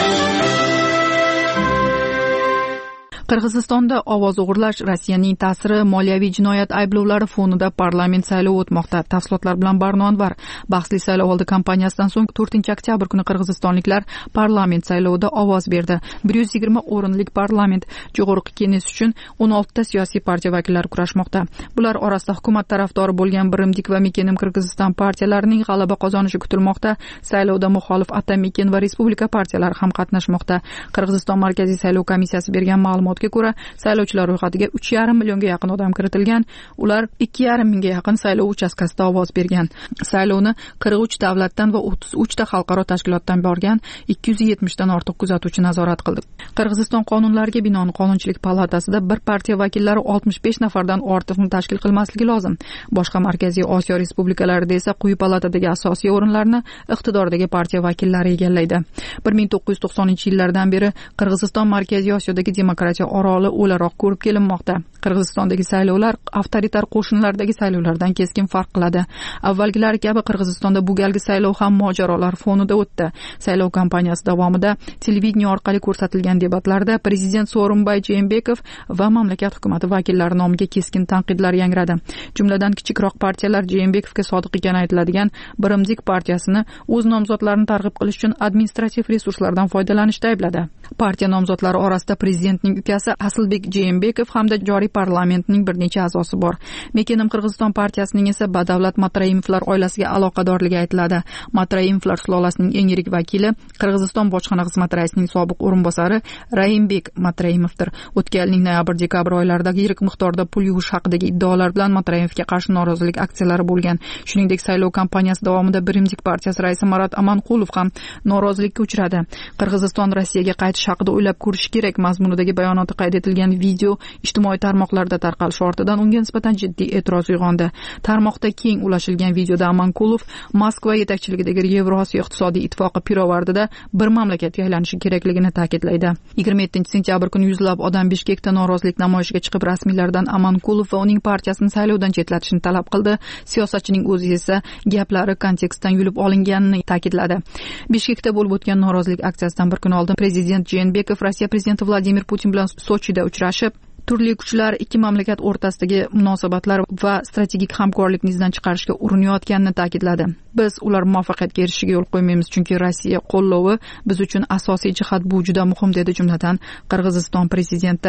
Qirg'izistonda ovoz o'g'irlash Rossiyaning ta'siri moliyaviy jinoyat ayblovlari fonida parlament saylovi o'tmoqda. Tafsilotlar bilan Barno Anvar. Bahsli saylovoldi kampaniyasidan so'ng to'rtinchi oktyabr kuni qirg'izistonliklar parlament saylovida ovoz berdi. bir yuz yigirma o'rinlik parlament Jo'g'org'i Kenges uchun o'n olti ta siyosiy partiya vakillari kurashmoqda. Bular orasida hukumat tarafdori bo'lgan Birimdik va Mekenim Qirg'iziston partiyalarining g'alaba qozonishi kutilmoqda. Saylovda muxolif Atamikin va Respublika partiyalari ham qatnashmoqda. Qirg'iziston Markaziy saylov komissiyasi bergan ma'lumot ko'ra saylovchilar ro'yxatiga uch yarim millionga yaqin odam kiritilgan. Ular ikki yarim mingga yaqin saylov uchastkasida ovoz bergan. Saylovni qirq uch davlatdan va o'ttiz uch ta xalqaro tashkilotdan borgan ikki yuz yetmish dan ortiq kuzatuvchi nazorat qildi. Qirg'iziston qonunlariga binoan Qonunchilik palatasida bir partiya vakillari oltmish besh nafardan ortiqni tashkil qilmasligi lozim. Boshqa Markaziy Osiyo respublikalarida esa quyi palatadagi asosiy o'rinlarni iqtidordagi partiya vakillari egallaydi. bir ming to'qqiz yuz to'qsoninchi yillardan beri Qirg'iziston Markaziy Osiyodagi demokratiya oroli o'laroq ko'rib kelinmoqda. Qirg'izistondagi saylovlar avtoritar qo'shinlardagi saylovlardan keskin farq qiladi. Avvalgilari kabi Qirg'izistonda bu galgi saylov ham mojarolar fonida o'tdi. Saylov kampaniyasi davomida televideniya orqali ko'rsatilgan debatlarda prezident Sooronbay Jeenbekov va mamlakat hukumati vakillari nomiga keskin tanqidlar yangradi. Jumladan kichikroq partiyalar Jeenbekovga sodiq ekani aytiladigan Birimdik partiyasini o'z nomzodlarini targ'ib qilish uchun administrativ resurslardan foydalanishda aybladi. Partiya nomzodlari orasida prezidentning ukasi Aslbek Jeenbekov hamda joriy parlamentning bir necha a'zosi bor. Mekenim Qirg'iziston partiyasining esa Badavlat Matraimovlar oilasiga aloqadorligi aytiladi. Matraimovlar sulolasining eng yirik vakili Qirg'iziston bojxona xizmati raisining sobiq o'rinbosari Raimbek Matraimovdir. O'tgan yilning noyabr-dekabr oylaridagi yirik miqdorda pul yuvish haqidagi iddaolar bilan Matraimovga qarshi norozilik aksiyalari bo'lgan. Shuningdek, saylov kampaniyasi davomida Birimdik partiyasi raisi Marat Amanqulov ham norozilikka uchradi. Qirg'iziston Rossiyaga qaytish haqida o'ylab ko'rish kerak mazmunidagi bayonoti qayd etilgan video ijtimoiy tarmoqlarda tarqalishi ortidan unga nisbatan jiddiy e'tiroz uyg'ondi. Tarmoqda keng ulashilgan videoda Amanqulov Moskva yetakchiligidagi Yevrosiyo iqtisodiy ittifoqi pirovardida bir mamlakatga aylanishi kerakligini ta'kidlaydi. yigirma yettinchi sentyabr kuni yuzlab odam Bishkekda norozilik namoyishiga chiqib rasmiylardan Amanqulov va uning partiyasini saylovdan chetlatishni talab qildi. Siyosatchining o'zi esa gaplari kontekstdan yulib olinganini ta'kidladi. Bishkekda bo'lib o'tgan norozilik aksiyasidan bir kun oldin prezident Jeenbekov Rossiya prezidenti Vladimir Putin bilan Sochida uchrashib, turli kuchlar ikki mamlakat o'rtasidagi munosabatlar va strategik hamkorlikni izdan chiqarishga urinayotganini ta'kidladi. Biz ular muvaffaqiyatga erishishiga yo'l qo'ymaymiz, chunki Rossiya qo'llovi biz uchun asosiy jihat bu juda muhim, dedi jumladan Qirg'iziston prezidenti.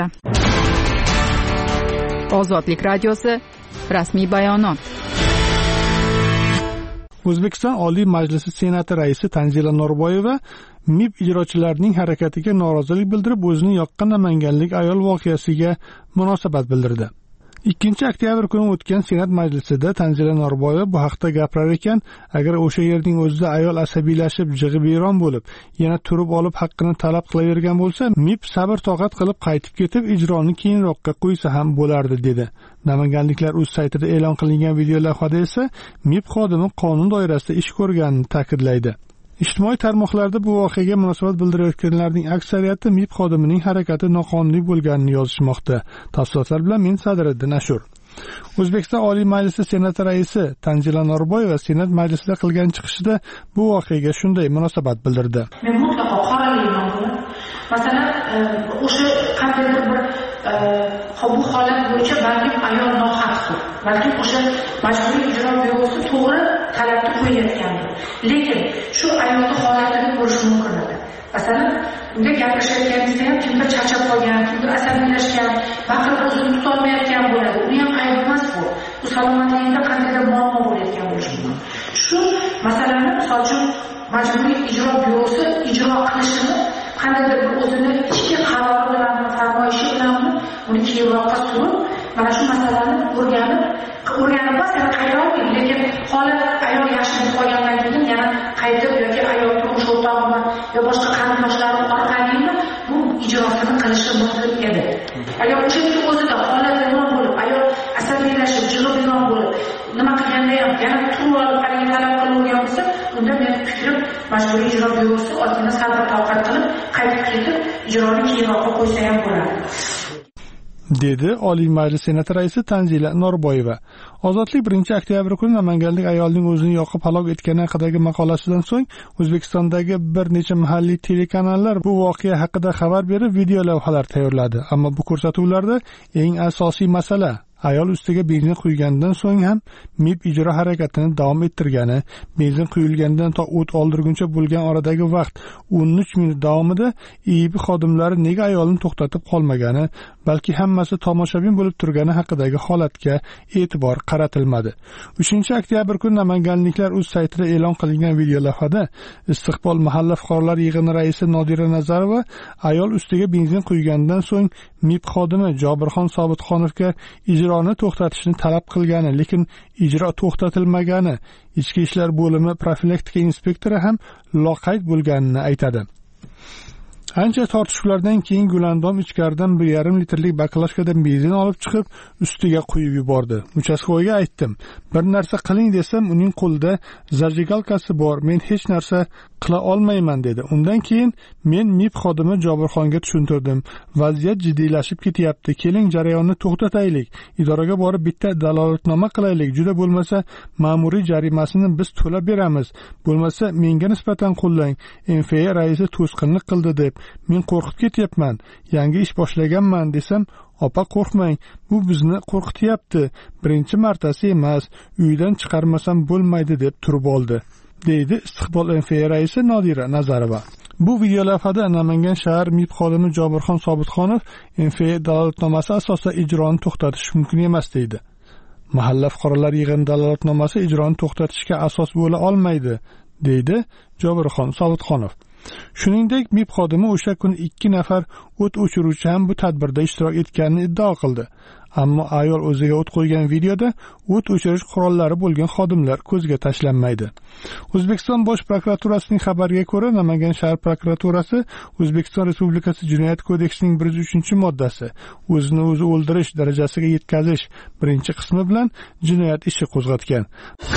Ozodlik radiosi rasmiy bayonot. O'zbekiston Oliy Majlisi Senati raisi Tanzila Norboyeva M I B ijrochilarining harakatiga norozilik bildirib, o'zini yoqqan namanganlik ayol voqeasiga munosabat bildirdi. ikkinchi oktyabr kuni o'tgan Senat majlisida Tanzila Norboyeva bu haqda gapirar ekan, agar o'sha yerning o'zida ayol asabiylashib, jig'ibiyron bo'lib, yana turib olib haqqini talab qilavergan bo'lsa, M I B sabr toqat qilib qaytib ketib, ijroni keyinroqqa qo'ysa ham bo'lardi, dedi. Namanganliklar o'z saytida e'lon qilingan video lavhada esa M I B xodimi qonun doirasida ish ko'rganini ta'kidlaydi. Ijtimoiy tarmoqlarda bu voqeaga munosabat bildirayotganlarning aksariyati M I B xodimining harakati noqonuniy bo'lganini yozishmoqda. Tafsilotlar bilan men Sadriddin Ashur. O'zbekiston Oliy Majlisi Senati raisi Tanzila Norboyeva Senat majlisida qilgan chiqishida bu voqeaga shunday munosabat bildirdi. Men mutlaqo qoralayman buni. Masalan, o'sha qandaydir bir bu holat bo'yicha balki ayol nohaqdir. nohaqdir. Balki o'sha majburiy ijro byurosi to'g'ri talabni qo'yayotgandir. Lekin shu ayolning holatini ko'rish mumkin edi. Masalan, unga gapirishayotganingizda ham kimdir charchab qolgan, kimdir asabiylashgan, baqirib o'zini tutolmayotgan bo'ladi. U ham ayb emas bu. Bu salomatligida qandaydir muammo bo'layotgan bo'lishi mumkin. Shu masalani misol uchun majburiy ijro byurosi ijro qilishini qandaydir bir o'zini ichki qarori bilan, farmoyishi bilan uni keyinroqqa surib, mana shu masalani o'rganib, o'rganib emas, yana qayta olmaydi. Lekin holat ayol yashirinib qolgandan keyin yana qaytib yoki ayol turmush o'rtog'imi yo boshqa qarindoshlari orqali bu ijrosini qilishi mumkin edi. Agar o'sha o'zida holat yomon bo'lib, ayol asabiylashib, jig'ibiyron bo'lib, nima qilganda ham yana turib olib haligi talab qilingan bo'lsa, unda men fikrim majburiy ijro byurosi ozgina sabr toqat qilib qaytib ketib ijroni keyinroqqa qo'ysa ham bo'ladi, dedi Oliy Majlis Senati raisi Tanzila Norboyeva. Ozodlik birinchi oktyabr kuni namanganlik ayolning o'zini yoqib halok etgani haqidagi maqolasidan so'ng O'zbekistondagi bir necha mahalliy telekanallar bu voqea haqida xabar berib, video lavhalar tayyorladi. Ammo bu ko'rsatuvlarda eng asosiy masala ayol ustiga benzin quygandan so'ng ham MIB ijro harakatini davom ettirgani, benzin quyilgandan to o't oldirguncha bo'lgan oradagi vaqt o'n uch minut davomida I I B xodimlari nega ayolni to'xtatib qolmagani, balki hammasi tomoshabin bo'lib turgani haqidagi holatga e'tibor qaratilmadi. uchinchi oktyabr kuni namanganliklar o'z saytida e'lon qilingan video lavhada Istiqbol mahalla fuqarolar yig'ini raisi Nodira Nazarova ayol ustiga benzin quygandan so'ng MIB xodimi Jobirxon Sobitxonovga ijroni to'xtatishni talab qilgani, lekin ijro to'xtatilmagani, ichki ishlar bo'limi profilaktika inspektori ham loqayd bo'lganini aytadi. Ancha tortishuvlardan keyin Gulandom ichkaridan bir yarim litrlik baklashkadan benzin olib chiqib, ustiga quyib yubordi. Uchastkovoyga aytdim, bir narsa qiling desam, uning qo'lida zajigalkasi bor, men hech narsa qila olmayman dedi. Undan keyin men MIB xodimi Jobirxonga tushuntirdim. Vaziyat jiddiylashib ketyapti. Keling jarayonni to'xtataylik. Idoraga borib bitta dalolatnoma qilaylik. Juda bo'lmasa ma'muriy jarimasini biz to'lab beramiz. Bo'lmasa menga nisbatan qo'llang. M F A raisi to'sqinlik qildi deb men qo'rqib ketyapman. Yangi ish boshlaganman desam, opa qo'rqmang, bu bizni qo'rqityapti. Birinchi martasi emas, uydan chiqarmasam bo'lmaydi deb turib oldi, deydi Istiqbol M F A raisi Nodira Nazarova. Bu video lavhada Namangan shahar MIB xodimi Jobirxon Sobitxonov M F A dalolatnomasi asosida ijroni to'xtatish mumkin emas deydi. Mahalla fuqarolar yig'ini dalolatnomasi ijroni to'xtatishga asos bo'la olmaydi, deydi Jobirxon Sobitxonov. Shuningdek, MIB xodimi o'sha kun ikki nafar o't o'chiruvchi ham bu tadbirda ishtirok etganini iddao qildi. Ammo ayol o'ziga o't qo'ygan videoda o't o'chirish qurollari bo'lgan xodimlar ko'zga tashlanmaydi. O'zbekiston Bosh prokuraturasining xabariga ko'ra, Namangan shahar prokuraturasi O'zbekiston Respublikasi Jinoyat kodeksining bir yuz uchinchi moddasi o'zini o'zi o'ldirish darajasiga yetkazish birinchi qismi bilan jinoyat ishi qo'zg'atgan.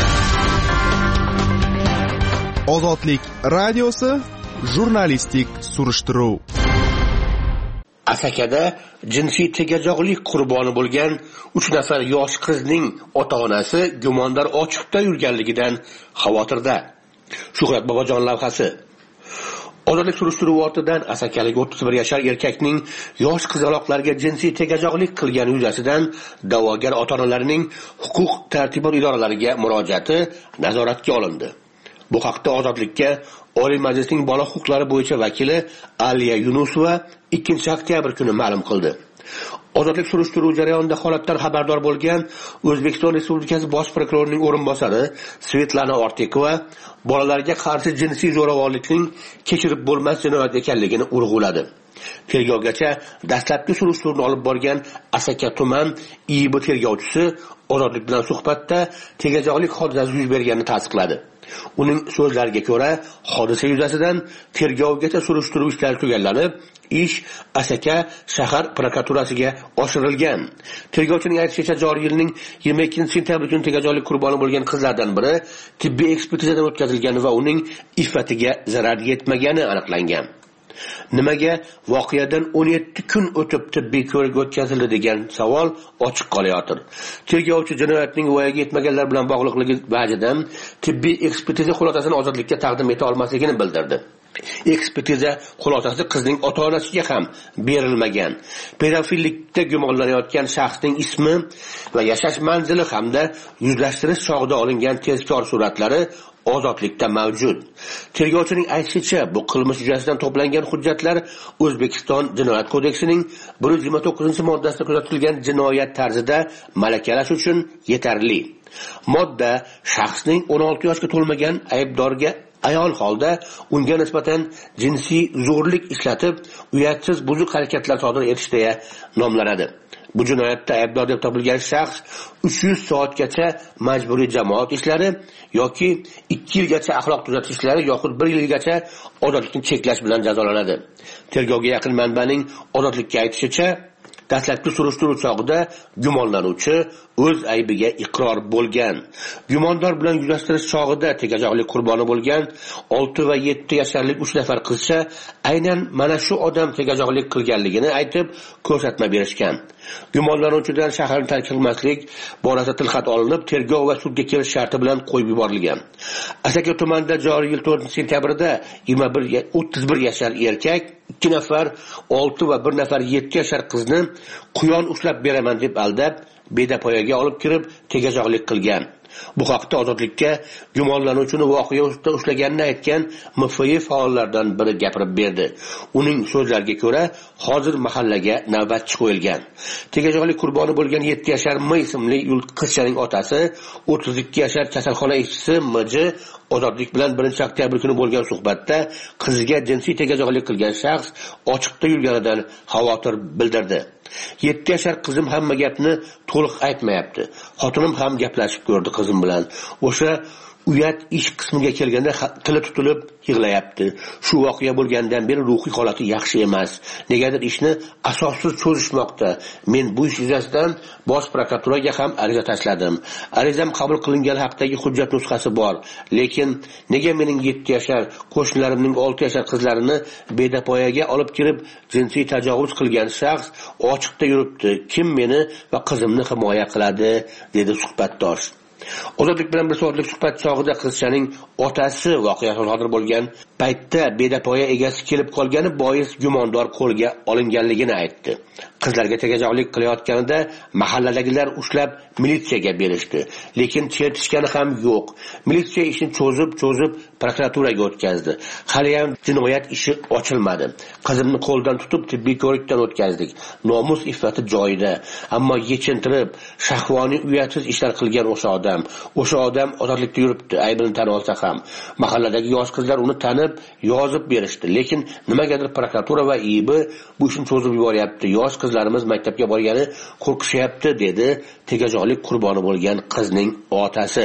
Ozodlik radiosi jurnalistik surishtiruv. Asakada jinsiy tegajog'lik qurboni bo'lgan uch nafar yosh qizning ota-onasi gumondor ochiqda yurganligidan xavotirda. Shuhrat Bobojon lavhasi. Ozodlik surishtiruvi ortidan asakalik o'ttiz bir yashar erkakning yosh qizaloqlarga jinsiy tegajog'lik qilgani yuzasidan da'vogar ota-onalarining huquq tartibot idoralariga murojaati nazoratga olindi. Bu haqda Ozodlikka Oliy Majlisning bola huquqlari bo'yicha vakili Aliya Yunusova ikkinchi oktyabr kuni ma'lum qildi. Ozodlik surishtiruv jarayonida holatdan xabardor bo'lgan O'zbekiston Respublikasi Bosh prokurorining o'rinbosari Svetlana Ortikova bolalarga qarshi jinsiy zo'ravonlikning kechirib bo'lmas jinoyat ekanligini urg'uladi. Tergovgacha dastlabki surishtiruvni olib borgan Asaka tuman I I B tergovchisi Ozodlik bilan suhbatda tegajog'lik hodisasi yuz berganini tasdiqladi. Uning so'zlariga ko'ra, hodisa yuzasidan tergovgacha surishtiruv ishlari tugallanib, ish Asaka shahar prokuraturasiga oshirilgan. Tergovchining aytishicha, joriy yilning yigirma ikkinchi sentyabr kuni tegajog'lik qurboni bo'lgan qizlardan biri tibbiy ekspertizadan o'tkazilgani va uning iffatiga zarar yetmagani aniqlangan. Nimaga voqeadan o'n yetti kun o'tib tibbiy ko'rik o'tkazildi degan savol ochiq qolayotir. Tergovchi jinoyatning voyaga yetmaganlar bilan bog'liqligi vajidan tibbiy ekspertiza xulosasini Ozodlikka taqdim eta olmasligini bildirdi. Ekspertiza xulosasi qizning ota-onasiga ham berilmagan. Pedofillikda gumonlanayotgan shaxsning ismi va yashash manzili hamda yuzlashtirish chog'ida olingan tezkor suratlari ozodlikda mavjud. Tergovchining aytishicha, bu qilmish yuzasidan to'plangan hujjatlar O'zbekiston Jinoyat kodeksining bir yuz yigirma to'qqizinchi moddasida kuzatilgan jinoyat tarzida malakalash uchun yetarli. Modda shaxsning o'n olti yoshga to'lmagan aybdorga ayol holda unga nisbatan jinsiy zo'rlik ishlatib, uyatsiz buzuq harakatlar sodir etish deya nomlanadi. Bu jinoyatda aybdor deb topilgan shaxs uch yuz soatgacha majburiy jamoat ishlari yoki ikki yilgacha axloq tuzatish ishlari yoxud bir yilgacha ozodlikni cheklash bilan jazolanadi. Tergovga yaqin manbaning ozodlikka aytishicha, dastlabki surishtiruv chog'ida gumonlanuvchi o'z aybiga iqror bo'lgan. Gumondor bilan yuzlashtirish chog'ida tegajog'lik qurboni bo'lgan olti va yetti yasharlik uch nafar qizcha aynan mana shu odam tegajog'lik qilganligini aytib ko'rsatma berishgan. Gumonlanuvchidan shaharni tark qilmaslik borasida tilxat olinib, tergov va sudga kelish sharti bilan qo'yib yuborilgan. Asaka tumanida joriy yil to'rtinchi sentyabrda yigirma bir o'ttiz bir yashar erkak ikki nafar olti va bir nafar yetti yashar qizni quyon ushlab beraman deb aldab, bedapoyaga olib kirib tegajog'lik qilgan. Bu haqda ozodlikka gumonlanuvchini voqea ustida ushlaganini aytgan M F I faollaridan biri gapirib berdi. Uning so'zlariga ko'ra, hozir mahallaga navbatchi qo'yilgan. Tegajog'lik qurboni bo'lgan yetti yashar M ismli qizchaning otasi, o'ttiz ikki yashar kasalxona ishchisi M J ozodlik bilan birinchi oktyabr kuni bo'lgan suhbatda qiziga jinsiy tegajog'lik qilgan shaxs ochiqda yurganidan xavotir bildirdi. yetti yashar qizim hamma gapni to'liq aytmayapti. Xotinim ham gaplashib ko'rdi qizim bilan. O'sha uyat ish qismiga kelganda tili tutilib yig'layapti. Shu voqea bo'lgandan beri ruhiy holati yaxshi emas. Negadir ishni asossiz cho'zishmoqda. Men bu ish yuzasidan Bosh prokuraturaga ham ariza tashladim. Arizam qabul qilingan haqdagi hujjat nusxasi bor. Lekin nega mening yetti yashar, qo'shnilarimning olti yashar qizlarini bedapoyaga olib kirib jinsiy tajovuz qilgan shaxs ochiqda yuribdi? Kim meni va qizimni himoya qiladi? Dedi suhbatdosh. Ozodlik bilan bir soatlik suhbat chog'ida qizchaning otasi voqea sodir bo'lgan paytda bedapoya egasi kelib qolgani bois gumondor qo'lga olinganligini aytdi. Qizlarga tegajog'lik qilayotganida mahalladagilar ushlab militsiyaga berishdi, lekin chertishgani ham yo'q. Militsiya ishni cho'zib-cho'zib prokuraturaga o'tkazdi. Hali ham jinoyat ishi ochilmadi. Qizimni qo'ldan tutib tibbiy ko'rikdan o'tkazdik. Nomus iffati joyida, ammo yechintirib, shahvoniy uyatsiz ishlar qilgan o'sha odam, o'sha odam ozodlikda yuribdi, aybini tan olsa ham. Mahalladagi yosh qizlar uni tanib, yozib berishdi, lekin nimagadir prokuratura va I B bu ishni cho'zib yuboryapti. Yosh qizlarimiz maktabga borgani qo'rqishyapti, dedi tegajog'lik qurboni bo'lgan qizning otasi.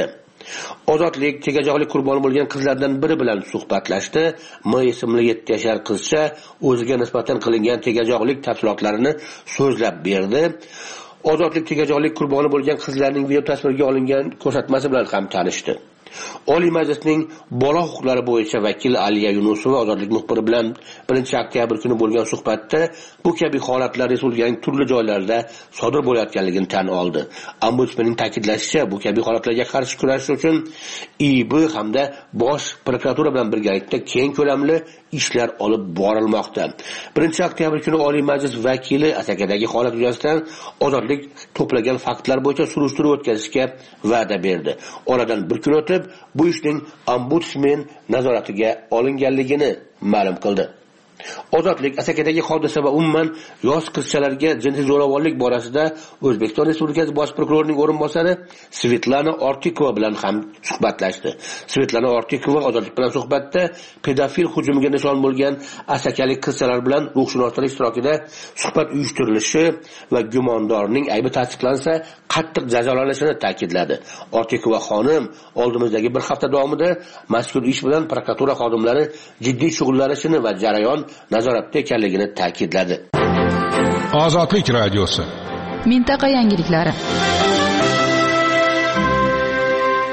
Ozodlik tegajog'lik qurboni bo'lgan qizlardan biri bilan suhbatlashdi. M ismli yetti yashar qizcha o'ziga nisbatan qilingan tegajog'lik tafsilotlarini so'zlab berdi. Ozodlik tegajog'lik qurboni bo'lgan qizlarning video tasvirga olingan ko'rsatmasi bilan ham tanishdi. Oliy Majlisning bola huquqlari bo'yicha vakili Aliya Yunusova ozodlik muxbiri bilan birinchi oktyabr kuni bo'lgan suhbatda bu kabi holatlar respublikaning turli joylarida sodir bo'layotganligini tan oldi. Ombudsmanning ta'kidlashicha, bu kabi holatlarga qarshi kurashish uchun I B hamda Bosh prokuratura bilan birgalikda keng ko'lamli ishlar olib borilmoqda. birinchi oktyabr kuni Oliy Majlis vakili Asakadagi holat yuzasidan ozodlik to'plagan faktlar bo'yicha surishtiruv o'tkazishga va'da berdi. Oradan bir kun o'tib bu ishning ombudsman nazoratiga olinganligini ma'lum qildi. Ozodlik Asakadagi hodisa va umuman yosh qizchalarga jinsiy zo'ravonlik borasida O'zbekiston Respublikasi Bosh prokurorining o'rinbosari Svetlana Ortikova bilan ham suhbatlashdi. Svetlana Ortikova ozodlik bilan suhbatda pedofil hujumiga nishon bo'lgan asakalik qizchalar bilan ruhshunoslik ishtirokida suhbat uyushtirilishi va gumondorning aybi tasdiqlansa qattiq jazolanishini ta'kidladi. Ortikova xonim oldimizdagi bir hafta davomida mazkur ish bilan prokuratura xodimlari jiddiy shug'ullanishini va jarayon nazoratda ekanligini ta'kidladi. Ozodlik radiosi. Mintaqa yangiliklari.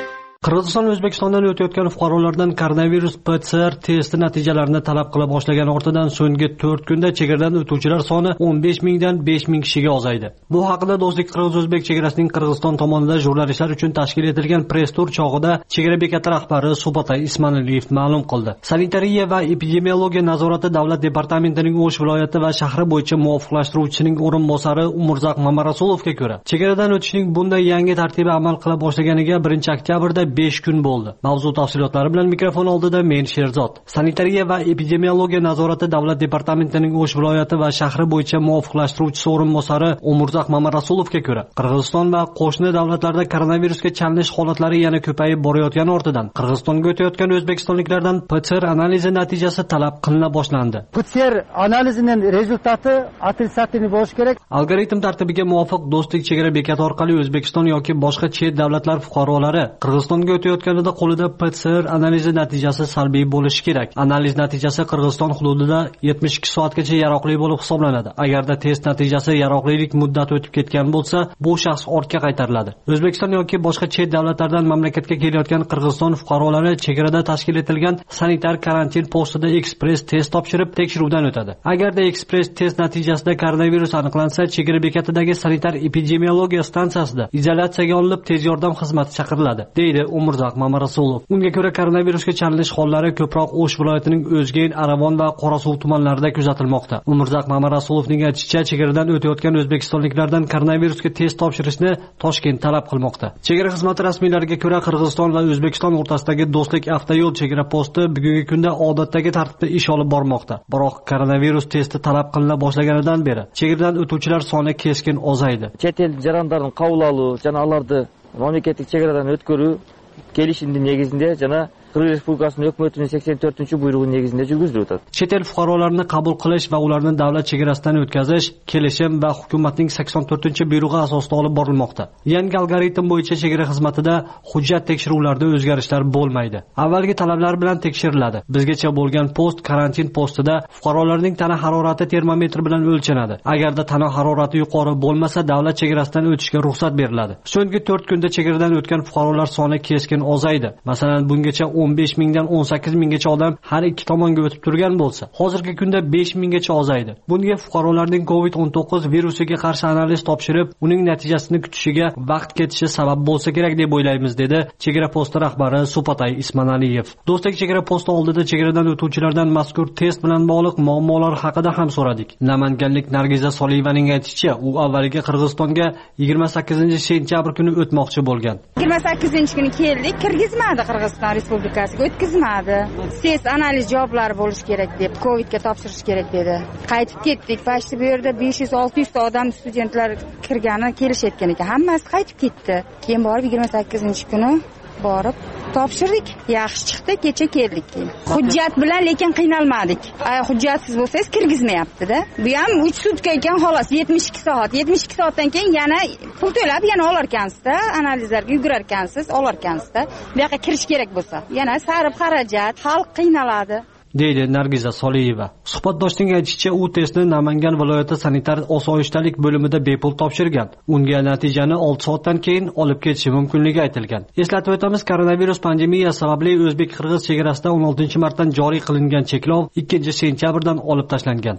Qirg'iziston O'zbekistondan o'tayotgan fuqarolardan koronavirus P C R testi natijalarini talab qila boshlagan ortidan so'nggi to'rt kunda chegaradan o'tuvchilar soni o'n besh mingdan besh ming kishiga ozaydi. Bu haqida Do'stlik Qirg'iz-O'zbek chegarasining Qirg'iziston tomonidan jurnalistlar uchun tashkil etilgan press tur chog'ida chegara bekati rahbari Subatay Ismanaliyev ma'lum qildi. Sanitariya va epidemiologiya nazorati davlat departamentining O'sh viloyati va shahri bo'yicha muvofiqlashtiruvchisining o'rinbosari Umurzaq Mamarasulovga ko'ra, chegaradan o'tishning bunday yangi tartibi amal qila boshlaganiga birinchi oktyabrda besh kun bo'ldi. Mavzu tafsilotlari bilan mikrofon oldida men Sherzod. Sanitariya va epidemiologiya nazorati davlat departamentining O'sh viloyati va shahri bo'yicha muvofiqlashtiruvchisi o'rinbosari Umurzaq Mamarasulovga ko'ra, Qirg'iziston va qo'shni davlatlarda koronavirusga chalinish holatlari yana ko'payib borayotgani ortidan Qirg'izistonga o'tayotgan o'zbekistonliklardan P C R analizi natijasi talab qilina boshlandi. P C R analizining rezultati отрицательный bo'lishi kerak. Algoritm tartibiga muvofiq Do'stlik chegara bekati orqali O'zbekiston yoki boshqa chet davlatlar fuqarolari Qirg'izistonga o'tayotganida qo'lida P C R analizi natijasi salbiy bo'lishi kerak. Analiz natijasi Qirg'iziston hududida yetmish ikki soatgacha yaroqli bo'lib hisoblanadi. Agarda test natijasi yaroqlilik muddati o'tib ketgan bo'lsa, bu shaxs ortga qaytariladi. O'zbekiston yoki boshqa chet davlatlardan mamlakatga kelayotgan Qirg'iziston fuqarolari chegarada tashkil etilgan sanitar karantin postida ekspress test topshirib tekshiruvdan o'tadi. Agarda ekspress test natijasida koronavirus aniqlansa, chegara bekatidagi sanitar epidemiologiya stansiyasida izolyatsiyaga olinib tez yordam xizmati chaqiriladi, deydi Umurzaq Mamarasulov. Unga ko'ra koronavirusga chalinish hollari ko'proq O'sh viloyatining O'zgen, Aravon va Qorasuv tumanlarida kuzatilmoqda. Umurzaq Mamarasulovning aytishicha, chegaradan o'tayotgan o'zbekistonliklardan koronavirusga test topshirishni Toshkent talab qilmoqda. Chegara xizmati rasmiylariga ko'ra, Qirg'iziston va O'zbekiston o'rtasidagi Do'stlik avtoyo'l chegara posti bugungi kunda odatdagi tartibda ish olib bormoqda. Biroq koronavirus testi talab qilina boshlaganidan beri chegaradan o'tuvchilar soni keskin ozaydi. Chet el jarayonlarini qabul oluv, jana ularni mamlakatlik chegaradan o'tkazish kelishimning negizinde jana Qirg'iz Respublikasining hukumatining sakson to'rtinchi buyrug'i negizida yurgizilib o'tadi. Chet el fuqarolarini qabul qilish va ularni davlat chegarasidan o'tkazish kelishim va hukumatning sakson to'rtinchi buyrug'i asosida olib borilmoqda. Yangi algoritm bo'yicha chegara xizmatida hujjat tekshiruvlarida o'zgarishlar bo'lmaydi. Avvalgi talablar bilan tekshiriladi. Bizgacha bo'lgan post karantin postida fuqarolarning tana harorati termometr bilan o'lchanadi. Agarda tana harorati yuqori bo'lmasa, davlat chegarasidan o'tishga ruxsat beriladi. So'nggi to'rt kunda chegaradan o'tgan fuqarolar soni keskin ozaydi. Masalan, bungacha o'n besh mingdan o'n sakkiz minggacha odam har ikki tomonga o'tib turgan bo'lsa, hozirgi kunda besh minggacha ozaydi. Bunga fuqarolarning covid o'n to'qqiz virusiga qarshi analiz topshirib, uning natijasini kutishiga vaqt ketishi sabab bo'lsa kerak deb o'ylaymiz, dedi chegara posti rahbari Subatay Ismanaliyev. Do'stlik chegara posti oldida chegaradan o'tuvchilardan mazkur test bilan bog'liq muammolar haqida ham so'radik. Namanganlik Nargiza Soliyevaning aytishicha, u avvaliga Qirg'izistonga yigirma sakkizinchi sentyabr kuni o'tmoqchi bo'lgan. yigirma sakkizinchi kuni keldik, kirgizmadi Qirg'iziston Respublikasiga o'tkazmadi. Test analiz javoblari bo'lishi kerak deb, Covidga topshirish kerak dedi. Qaytib ketdik. Pashti bu yerda besh yuz olti yuz ta odam studentlar kirgani kelishayotgan ekan. Hammasi qaytib ketdi. Keyin borib yigirma sakkizinchi kuni borib topshirdik. Yaxshi chiqdi, kecha keldik keyin. Hujjat bilan lekin qiynalmadik. Ay, hujjatsiz bo'lsangiz kirgizmayapti-da. Bu ham uch sutka ekan, xolos yetmish ikki soat. yetmish ikki soatdan keyin yana pul to'lab yana olarkansiz-da, analizlarga yugurarkansiz, olarkansiz-da. Bu yoqqa kirish kerak bo'lsa, yana sarf xarajat, xalq qiynaladi, deydi Nargiza Soliyeva. Suhbatdoshning aytishicha, u testni Namangan viloyati sanitar osoyishtalik bo'limida bepul topshirgan. Unga natijani olti soatdan keyin olib ketishi mumkinligi aytilgan. Eslatib o'tamiz, koronavirus pandemiyasi sababli o'zbek-qirg'iz chegarasida o'n oltinchi martdan joriy qilingan cheklov ikkinchi sentyabrdan olib tashlangan.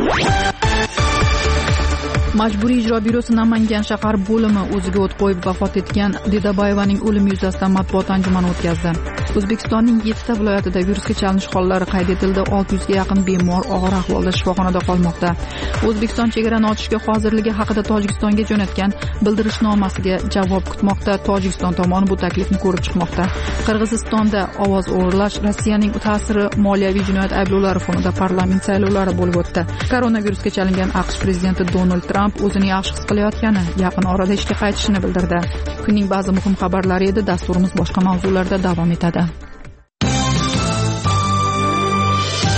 Majburiy ijro byurosi Namangan shahar bo'limi o'ziga o't qo'yib vafot etgan Dedabayevaning o'limi yuzasidan matbuot anjumani o'tkazdi. O'zbekistonning yettita viloyatida virusga chalinish hollari qayd etildi. olti yuzga yaqin bemor og'ir ahvolda shifoxonada qolmoqda. O'zbekiston chegarani ochishga hozirligi haqida Tojikistonga jo'natgan bildirishnomasiga javob kutmoqda. Tojikiston tomoni bu taklifni ko'rib chiqmoqda. Qirg'izistonda ovoz o'g'irlash, Rossiyaning ta'siri, moliyaviy jinoyat ayblovlari fonida parlament saylovlari bo'lib o'tdi. Koronavirusga chalingan AQSh prezidenti Donald Tramp o'zini yaxshi his qilayotgani, yaqin orada ishga qaytishini bildirdi. Kunning ba'zi muhim xabarlari edi. Dasturimiz boshqa mavzularda davom etadi.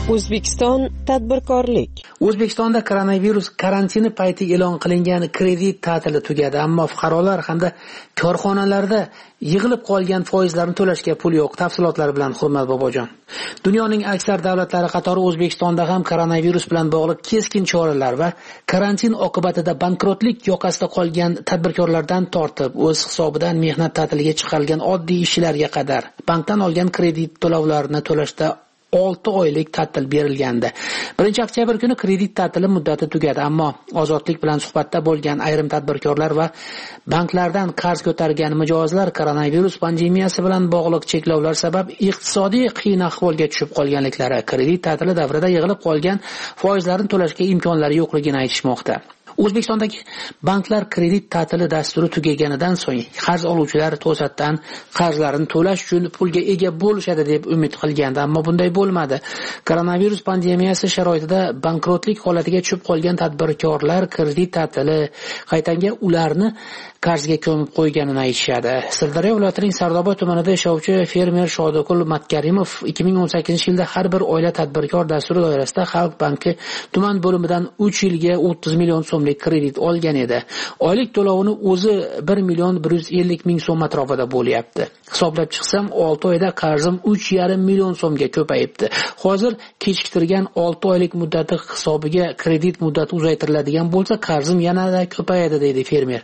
O'zbekiston tadbirkorlik. O'zbekistonda koronavirus karantini payti e'lon qilingan kredit ta'tili tugadi, ammo fuqarolar hamda korxonalarda yig'ilib qolgan foizlarni to'lashga pul yo'q. Tafsilotlar bilan Hurmat Bobojon. Dunyoning aksar davlatlari qatori O'zbekistonda ham koronavirus bilan bog'liq keskin choralar va karantin oqibatida bankrotlik yoqasida qolgan tadbirkorlardan tortib, o'z hisobidan mehnat ta'tiliga chiqarilgan oddiy ishchilarga qadar bankdan olgan kredit to'lovlarini to'lashda olti oylik ta'til berilgandi. birinchi oktyabr kuni kredit ta'tili muddati tugadi, ammo Ozodlik bilan suhbatda bo'lgan ayrim tadbirkorlar va banklardan qarz ko'targan mijozlar koronavirus pandemiyasi bilan bog'liq cheklovlar sabab iqtisodiy qiyin ahvolga tushib qolganliklari, kredit ta'tili davrida yig'ilib qolgan foizlarni to'lashga imkonlari yo'qligini aytishmoqda. O'zbekistondagi banklar kredit ta'tili dasturi tugaganidan so'ng qarz oluvchilar to'satdan qarzlarini to'lash uchun pulga ega bo'lishadi deb umid qilgandi, ammo bunday bo'lmadi. Koronavirus pandemiyasi sharoitida bankrotlik holatiga tushib qolgan tadbirkorlar kredit ta'tili qaytanga ularni qarzga ko'mib qo'yganini aytishadi. Sirdaryo viloyatining Sardoba tumanida yashovchi fermer Shodikul Matkarimov ikki ming o'n sakkizinchi yilda har bir oila tadbirkor dasturi doirasida Xalq banki tuman bo'limidan uch yilga o'ttiz million so'mlik kredit olgan edi. Oylik to'lovini o'zi bir million bir yuz ellik ming so'm atrofida bo'lyapti. Hisoblab chiqsam olti oyda qarzim uch yarim million so'mga ko'payibdi. Hozir kechiktirgan olti oylik muddati hisobiga kredit muddati uzaytiriladigan bo'lsa, qarzim yanada ko'payadi, deydi fermer.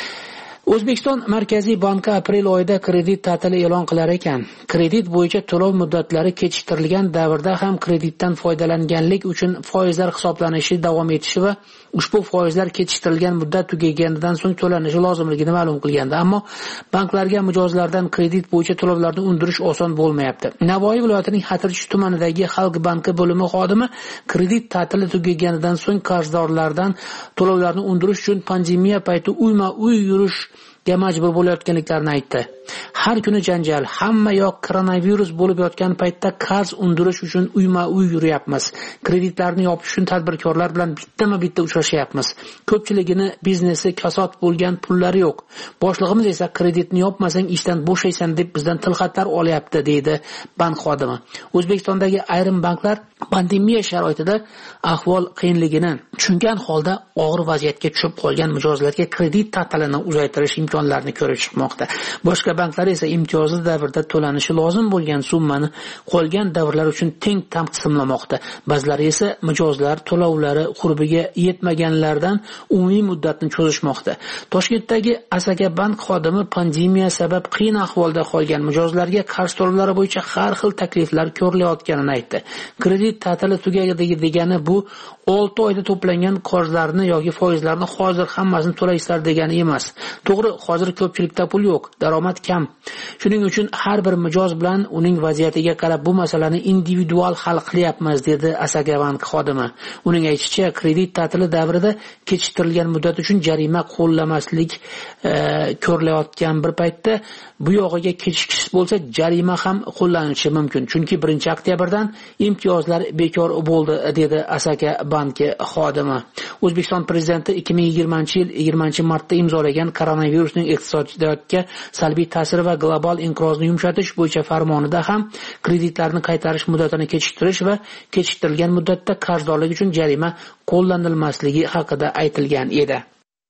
O'zbekiston Markaziy banki aprel oyida kredit ta'tili e'lon qilar ekan. Kredit bo'yicha to'lov muddatlari kechiktirilgan davrda ham kreditdan foydalanganlik uchun foizlar hisoblanishi davom etishi va ushbu foizlar kechiktirilgan muddat tugaganidan so'ng to'lanishi lozimligini ma'lum qilgandi. Ammo banklarga mijozlardan kredit bo'yicha to'lovlarni undirish oson bo'lmayapti. Navoiy viloyatining Xatirchi tumanidagi Xalq banki bo'limi xodimi kredit ta'tili tugaganidan so'ng qarzdorlardan to'lovlarni undirish uchun pandemiya payti uyma-uy yurish majbur bo'layotganliklarini aytdi. Har kuni janjal, hamma yoq koronavirus bo'lib yotgan paytda qarz undirish uchun uyma-uy yuryapmiz. Kreditlarni yopish uchun tadbirkorlar bilan bittama-bitta uchrashyapmiz. Ko'pchiligini biznesi kasod bo'lgan pullari yo'q. Boshlig'imiz esa kreditni yopmasang ishdan bo'shaysan deb bizdan tilxatlar olyapti, deydi bank xodimi. O'zbekistondagi ayrim banklar pandemiya sharoitida ahvol qiyinligini tushungan holda og'ir vaziyatga tushib qolgan mijozlarga kredit ta'tilini uzaytirish imkonlarini ko'rib chiqmoqda. Boshqa banklar esa imtiyozli davrda to'lanishi lozim bo'lgan summani qolgan davrlar uchun teng taqsimlamoqda. Ba'zilari esa mijozlar to'lovlari qurbiga yetmaganlardan umumiy muddatni cho'zishmoqda. Toshkentdagi Asaka bank xodimi pandemiya sabab qiyin ahvolda qolgan mijozlarga qarz to'lovlari bo'yicha har xil takliflar ko'rilayotganini aytdi. Kredit ta'tili tugaydi degani bu olti oyda to'plangan qarzlarni yoki foizlarni hozir hammasini to'laysizlar degani emas. To'g'ri, hozir ko'pchilikda pul yo'q, daromad kam. Shuning uchun har bir mijoz bilan uning vaziyatiga qarab bu masalani individual hal qilyapmiz, dedi Asaka bank xodimi. Uning aytishicha, kredit ta'tili davrida kechiktirilgan muddat uchun jarima qo'llamaslik e, ko'rilayotgan bir paytda bu yog'iga kechikish bo'lsa jarima ham qo'llanishi mumkin. Chunki birinchi oktyabrdan imtiyozlar bekor bo'ldi, dedi Asaka banki xodimi. O'zbekiston prezidenti ikki ming yigirmanchi yil yigirmanchi martda imzolagan koronavirusning iqtisodiyotga salbiy ta'siri va global inqirozni yumshatish bo'yicha farmonida ham kreditlarni qaytarish muddatini kechiktirish va kechiktirilgan muddatda qarzdorlik uchun jarima qo'llanilmasligi haqida aytilgan edi.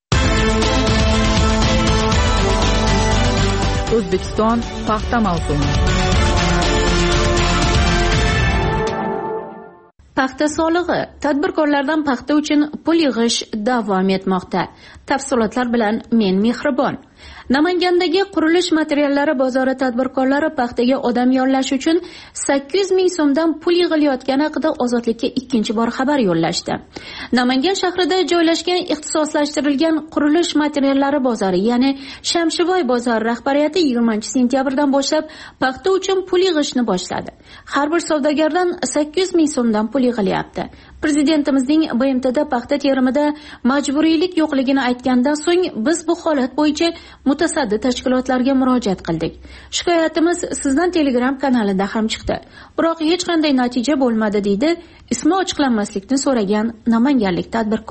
O'zbekiston paxta mavsumi. Paxta solig'i tadbirkorlardan paxta uchun pul yig'ish davom etmoqda. Tafsilotlar bilan men Mehribon. Namangandagi qurilish materiallari bozori tadbirkorlari paxtaga odam yollash uchun sakkiz yuz ming so'mdan pul yig'ilayotgani haqida Ozodlikka ikkinchi bor xabar yo'llashdi. Namangan shahrida joylashgan ixtisoslashtirilgan qurilish materiallari bozori, ya'ni Shamshivoy bozori rahbariyati yigirmanchi sentyabrdan boshlab paxta uchun pul yig'ishni boshladi. Har bir savdogardan sakkiz yuz ming so'mdan pul yig'ilyapti. Prezidentimizning B M T'da paxta terimida majburiylik yo'qligini aytgandan so'ng biz bu holat bo'yicha mutasaddi tashkilotlarga murojaat qildik. Shikoyatimiz sizdan Telegram kanalida ham chiqdi. Biroq hech qanday natija bo'lmadi, deydi ismi ochiqlanmaslikni so'ragan namanganlik tadbirkor.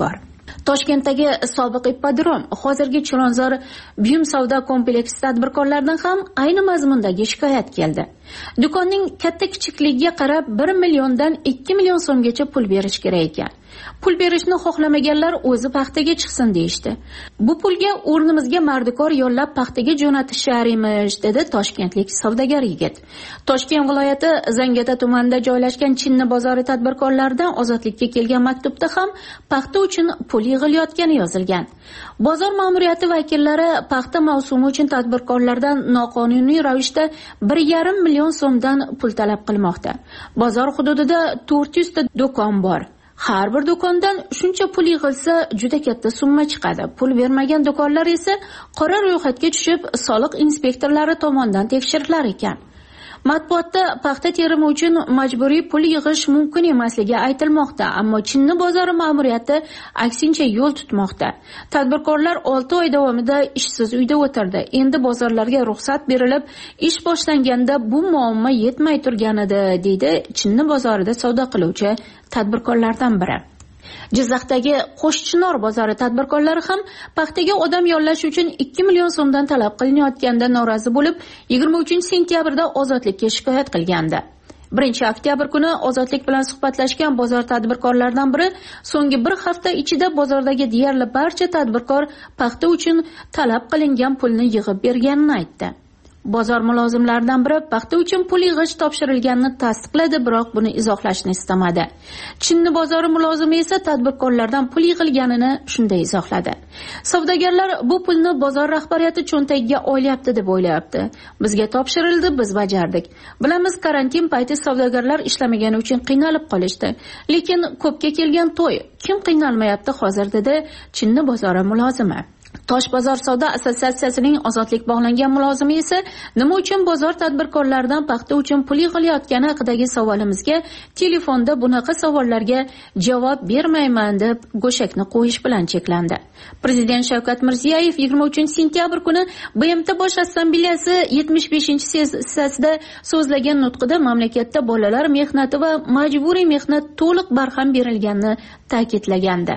Toshkentdagi sobiq ippodrom, hozirgi Chilonzor buyum savdo kompleksi tadbirkorlaridan ham ayni mazmundagi shikoyat keldi. Do'konning katta kichikligiga qarab bir milliondan ikki million so'mgacha pul berish kerak ekan. Pul berishni xohlamaganlar o'zi paxtaga chiqsin deyishdi. Bu pulga o'rnimizga mardikor yollab paxtaga jo'natishar emish, dedi toshkentlik savdogar yigit. Toshkent viloyati Zangata tumanida joylashgan Chinni bozori tadbirkorlaridan ozodlikka kelgan maktubda ham paxta uchun pul yig'ilayotgani yozilgan. Bozor ma'muriyati vakillari paxta mavsumi uchun tadbirkorlardan noqonuniy ravishda bir yarim million so'mdan pul talab qilmoqda. Bozor hududida to'rt yuz ta do'kon bor. Har bir do'kondan shuncha pul yig'ilsa juda katta summa chiqadi. Pul bermagan do'konlar esa qora ro'yxatga tushib, soliq inspektorlari tomonidan tekshirilar ekan. Matbuotda paxta terimi uchun majburiy pul yig'ish mumkin emasligi aytilmoqda, ammo Chinni bozori ma'muriyati aksincha yo'l tutmoqda. Tadbirkorlar olti oy davomida ishsiz uyda o'tirdi. Endi bozorlarga ruxsat berilib, ish boshlanganda bu muammo yetmay turgan edi, deydi Chinni bozorida savdo qiluvchi tadbirkorlardan biri. Jizzaxdagi Qo'shchinor bozori tadbirkorlari ham paxtaga odam yollash uchun ikki million so'mdan talab qilinayotganda norozi bo'lib, yigirma uchinchi sentyabrda ozodlikka shikoyat qilgandi. birinchi oktyabr kuni ozodlik bilan suhbatlashgan bozor tadbirkorlaridan biri so'nggi bir hafta ichida bozordagi deyarli barcha tadbirkor paxta uchun talab qilingan pulni yig'ib berganini aytdi. Bozor mulozimlaridan biri paxta uchun pul yig'ish topshirilganini tasdiqladi, biroq buni izohlashni istamadi. Chinni bozori mulozimi esa tadbirkorlardan pul yig'ilganini shunday izohladi. Savdogarlar bu pulni bozor rahbariyati cho'ntagiga olyapti deb o'ylayapti. Bizga topshirildi, biz bajardik. Bilamiz, karantin payti savdogarlar ishlamagani uchun qiynalib qolishdi. Lekin ko'pga kelgan to'y, kim qiynalmayapti hozir, dedi Chinni bozori mulozimi. Tosh bozor savdo assotsiatsiyasining ozodlik bog'langan mulozimi esa nima uchun bozor tadbirkorlaridan paxta uchun pul yig'ilayotgani haqidagi savolimizga telefonda bunaqa savollarga javob bermayman deb go'shakni qo'yish bilan cheklandi. Prezident Shavkat Mirziyoyev yigirma uchinchi sentyabr kuni B M T Bosh Assambleyasi yetmish beshinchi sessiyasida so'zlagan nutqida mamlakatda bolalar mehnati va majburiy mehnat to'liq barham berilganini ta'kidlagandi.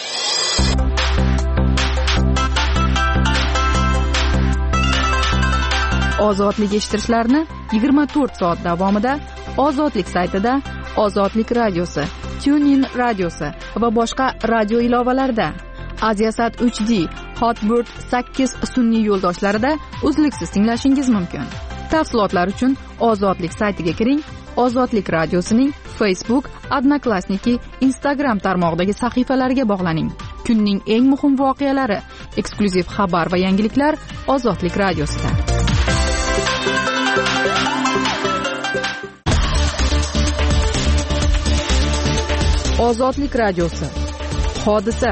Ozodlik eshittirishlarni yigirma to'rt soat davomida Ozodlik saytida, Ozodlik radiosi, TuneIn radiosi va boshqa radio ilovalarida, Aziasat uch D, Hotbird sakkiz sun'iy yo'ldoshlarida uzluksiz tinglashingiz mumkin. Tafsilotlar uchun Ozodlik saytiga kiring. Ozodlik radiosining Facebook, Odnoklassniki, Instagram tarmog'idagi sahifalariga bog'laning. Kunning eng muhim voqealari, eksklyuziv xabar va yangiliklar Ozodlik radiosida. Ozodlik radiosi. Hodisa.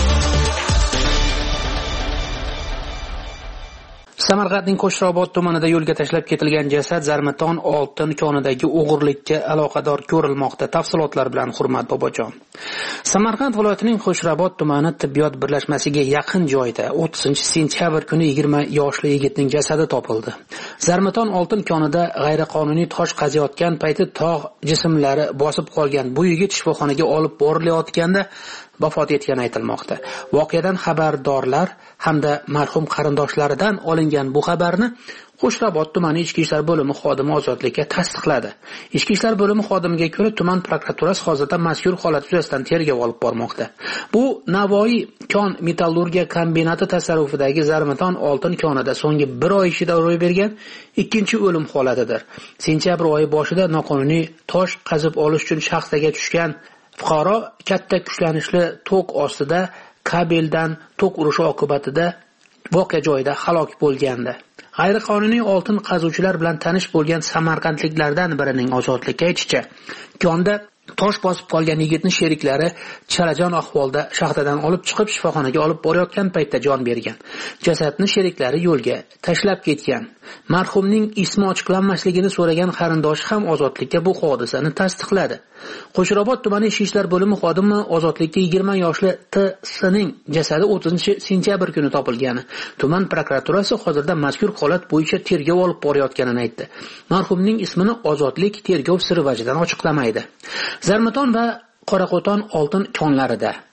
Samarqandning Qo'shrobod tumanida yo'lga tashlab ketilgan jasad Zarmaton oltin konidagi o'g'irlikka aloqador ko'rilmoqda. Tafsilotlar bilan Hurmat Bobojon. Samarqand viloyatining Qo'shrobod tumani tibbiyot birlashmasiga yaqin joyda o'ttizinchi sentyabr kuni yigirma yoshli yigitning jasadi topildi. Zarmaton oltin konida g'ayriqonuniy tosh qaziyotgan payti tog' jismlari bosib qolgan bu yigit shifoxonaga olib borilayotganda vafot etgani aytilmoqda. Voqeadan xabardorlar hamda marhum qarindoshlaridan olingan bu xabarni Qo'shrobod tumani ichki ishlar bo'limi xodimi ozodlikka tasdiqladi. Ichki ishlar bo'limi xodimiga ko'ra, tuman prokuraturasi hozirda mazkur holat yuzasidan tergov olib bormoqda. Bu Navoiy kon metallurgiya kombinati tasarrufidagi Zarmaton oltin konida so'nggi bir oy ichida ro'y bergan ikkinchi o'lim holatidir. Sentyabr oyi boshida noqonuniy tosh qazib olish uchun shaxsaga tushgan fuqaro katta kuchlanishli tok ostida kabeldan tok urishi oqibatida voqea joyida halok bo'lgandi. G'ayriqonuniy oltin qazuvchilar bilan tanish bo'lgan samarqandliklardan birining ozodlikka aytishicha, konda tosh bosib qolgan yigitni sheriklari chalajon ahvolda shaxtadan olib chiqib shifoxonaga olib borayotgan paytda jon bergan. Jasadni sheriklari yo'lga tashlab ketgan. Marhumning ismi ochiqlanmasligini so'ragan qarindoshi ham ozodlikka bu hodisani tasdiqladi. Qo'shrobod tumani ichki ishlar bo'limi xodimi ozodlikka yigirma yoshli T S.ning jasadi o'ttizinchi sentyabr kuni topilgani. Tuman prokuraturasi hozirda mazkur holat bo'yicha tergov olib borayotganini aytdi. Marhumning ismini ozodlik tergov siri vajidan ochiqlamaydi. Zarmaton va Qoraqo'ton oltin konlarida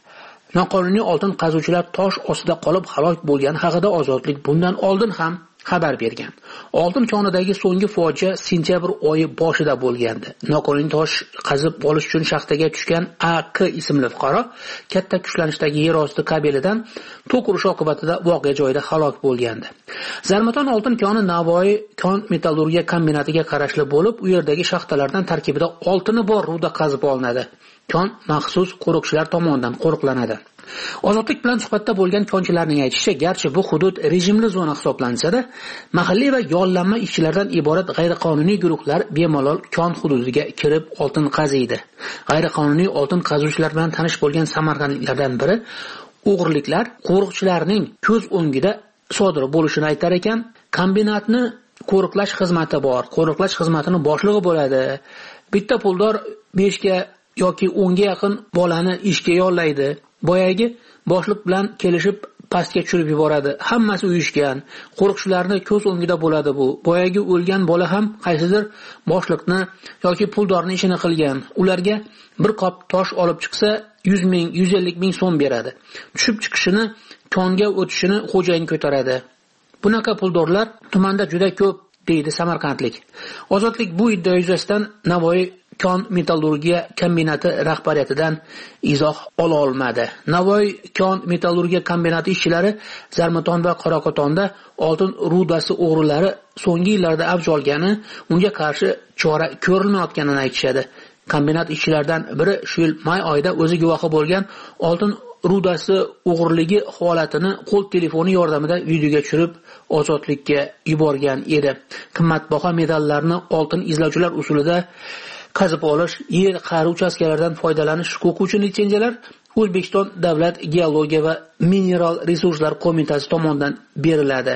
noqonuniy oltin qazuvchilar tosh ostida qolib halok bo'lgani haqida Ozodlik bundan oldin ham xabar bergan. Oltin konidagi so'nggi fojia sentyabr oyi boshida bo'lgandi. Noqonuniy tosh qazib olish uchun shaxtaga tushgan A Q ismli fuqaro katta kuchlanishdagi yer osti kabelidan tok urishi oqibatida voqea joyida halok bo'lgandi. Zarmaton oltin koni Navoiy kon metallurgiya kombinatiga qarashli bo'lib, u yerdagi shaxtalardan tarkibida oltini bor ruda qazib olinadi. Kon maxsus qo'riqchilar tomonidan qo'riqlanadi. Ozodlik bilan suhbatda bo'lgan konchilarning aytishicha, garchi bu hudud rejimli zona hisoblansa-da, mahalliy va yollanma ishchilardan iborat g'ayriqonuniy guruhlar bemalol kon hududiga kirib oltin qaziydi. G'ayriqonuniy oltin qazuvchilar bilan tanish bo'lgan samarqandliklardan biri o'g'irliklar qo'riqchilarning ko'z o'ngida sodir bo'lishini aytar ekan. Kombinatni qo'riqlash xizmati bor. Qo'riqlash xizmatining boshlig'i bo'ladi. Bitta puldor besh ga yoki o'n ga yaqin bolani ishga yollaydi. Boyagi boshliq bilan kelishib pastga tushirib yuboradi. Hammasi uyushgan. Qo'riqchilarni ko'z o'ngida bo'ladi bu. Boyagi o'lgan bola ham qaysidir boshliqni yoki puldorning ishini qilgan. Ularga bir qop tosh olib chiqsa yuz ming, yuz ellik ming so'm beradi. Tushib chiqishini, konga o'tishini xo'jayin ko'taradi. Bunaqa puldorlar tumanda juda ko'p, deydi samarqandlik. Ozodlik bu iddia yuzasidan Navoiy kon metallurgiya kombinati rahbariyatidan izoh ola olmadi. Navoiy kon metallurgiya kombinati ishchilari Zarmaton va Qorakotonda oltin rudasi o'g'rilari so'nggi yillarda avj olgani, unga qarshi chora ko'rilmayotganini aytishadi. Kombinat ishchilaridan biri shu yil may oyida o'zi guvohi bo'lgan oltin rudasi o'g'irligi holatini qo'l telefoni yordamida videoga tushirib Ozodlikka yuborgan edi. Qimmatbaho metallarni oltin izlovchilar usulida qazib olish, yer qari uchastkalaridan foydalanish huquqi uchun litsenziyalar O'zbekiston Davlat geologiya va mineral resurslar qo'mitasi tomonidan beriladi.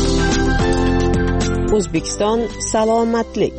O'zbekiston salomatlik.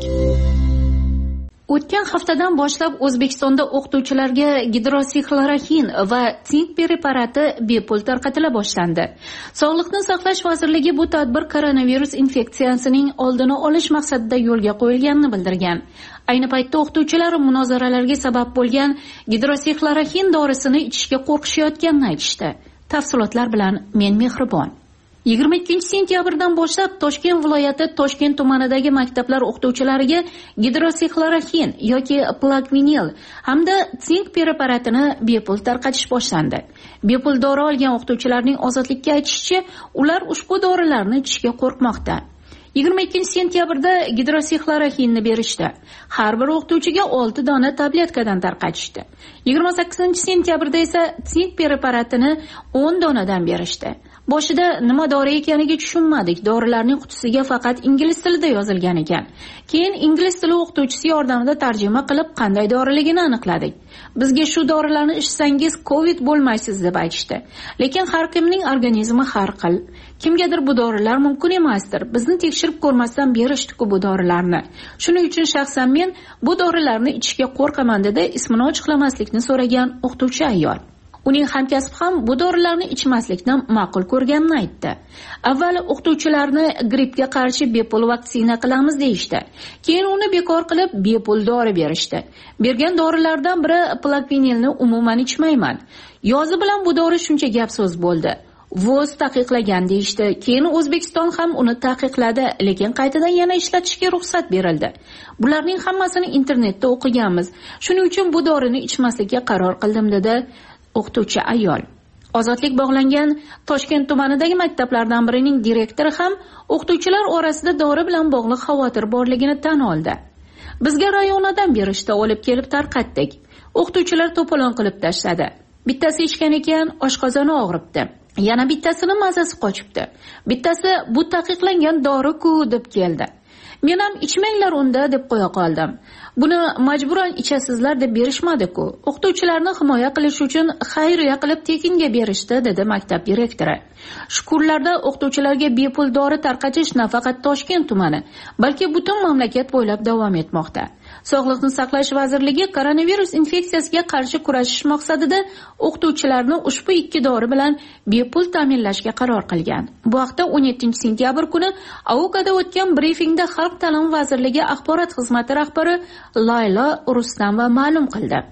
O'tgan haftadan boshlab O'zbekistonda o'qituvchilarga gidroksixloroxin va sink preparati bepul tarqatila boshlandi. Sog'liqni saqlash vazirligi bu tadbir koronavirus infeksiyasining oldini olish maqsadida yo'lga qo'yilganini bildirgan. Ayni paytda o'qituvchilar munozaralarga sabab bo'lgan gidroksixloroxin dorisini ichishga qo'rqishayotganini aytishdi. Tafsilotlar bilan men Mehribon. yigirma ikkinchi sentyabrdan boshlab Toshkent viloyati Toshkent tumanidagi maktablar o'qituvchilariga gidroksixloroxin yoki plakvinil hamda sink preparatini bepul tarqatish boshlandi. Bepul dori olgan o'qituvchilarning Ozodlikka aytishicha, ular ushbu dorilarni ichishga qo'rqmoqda. yigirma ikkinchi sentyabrda gidroksixloroxinni berishdi. Har bir o'qituvchiga olti dona tabletkadan tarqatishdi. yigirma sakkizinchi sentyabrda esa sink preparatini o'n donadan berishdi. Boshida nima dori ekaniga tushunmadik. Dorilarning qutisiga faqat ingliz tilida yozilgan ekan. Keyin ingliz tili o'qituvchisi yordamida tarjima qilib qanday doriligini aniqladik. Bizga shu dorilarni ichsangiz COVID bo'lmaysiz deb aytishdi. Lekin har kimning organizmi har xil. Kimgadir bu dorilar mumkin emasdir. Bizni tekshirib ko'rmasdan berishdi-ku bu dorilarni. Shuning uchun shaxsan men bu dorilarni ichishga qo'rqaman dedi ismini ochiqlamaslikni so'ragan o'qituvchi ayol. Uning hamkasbi ham bu dorilarni ichmaslikni ma'qul ko'rganini aytdi. Avval o'qituvchilarni grippga qarshi bepul vaksina qilamiz deyishdi. Keyin uni bekor qilib bepul dori berishdi. Bergan dorilardan biri plakvinilni umuman ichmayman. Yozi bilan bu dori shuncha gap so'z bo'ldi. Voz taqiqlagan deyishdi. Keyin O'zbekiston ham uni taqiqladi, lekin qaytadan yana ishlatishga ruxsat berildi. Bularning hammasini internetda o'qiganmiz. Shuning uchun bu dorini ichmaslikka qaror qildim dedi o'qituvchi ayol. Ozodlik bog'langan Toshkent tumanidagi maktablardan birining direktori ham o'qituvchilar orasida dori bilan bog'liq xavotir borligini tan oldi. Bizga rayonadan berishda olib kelib tarqatdik. O'qituvchilar to'polon qilib tashladi. Bittasi ichgan ekan, oshqozoni og'ribdi. Yana bittasini mazasi qochibdi. Bittasi bu taqiqlangan dori-ku deb keldi. Men ham ichmanglar unda deb qo'ya qoldim. Buni majburan ichasizlar deb berishmadi-ku. O'qituvchilarni himoya qilish uchun xayriya qilib tekinga berishdi dedi maktab direktori. Shukurlarda o'qituvchilarga bepul dori tarqatish nafaqat Toshkent tumani, balki butun mamlakat bo'ylab davom etmoqda. Sog'liqni saqlash vazirligi koronavirus infeksiyasiga qarshi kurashish maqsadida o'qituvchilarni ushbu ikki dori bilan bepul ta'minlashga qaror qilgan. Bu haqda o'n yettinchi sentyabr kuni Aukada o'tgan brifingda Xalq ta'limi vazirligi axborot xizmati rahbari Layla Rustamova ma'lum qildi.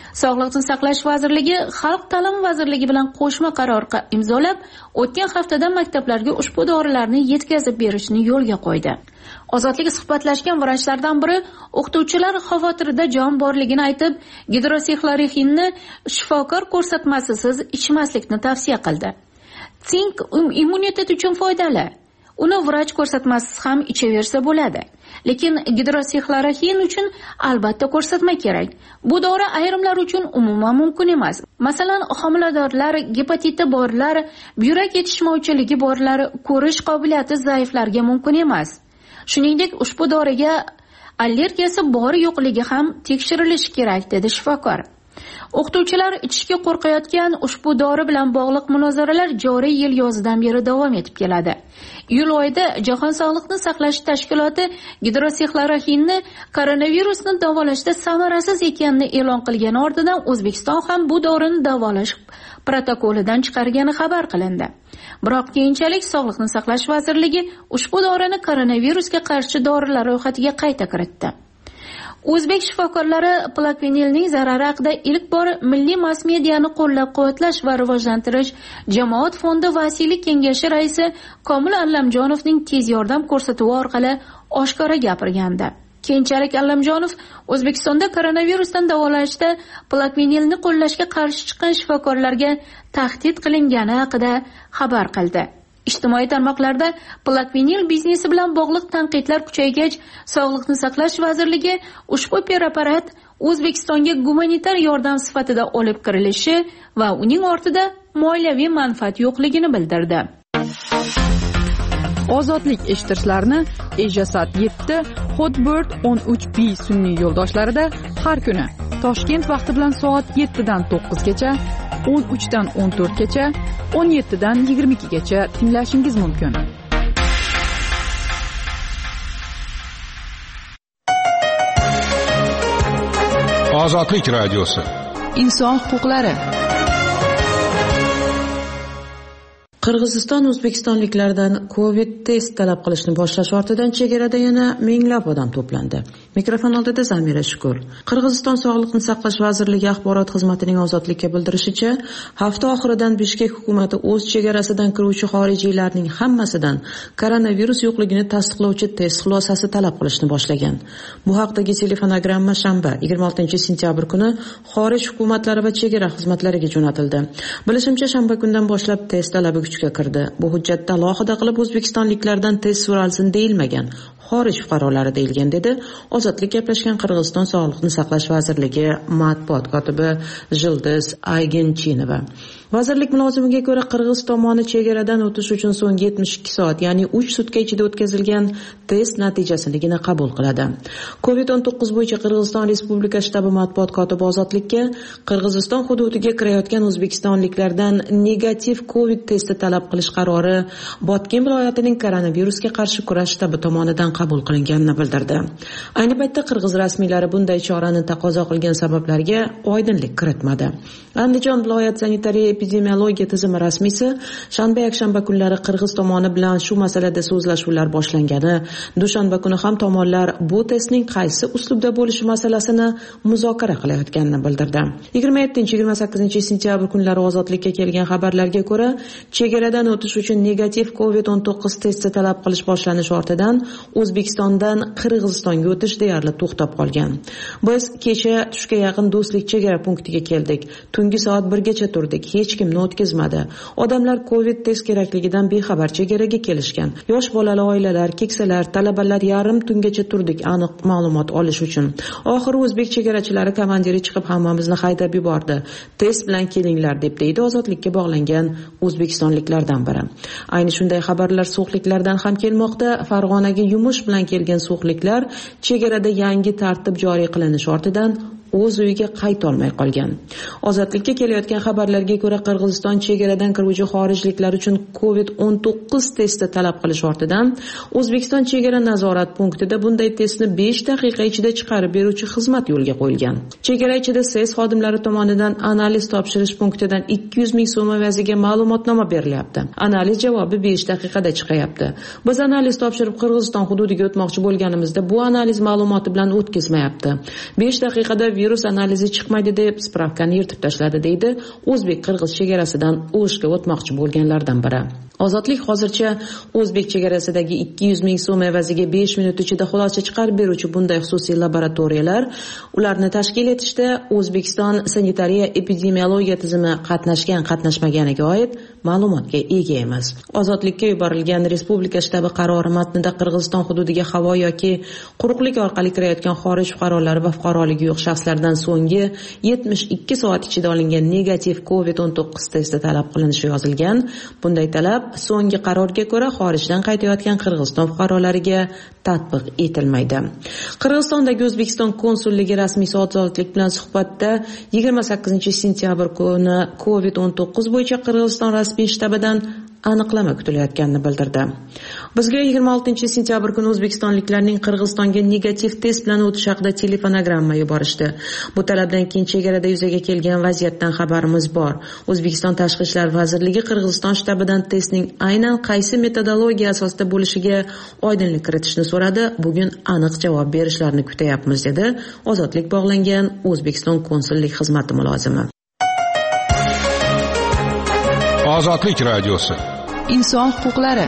Sog'liqni saqlash vazirligi Xalq ta'limi vazirligi bilan qo'shma qaror imzolab, o'tgan haftada maktablarga ushbu dorilarni yetkazib berishni yo'lga qo'ydi. Ozodlik suhbatlashgan vrachlardan biri o'qituvchilar xavotirida jon borligini aytib, gidroksixloroxinni shifokor ko'rsatmasisiz ichmaslikni tavsiya qildi. Sink immunitet uchun foydali. Uni vrach ko'rsatmasiz ham ichaversa bo'ladi. Lekin gidroksixloroxin uchun albatta ko'rsatma kerak. Bu dori ayrimlar uchun umuman mumkin emas. Masalan, homiladorlar, gepatiti borlar, buyrak yetishmovchiligi borlar, ko'rish qobiliyati zaiflarga mumkin emas. Shuningdek, ushbu doriga allergiyasi bor-yo'qligi ham tekshirilishi kerak, dedi shifokor. O'qituvchilar ichishga qo'rqayotgan ushbu dori bilan bog'liq munozaralar joriy yil yozidan beri davom etib keladi. Iyul oyida Jahon sog'liqni saqlash tashkiloti gidroksixloroxinni koronavirusni davolashda samarasiz ekanini e'lon qilgani ortidan O'zbekiston ham bu dorini davolash protokolidan chiqargani xabar qilindi. Biroq keyinchalik Sog'liqni saqlash vazirligi ushbu dorini koronavirusga qarshi dorilar ro'yxatiga qayta kiritdi. O'zbek shifokorlari plakvinilning zarari haqida ilk bor milliy mass mediani qo'llab-quvvatlash va rivojlantirish jamoat fondi vasiylik kengashi raisi Komil Allamjonovning tez yordam ko'rsatuvi orqali oshkora gapirgandi. Keyinchalik Allamjonov O'zbekistonda koronavirusdan davolashda plakvinilni qo'llashga qarshi chiqqan shifokorlarga tahdid qilingani haqida xabar qildi. Ijtimoiy tarmoqlarda plakvinil biznesi bilan bog'liq tanqidlar kuchaygach, Sog'liqni saqlash vazirligi ushbu preparat O'zbekistonga gumanitar yordam sifatida olib kirilishi va uning ortida moliyaviy manfaat yo'qligini bildirdi. Ozodlik eshittirishlarni Ejasat yetti, Hotbird o'n uch B sun'iy yo'ldoshlarida har kuni Toshkent vaqti bilan soat yettidan to'qqizgacha, o'n uchdan o'n to'rtgacha, o'n yettidan yigirma ikkigacha tinglashingiz mumkin. Ozodlik radiosi. Inson huquqlari. Qirg'iziston o'zbekistonliklardan Covid test talab qilishni boshlash ortidan chegarada yana minglab odam to'plandi. Mikrofon oldida Zamira Shukur. Qirg'iziston Sog'liqni saqlash vazirligi axborot xizmatining Ozodlikka bildirishicha, hafta oxiridan Bishkek hukumati o'z chegarasidan kiruvchi xorijiylarning hammasidan koronavirus yo'qligini tasdiqlovchi test xulosasi talab qilishni boshlagan. Bu haqdagi telefonogramma shanba, yigirma oltinchi sentyabr kuni xorij hukumatlari va chegara xizmatlariga jo'natildi. Bilishimcha, shanba kundan boshlab test talabi kuchga kirdi. Bu hujjatda alohida qilib O'zbekistonliklardan test so'ralsin deyilmagan, xorij fuqarolari deyilgan, dedi Ozodlik gaplashgan Qirg'iziston Sog'liqni saqlash vazirligi matbuot kotibi Jildiz Aygenchinova. Vazirlik mulozimiga ko'ra, Qirg'iz tomoni chegaradan o'tish uchun so'nggi yetmish ikki soat, ya'ni uch sutka ichida o'tkazilgan test natijasinigina qabul qiladi. Covid o'n to'qqiz bo'yicha Qirg'iziston Respublika shtabi matbuot kotibi Ozodlikka Qirg'iziston hududiga kirayotgan o'zbekistonliklardan negativ Covid testi talab qilish qarori Botken viloyatining koronavirusga qarshi kurash shtabi tomonidan qabul qilinganini bildirdi. Ayni paytda Qirg'iz rasmiylari bunday chorani taqozo qilgan sabablarga oydinlik kiritmadi. Andijon viloyat sanitariya epidemiologiya tizimi rasmiysi shanba yakshanba kunlari Qirg'iz tomoni bilan shu masalada so'zlashuvlar boshlangani, dushanba kuni ham tomonlar bu testning qaysi uslubda bo'lishi masalasini muzokara qilayotganini bildirdi. yigirma yettinchi yigirma sakkizinchi sentyabr kunlari Ozodlikka kelgan xabarlarga ko'ra, chegaradan o'tish uchun negativ Covid o'n to'qqiz testi talab qilish boshlanishi ortidan O'zbekistondan Qirg'izistonga o'tish deyarli to'xtab qolgan. Biz kecha tushga yaqin Do'stlik chegara punktiga keldik. Tungi soat birgacha turdik. Hech kimni o'tkazmadi. Odamlar Covid test kerakligidan bexabar chegaraga kelishgan. Yosh bolali oilalar, keksalar, talabalar yarim tungacha turdik aniq ma'lumot olish uchun. Oxiri o'zbek chegarachilari komandiri chiqib hammamizni haydab yubordi. Test bilan kelinglar deb deydi Ozodlikka bog'langan o'zbekistonliklardan biri. Ayni shunday xabarlar so'xliklardan ham kelmoqda. Farg'onaga yumush bilan kelgan so'xliklar chegarada yangi tartib joriy qilinish ortidan o'z uyiga qayta olmay qolgan. Ozodlikka kelayotgan xabarlarga ko'ra, Qirg'iziston chegaradan kiruvchi xorijliklar uchun Covid o'n to'qqiz testi talab qilish ortidan O'zbekiston chegara nazorat punktida bunday testni besh daqiqa ichida chiqarib beruvchi xizmat yo'lga qo'yilgan. Chegara ichida S E S xodimlari tomonidan analiz topshirish punktidan ikki yuz ming so'm evaziga ma'lumotnoma berilyapti. Analiz javobi besh daqiqada chiqayapti. Biz analiz topshirib Qirg'iziston hududiga o'tmoqchi bo'lganimizda bu analiz ma'lumoti bilan o'tkazmayapti. besh daqiqada virus analizi chiqmaydi deb spravkani yirtib tashladi, deydi o'zbek-qirg'iz chegarasidan O'shga o'tmoqchi bo'lganlardan biri. Ozodlik hozircha o'zbek chegarasidagi ikki yuz ming so'm evaziga besh minut ichida xulosa chiqarib beruvchi bunday xususiy laboratoriyalar, ularni tashkil etishda O'zbekiston sanitariya epidemiologiya tizimi qatnashgan qatnashmaganiga oid ma'lumotga ega emas. Ozodlikka yuborilgan respublika shtabi qarori matnida Qirg'iziston hududiga havo yoki quruqlik orqali kirayotgan xorij fuqarolari va fuqaroligi yo'q shaxslardan so'nggi yetmish ikki soat ichida olingan negativ covid o'n to'qqiz testi talab qilinishi yozilgan. Bunday talab so'nggi qarorga ko'ra xorijdan qaytayotgan Qirg'iziston fuqarolariga tatbiq etilmaydi. Qirg'izistondagi O'zbekiston konsulligi rasmiy ozodlik bilan suhbatda yigirma sakkizinchi sentyabr kuni covid o'n to'qqiz bo'yicha Qirg'iziston rasmiy shtabidan aniqlama kutilayotganini bildirdi. Bizga yigirma oltinchi sentyabr kuni o'zbekistonliklarning Qirg'izistonga negativ test bilan o'tish haqida telefonogramma yuborishdi. Bu talabdan keyin chegarada yuzaga kelgan vaziyatdan xabarimiz bor. O'zbekiston Tashqi ishlar vazirligi Qirg'iziston shtabidan testning aynan qaysi metodologiya asosida bo'lishiga oydinlik kiritishni so'radi. Bugun aniq javob berishlarini kutayapmiz, dedi ozodlik bog'langan O'zbekiston konsullik xizmati mulozimi. Ozodlik radiosi. Inson huquqlari.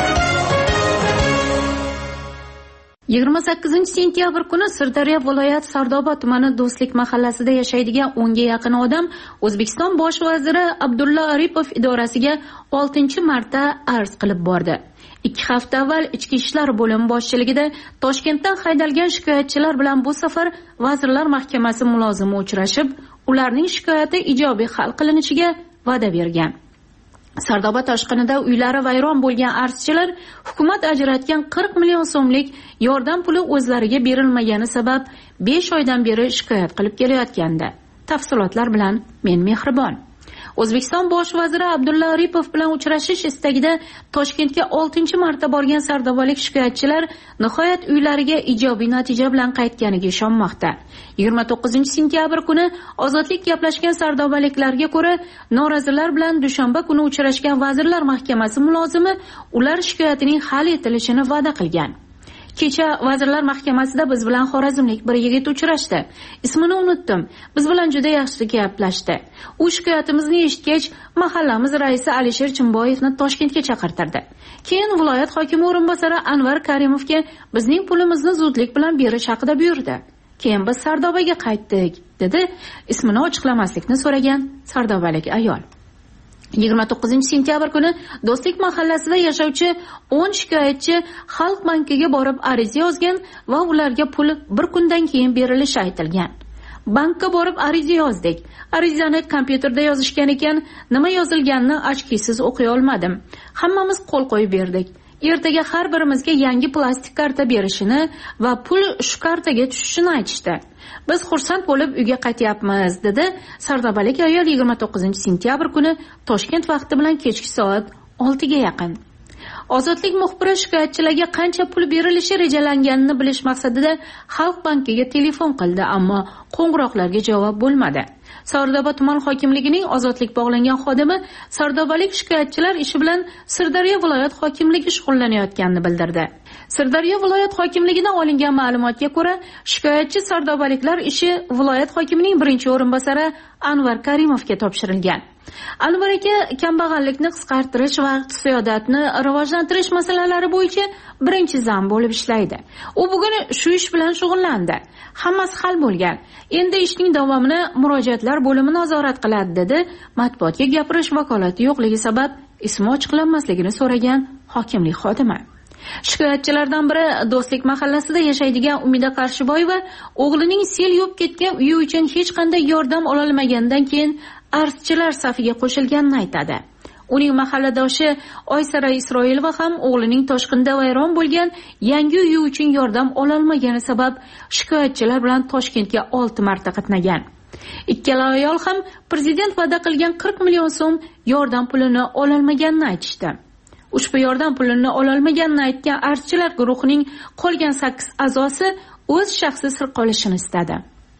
yigirma sakkizinchi sentyabr kuni Sirdaryo viloyat Sardoba tumani Do'stlik mahallasida yashaydigan o'nga yaqin odam O'zbekiston bosh vaziri Abdulla Aripov idorasiga oltinchi marta arz qilib bordi. Ikki hafta avval Ichki ishlar bo'limi boshchiligida Toshkentdan haydalgan shikoyatchilar bilan bu safar Vazirlar Mahkamasi mulozimi uchrashib, ularning shikoyati ijobiy hal qilinishiga va'da bergan. Sardoba toshqinida uylari vayron bo'lgan arzchilar hukumat ajratgan qirq million so'mlik yordam puli o'zlariga berilmagani sabab besh oydan beri shikoyat qilib kelayotgandi. Tafsilotlar bilan men Mehribon. O'zbekiston bosh vaziri Abdulla Aripov bilan uchrashish istagida Toshkentga oltinchi marta borgan sardobalik shikoyatchilar nihoyat uylariga ijobiy natija bilan qaytganiga ishonmoqda. yigirma to'qqizinchi sentyabr kuni ozodlik gaplashgan sardobaliklarga ko'ra, norozilar bilan dushanba kuni uchrashgan Vazirlar Mahkamasi mulozimi ular shikoyatining hal etilishini va'da qilgan. Kecha Vazirlar Mahkamasida biz bilan xorazmlik bir yigit uchrashdi. Ismini unutdim. Biz bilan juda yaxshi gaplashdi. U shikoyatimizni eshitgach, mahallamiz raisi Alisher Chimboyevni Toshkentga chaqirtirdi. Keyin viloyat hokimi o'rinbosari Anvar Karimovga bizning pulimizni zudlik bilan berish haqida buyurdi. Keyin biz Sardobaga qaytdik, dedi ismini ochiqlamaslikni so'ragan sardobalik ayol. yigirma to'qqizinchi sentyabr kuni Do'stlik mahallasida yashovchi o'n shikoyatchi Xalq bankiga borib ariza yozgan va ularga pul bir kundan keyin berilishi aytilgan. Bankka borib ariza yozdik. Arizani kompyuterda yozishgan ekan, nima yozilganini ochkisiz o'qiy olmadim. Hammamiz qo'l qo'yib berdik. Ertaga har birimizga yangi plastik karta berishini va pul shu kartaga tushishini aytishdi. Biz xursand bo'lib uyga qaytyapmiz, dedi sardobalik ayol yigirma to'qqizinchi sentyabr kuni Toshkent vaqti bilan kechki soat oltiga yaqin. Ozodlik muxbiri shikoyatchilarga qancha pul berilishi rejalanganini bilish maqsadida Xalq bankiga telefon qildi, ammo qo'ng'iroqlarga javob bo'lmadi. Sardoba tuman hokimligining ozodlik bog'langan xodimi sardobalik shikoyatchilar ishi bilan Sirdaryo viloyat hokimligi shug'ullanayotganini bildirdi. Sirdaryo viloyat hokimligidan olingan ma'lumotga ko'ra, shikoyatchi sardobaliklar ishi viloyat hokimining birinchi o'rinbosari Anvar Karimovga topshirilgan. Anvar aka kambag'allikni qisqartirish va iqtisodiyotni rivojlantirish masalalari bo'yicha birinchi zam bo'lib ishlaydi. U bugun shu ish bilan shug'ullandi. Hammasi hal bo'lgan. Endi ishning davomini murojaatlar bo'limi nazorat qiladi, dedi matbuotga gapirish vakolati yo'qligi sabab ismi ochiqlanmasligini so'ragan hokimlik xodimi. Shikoyatchilardan biri Do'stlik mahallasida yashaydigan Umida Qarshiboyeva o'g'lining sel yuvib ketgan uyi uchun hech qanday yordam ola olmagandan keyin arzchilar safiga qo'shilganini aytadi. Uning mahalladoshi Oysara Isroilova ham o'g'lining toshqinda vayron bo'lgan yangi uyi uchun yordam ola olmagani sabab shikoyatchilar bilan Toshkentga olti marta qatnagan. Ikkala ayol ham prezident va'da qilgan qirq million so'm yordam pulini ola olmaganini aytishdi. Ushbu yordam pulini ola olmaganini aytgan arzchilar guruhining qolgan sakkiz a'zosi o'z shaxsiy sir qolishini istadi.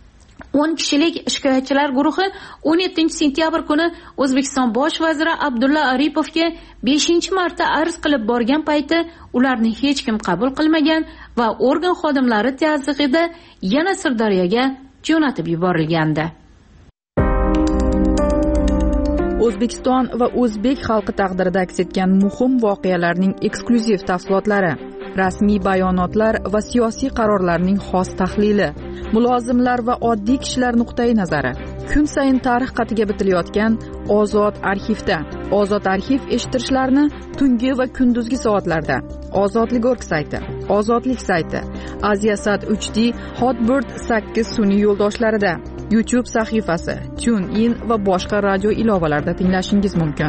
o'n kishilik shikoyatchilar guruhi o'n yettinchi sentyabr kuni O'zbekiston bosh vaziri Abdulla Aripovga beshinchi marta arz qilib borgan payti ularni hech kim qabul qilmagan va organ xodimlari tazyiqida yana Sirdaryoga jo'natib yuborilgandi. O'zbekiston va o'zbek xalqi taqdirida aks etgan muhim voqealarning eksklyuziv tafsilotlari, rasmiy bayonotlar va siyosiy qarorlarning xos tahlili, mulozimlar va oddiy kishilar nuqtai nazari. Kun sayin tarix qatiga bitilayotgan Ozod arxivda. Ozod arxiv eshittirishlarni tungi va kunduzgi soatlarda Ozodlik.org sayti, Ozodlik sayti, Aziasat uch D, Hotbird sakkiz sun'iy yo'ldoshlarida, YouTube sahifasi, TuneIn va boshqa radio ilovalarida tinglashingiz mumkin.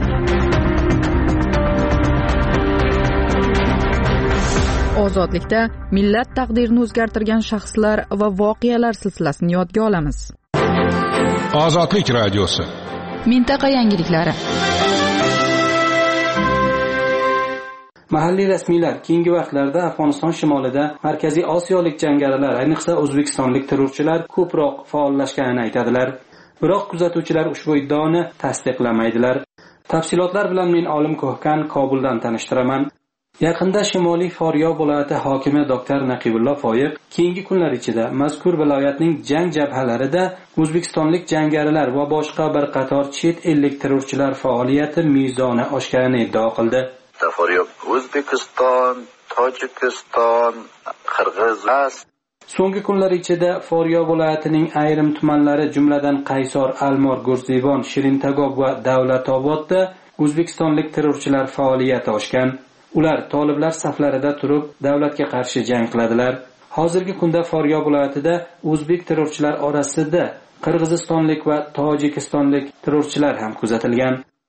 Ozodlikda millat taqdirini o'zgartirgan shaxslar va voqealar silsilasini yodga olamiz. Ozodlik radiosi. Mintaqa yangiliklari. Mahalliy rasmiylar keyingi vaqtlarda Afg'oniston shimolida Markaziy Osiyolik jangarilar, ayniqsa o'zbekistonlik terrorchilar ko'proq faollashganini aytadilar. Biroq kuzatuvchilar ushbu iddaoni tasdiqlamaydilar. Tafsilotlar bilan men Olim Ko'hkan Kobuldan tanishtiraman. Yaqinda Shimoliy Faryob viloyati hokimi doktor Naqibullo Foyiq keyingi kunlar ichida mazkur viloyatning jang jabhalarida o'zbekistonlik jangarilar va boshqa bir qator chet ellik terrorchilar faoliyati mezoni oshganini iddao qildi. Faryob O'zbekiston, Tojikiston, Qirg'iziston. So'nggi kunlar ichida Faryob viloyatining ayrim tumanlari, jumladan Qaysor, Almor, Gurzibon, Shirintagob va Davlatobodda o'zbekistonlik terrorchilar faoliyati oshgan. Ular toliblar saflarida turib davlatga qarshi jang qiladilar. Hozirgi kunda Faryob viloyatida o'zbek terrorchilar orasida qirg'izistonlik va tojikistonlik terrorchilar ham kuzatilgan.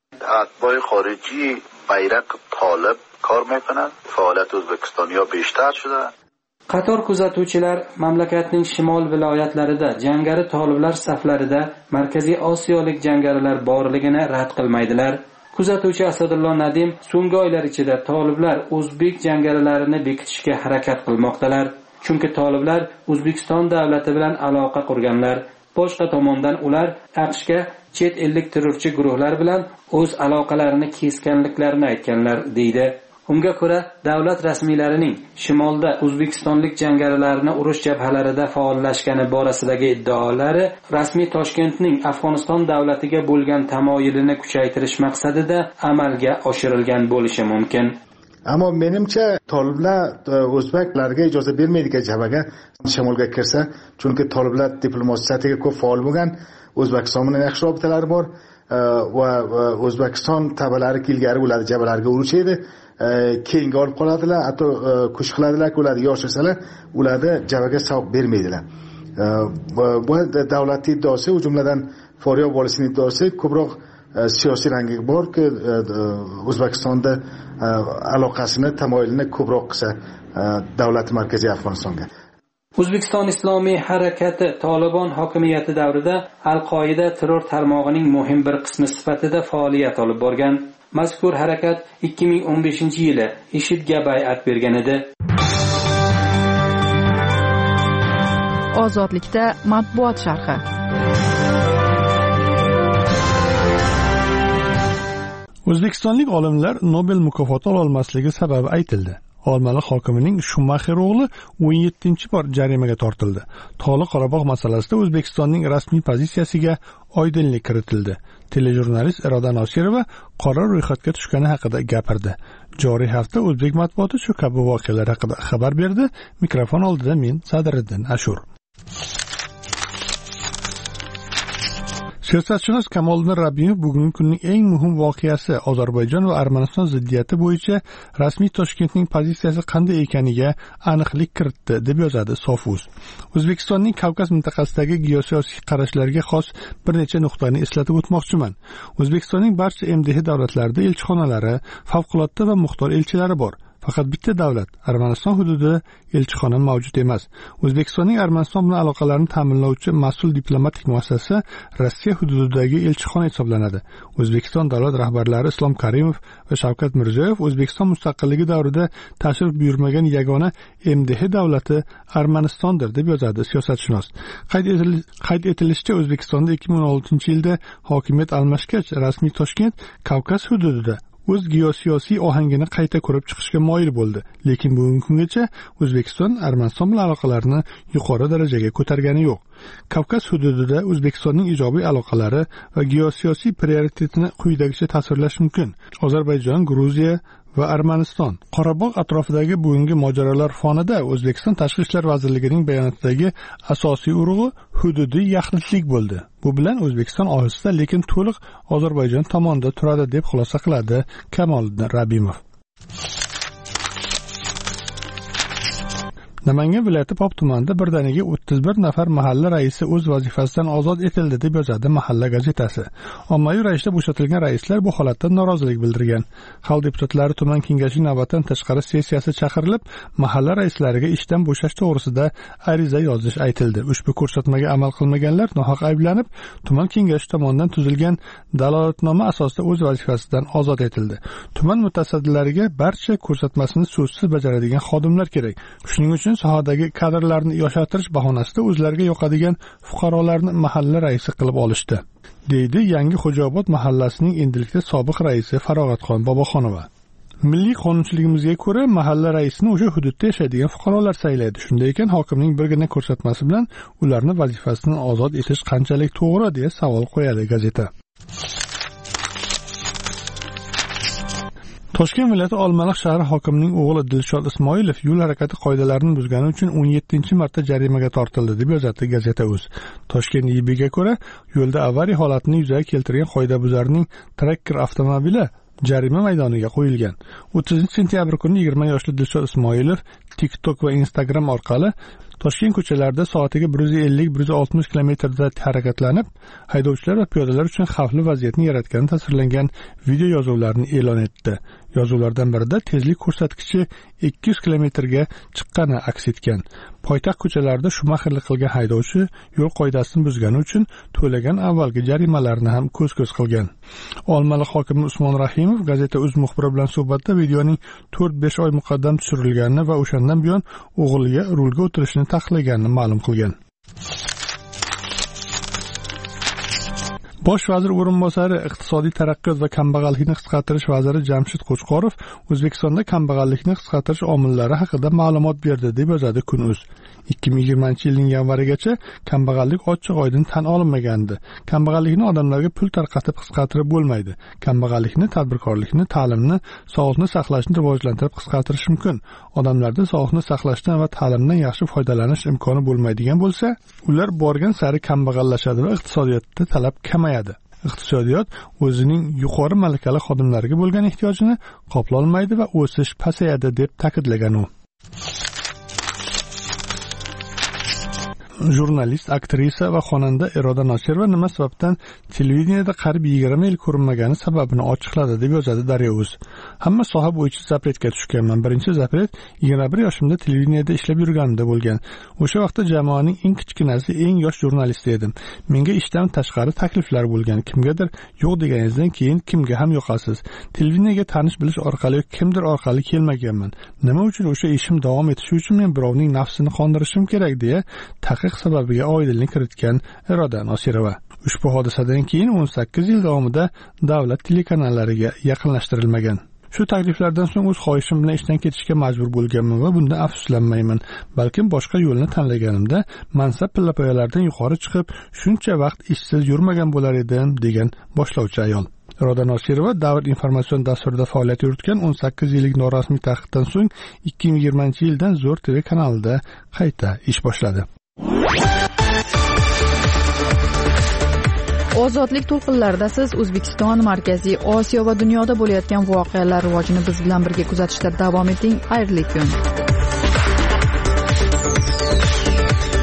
Atboy xorijiy bayraq tolib kor meکنند. Faoliyat O'zbekiston yo beshtar shida. Qator kuzatuvchilar mamlakatning shimol viloyatlarida jangari toliblar saflarida Markaziy Osiyolik jangarilar borligini rad qilmaydilar. Kuzatuvchi Asadullo Nadim so'nggi oylar ichida toliblar o'zbek jangarilarini bekitishga harakat qilmoqdalar. Chunki toliblar O'zbekiston davlati bilan aloqa qurganlar. Boshqa tomondan ular AQShga chet ellik terrorchi guruhlar bilan o'z aloqalarini kesganliklarini aytganlar deydi. Unga ko'ra, davlat rasmiylarining shimolda o'zbekistonlik jangarilarni urush jabhalarida faollashgani borasidagi iddaolari rasmiy Toshkentning Afg'oniston davlatiga bo'lgan tamoyilini kuchaytirish maqsadida amalga oshirilgan bo'lishi mumkin. Ammo menimcha toliblar o'zbeklarga ijozat bermaydi ki jabhaga shimolga kirsa, chunki toliblar diplomatiyasiga ko'p faol bo'lgan, O'zbekiston bilan yaxshi robitalari bor va O'zbekiston tabalari ilgari ular jabhalarga urushadi. Keyinga olib qoladilar, hatto kuch qiladilar, ular yoshirsalar, ularni jabhaga savq bermaydilar. Bu davlatning iddaosi, u jumladan Faryob volisining iddaosi ko'proq siyosiy rangi borki, O'zbekistonda aloqasini, tamoyilini ko'proq qilsa davlat markaziy Afg'onistonga. O'zbekiston Islomiy harakati Tolibon hokimiyati davrida Al-Qoida terror tarmog'ining muhim bir qismi sifatida faoliyat olib borgan. Mazkur harakat ikki ming o'n beshinchi yili IShIDga bay'at bergan edi. Ozodlikda matbuot sharhi. O'zbekistonlik olimlar Nobel mukofoti ola olmasligi sababi aytildi. Olmaliq hokimining Shumaxer o'g'li o'n yettinchi bor jarimaga tortildi. Tog'li Qorabog' masalasida O'zbekistonning rasmiy pozitsiyasiga oydinlik kiritildi. Telejurnalist Iroda Nosirova qora ro'yxatga tushgani haqida gapirdi. Joriy hafta o'zbek matbuoti shu kabi voqealar haqida xabar berdi. Mikrofon oldida men Sadriddin Ashur. Siyosatshunos Kamoliddin Rabbimov bugungi kunning eng muhim voqeasi Ozarbayjon va Armaniston ziddiyati bo'yicha rasmiy Toshkentning pozitsiyasi qanday ekaniga aniqlik kiritdi deb yozadi Sofuz. O'zbekistonning Kavkaz mintaqasidagi geosiyosiy qarashlarga xos bir necha nuqtani eslatib o'tmoqchiman. O'zbekistonning barcha M D H davlatlarida elchixonalari, favqulodda va muxtor elchilari bor. Faqat bitta davlat, Armaniston hududida elchixona mavjud emas. O'zbekistonning Armaniston bilan aloqalarini ta'minlovchi mas'ul diplomatik muassasa Rossiya hududidagi elchixona hisoblanadi. O'zbekiston davlat rahbarlari Islom Karimov va Shavkat Mirziyoyev O'zbekiston mustaqilligi davrida tashrif buyurmagan yagona M D H davlati Armanistondir deb yozadi siyosatshunos. Qayd etilishicha, O'zbekistonda ikki ming o'n oltinchi yilda hokimiyat almashgach, rasmiy Toshkent Kavkaz hududida o'z geosiyosiy ohangini qayta ko'rib chiqishga moyil bo'ldi, lekin bugungi kungacha O'zbekiston Armaniston bilan aloqalarini yuqori darajaga ko'targani yo'q. Kavkaz hududida O'zbekistonning ijobiy aloqalari va geosiyosiy prioritetini quyidagicha tasvirlash mumkin. Ozarbayjon, Gruziya va Armaniston. Qorabog' atrofidagi bugungi mojarolar fonida O'zbekiston Tashqi ishlar vazirligining bayonotidagi asosiy urug'i hududiy yaxlitlik bo'ldi. Bu bilan O'zbekiston ohista lekin to'liq Ozarbayjon tomonida turadi deb xulosa qiladi Kamoliddin Rabimov. Namangan viloyati Pop tumanida birdaniga o'ttiz bir nafar mahalla raisi o'z vazifasidan ozod etildi deb yozadi Mahalla gazetasi. Ommaviy ravishda bo'shatilgan raislar bu holatdan norozilik bildirgan. Xalq deputatlari tuman kengashining navbatdan tashqari sessiyasi chaqirilib, mahalla raislariga ishdan bo'shash to'g'risida ariza yozish aytildi. Ushbu ko'rsatmaga amal qilmaganlar nohaq ayblanib, tuman kengashi tomonidan tuzilgan dalolatnoma asosida o'z vazifasidan ozod etildi. Tuman mutasaddilariga barcha ko'rsatmasini so'zsiz bajaradigan xodimlar kerak. Shuning uchun sohadagi kadrlarni yoshartirish bahonasida o'zlariga yoqadigan fuqarolarni mahalla raisi qilib olishdi, deydi Yangi Xo'jaobod mahallasining endilikda sobiq raisi Farog'atxon Boboxonova. Milliy qonunchiligimizga ko'ra mahalla raisini o'sha hududda yashaydigan fuqarolar saylaydi. Shunday ekan, hokimning birgina ko'rsatmasi bilan ularni vazifasidan ozod etish qanchalik to'g'ri deya savol qo'yadi gazeta. Toshkent viloyati Olmaliq shahri hokimining o'g'li Dilshod Ismoilov yo'l harakati qoidalarini buzgani uchun o'n yettinchi marta jarimaga tortildi deb yozadi gazeta.uz. Toshkent I B'ga ko'ra, yo'lda avariya holatini yuzaga keltirgan qoidabuzarning Tracker avtomobili jarima maydoniga qo'yilgan. o'ttizinchi sentyabr kuni yigirma yoshli Dilshod Ismoilov TikTok va Instagram orqali Toshkent ko'chalarida soatiga bir yuz ellik bir yuz oltmish kilometrda harakatlanib, haydovchilar va piyodalar uchun xavfli vaziyatni yaratgani tasvirlangan video yozuvlarini e'lon etdi. Yozuvlardan birida tezlik ko'rsatkichi ikki yuz kilometrga chiqqani aks etgan. Poytaxt ko'chalarida shumaxirlik qilgan haydovchi yo'l qoidasini buzgani uchun to'lagan avvalgi jarimalarni ham ko'z-ko'z qilgan. Olmaliq hokimi Usmon Rahimov gazeta.uz muxbiri bilan suhbatda videoning to'rt besh oy muqaddam tushirilganini va o'shandan buyon o'g'liga rulga o'tirishni taqiqlaganini ma'lum qilgan. Bosh vazir o'rinbosari iqtisodiy taraqqiyot va kambag'allikni qisqartirish vaziri Jamshid Qo'chqorov O'zbekistonda kambag'allikni qisqartirish omillari haqida ma'lumot berdi deb yozadi Kun.uz. ikki ming yigirmanchi yilning yanvarigacha kambag'allik ochiq-oydin tan olinmagandi. Kambag'allikni odamlarga pul tarqatib qisqartirib bo'lmaydi. Kambag'allikni, tadbirkorlikni, ta'limni, sog'liqni saqlashni rivojlantirib qisqartirish mumkin. Odamlarda sog'liqni saqlashdan va ta'limdan yaxshi foydalanish imkoni bo'lmaydigan bo'lsa, ular borgan sari kambag'allashadi va iqtisodiyotda talab kamayadi. Iqtisodiyot o'zining yuqori malakali xodimlariga bo'lgan ehtiyojini qoplolmaydi va o'sish pasayadi deb ta'kidlagan u. Jurnalist, aktrisa va xonanda Iroda Nosirova nima sababdan televideniyada qarib yigirma yil ko'rinmagani sababini ochiqladi deb yozadi Daryo.uz. Hamma soha bo'yicha zapretga tushganman. Birinchi zapret yigirma bir yoshimda televideniyada ishlab yurganimda bo'lgan. O'sha vaqtda jamoaning eng kichkinasi, eng yosh jurnalisti edim. Menga ishdan tashqari takliflar bo'lgan. Kimgadir yo'q deganingizdan keyin kimga ham yoqasiz. Televideniyaga tanish bilish orqali kimdir orqali kelmaganman. Nima uchun o'sha ishim davom etishi uchun men birovning nafsini qondirishim kerak deya taqiq sababiga oydinlik kiritgan Iroda Nosirova. Ushbu hodisadan keyin o'n sakkiz yil davomida davlat telekanallariga yaqinlashtirilmagan. Shu takliflardan so'ng o'z xohishim bilan ishdan ketishga majbur bo'lganman va bundan afsuslanmayman. Balkim boshqa yo'lni tanlaganimda mansab pillapoyalardan yuqori chiqib, shuncha vaqt ishsiz yurmagan bo'lar edim, degan boshlovchi ayol. Iroda Nosirova Davr informatsion dasturida faoliyat yuritgan o'n sakkiz yillik norasmiy taqiqdan so'ng ikki ming yigirmanchi yildan Zo'r T V kanalida qayta ish boshladi. Ozodlik to'lqinlarida siz O'zbekiston, Markaziy Osiyo va dunyoda bo'layotgan voqealar rivojini biz bilan birga kuzatishda davom eting. Xayrli kun.